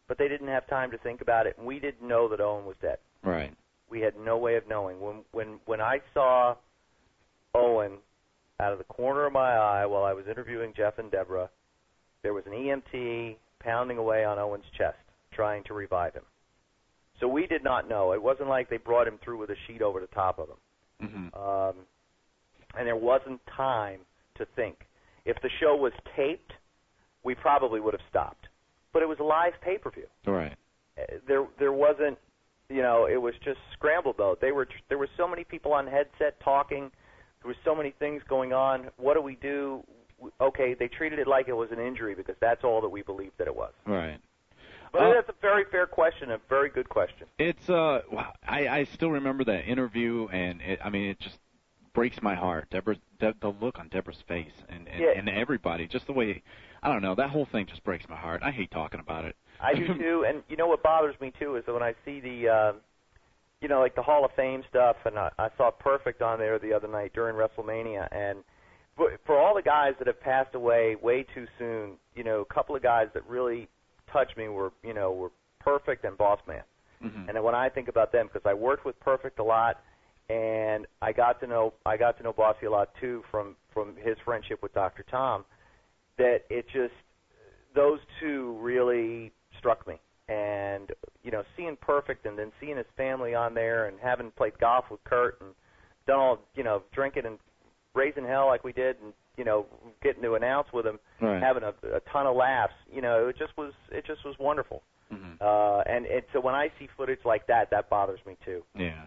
but they didn't have time to think about it, and we didn't know that Owen was dead. Right. We had no way of knowing. When I saw Owen out of the corner of my eye while I was interviewing Jeff and Deborah, there was an EMT pounding away on Owen's chest, trying to revive him. So we did not know. It wasn't like they brought him through with a sheet over the top of him. Mm-hmm. And there wasn't time to think. If the show was taped, we probably would have stopped. But it was a live pay-per-view. Right. There wasn't, it was just scrambled, though. There were so many people on headset talking. There were so many things going on. What do we do? Okay, they treated it like it was an injury because that's all that we believed that it was. Right. But that's a very fair question, a very good question. It's I still remember that interview, and it just breaks my heart. The look on Deborah's face and everybody, just the way, I don't know, that whole thing just breaks my heart. I hate talking about it. I do too, and what bothers me too is that when I see the, like the Hall of Fame stuff, and I saw Perfect on there the other night during WrestleMania, and for all the guys that have passed away way too soon, a couple of guys that really touched me were Perfect and Boss Man. Mm-hmm. And when I think about them, because I worked with Perfect a lot, and I got to know Bossy a lot too from his friendship with Dr. Tom, that those two really struck me. And seeing Perfect and then seeing his family on there and having played golf with Kurt and done all drinking and raising hell like we did, and getting to announce with him, right. having a ton of laughs, it just was wonderful. Mm-hmm. And so when I see footage like that bothers me too. Yeah.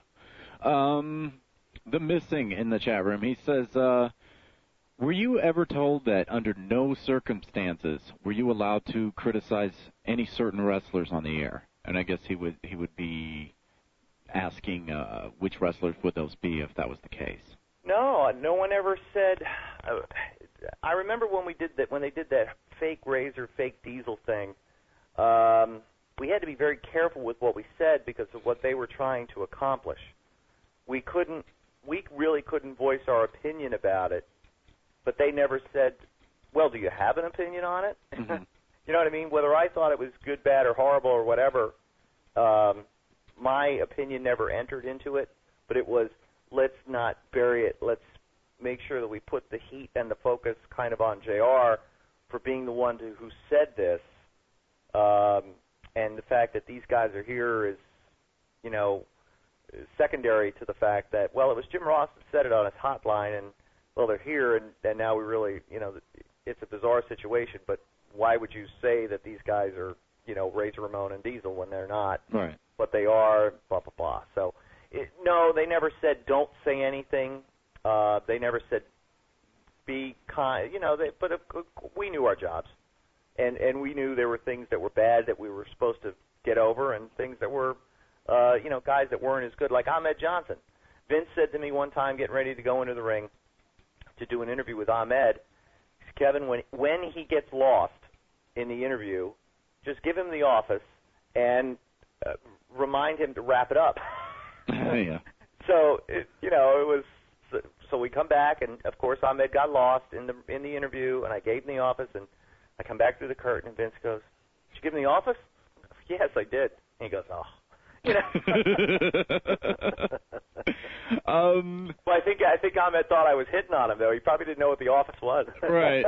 The Missing in the chat room, he says, were you ever told that under no circumstances were you allowed to criticize any certain wrestlers on the air? And I guess he would be asking which wrestlers would those be if that was the case. No one ever said. I remember when they did that fake Razor, fake Diesel thing. We had to be very careful with what we said because of what they were trying to accomplish. We really couldn't voice our opinion about it, but they never said, well, do you have an opinion on it? Mm-hmm. You know what I mean? Whether I thought it was good, bad, or horrible or whatever, my opinion never entered into it, but it was, let's not bury it. Let's make sure that we put the heat and the focus kind of on JR for being the one who said this, and the fact that these guys are here is, secondary to the fact that, well, it was Jim Ross that said it on his hotline, and, well, they're here, and now we really, it's a bizarre situation, but why would you say that these guys are, Razor Ramon and Diesel when they're not? Right. But they are, blah, blah, blah. So, no, they never said don't say anything. They never said be kind, but we knew our jobs. And we knew there were things that were bad that we were supposed to get over and things that were, guys that weren't as good, like Ahmed Johnson. Vince said to me one time, getting ready to go into the ring to do an interview with Ahmed, Kevin, when he gets lost in the interview, just give him the office and remind him to wrap it up. Yeah. So, it was. So we come back, and of course Ahmed got lost in the interview, and I gave him the office, and I come back through the curtain, and Vince goes, "Did you give him the office?" Yes, I did. And he goes, "Oh." Well, I think Ahmed thought I was hitting on him, though. He probably didn't know what the office was. Right.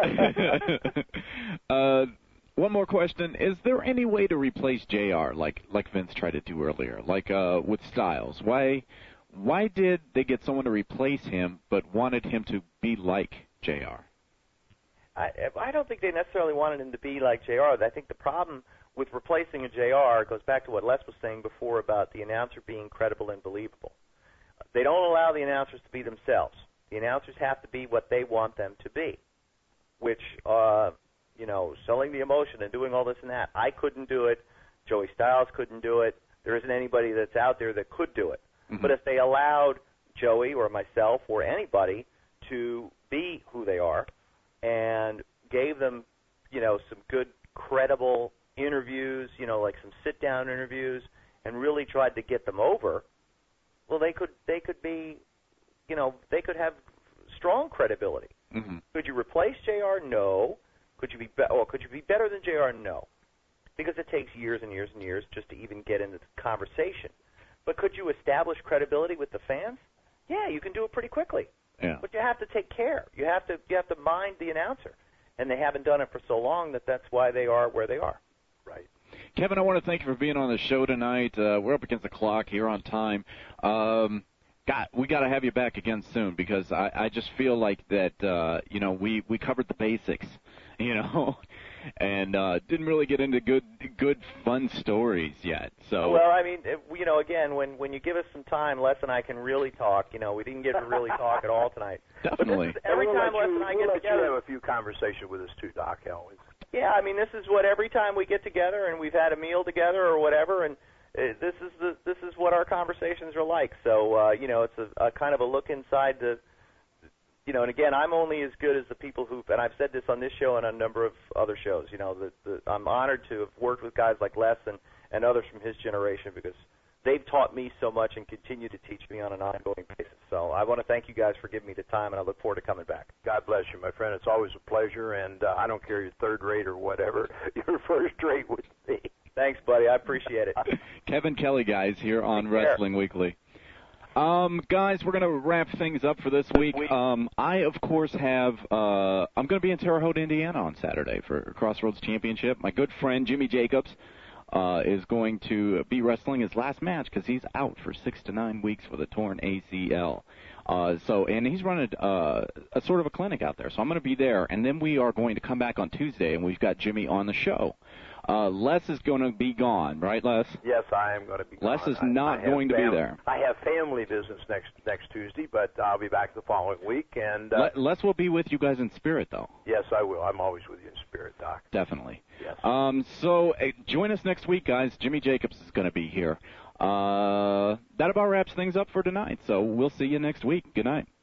One more question. Is there any way to replace JR like Vince tried to do earlier, like with Styles? Why did they get someone to replace him but wanted him to be like JR? I don't think they necessarily wanted him to be like JR. I think the problem with replacing a JR goes back to what Les was saying before about the announcer being credible and believable. They don't allow the announcers to be themselves. The announcers have to be what they want them to be, which, selling the emotion and doing all this and that. I couldn't do it. Joey Styles couldn't do it. There isn't anybody that's out there that could do it. Mm-hmm. But if they allowed Joey or myself or anybody to be who they are and gave them, some good, credible interviews, like some sit-down interviews, and really tried to get them over, well, they could be, they could have strong credibility. Mm-hmm. Could you replace JR? No. Could you be better than JR? No. because it takes years and years and years just to even get into the conversation. But could you establish credibility with the fans? Yeah, you can do it pretty quickly. Yeah. But you have to take care. You have to mind the announcer, and they haven't done it for so long that's why they are where they are. Right. Kevin, I want to thank you for being on the show tonight. We're up against the clock here on time. We got to have you back again soon because I just feel like that, we covered the basics, and didn't really get into good fun stories yet. So. Well, I mean, again, when you give us some time, Les and I can really talk. We didn't get to really talk at all tonight. Definitely. Every time Les and I get together, you have a few conversations with us too, Doc. Always. Yeah, I mean, this is what every time we get together and we've had a meal together or whatever, and this is what our conversations are like. So it's a kind of a look inside the, and again, I'm only as good as the people and I've said this on this show and on a number of other shows. I'm honored to have worked with guys like Les and others from his generation because they've taught me so much and continue to teach me on an ongoing basis. So I want to thank you guys for giving me the time, and I look forward to coming back. God bless you, my friend. It's always a pleasure, and I don't care you're third rate or whatever. You're first rate with me. Thanks, buddy. I appreciate it. Kevin Kelly, guys, here on Wrestling Weekly. Guys, we're going to wrap things up for this week. I, of course, I'm going to be in Terre Haute, Indiana on Saturday for Crossroads Championship. My good friend Jimmy Jacobs is going to be wrestling his last match because he's out for 6 to 9 weeks with a torn ACL. And he's running a sort of a clinic out there. So I'm going to be there, and then we are going to come back on Tuesday, and we've got Jimmy on the show. Les is going to be gone, right, Les? Yes, I am going to be gone. Les is not going to be there. I have family business next Tuesday, but I'll be back the following week. And Les will be with you guys in spirit, though. Yes, I will. I'm always with you in spirit, Doc. Definitely. Yes. So join us next week, guys. Jimmy Jacobs is going to be here. That about wraps things up for tonight. So we'll see you next week. Good night.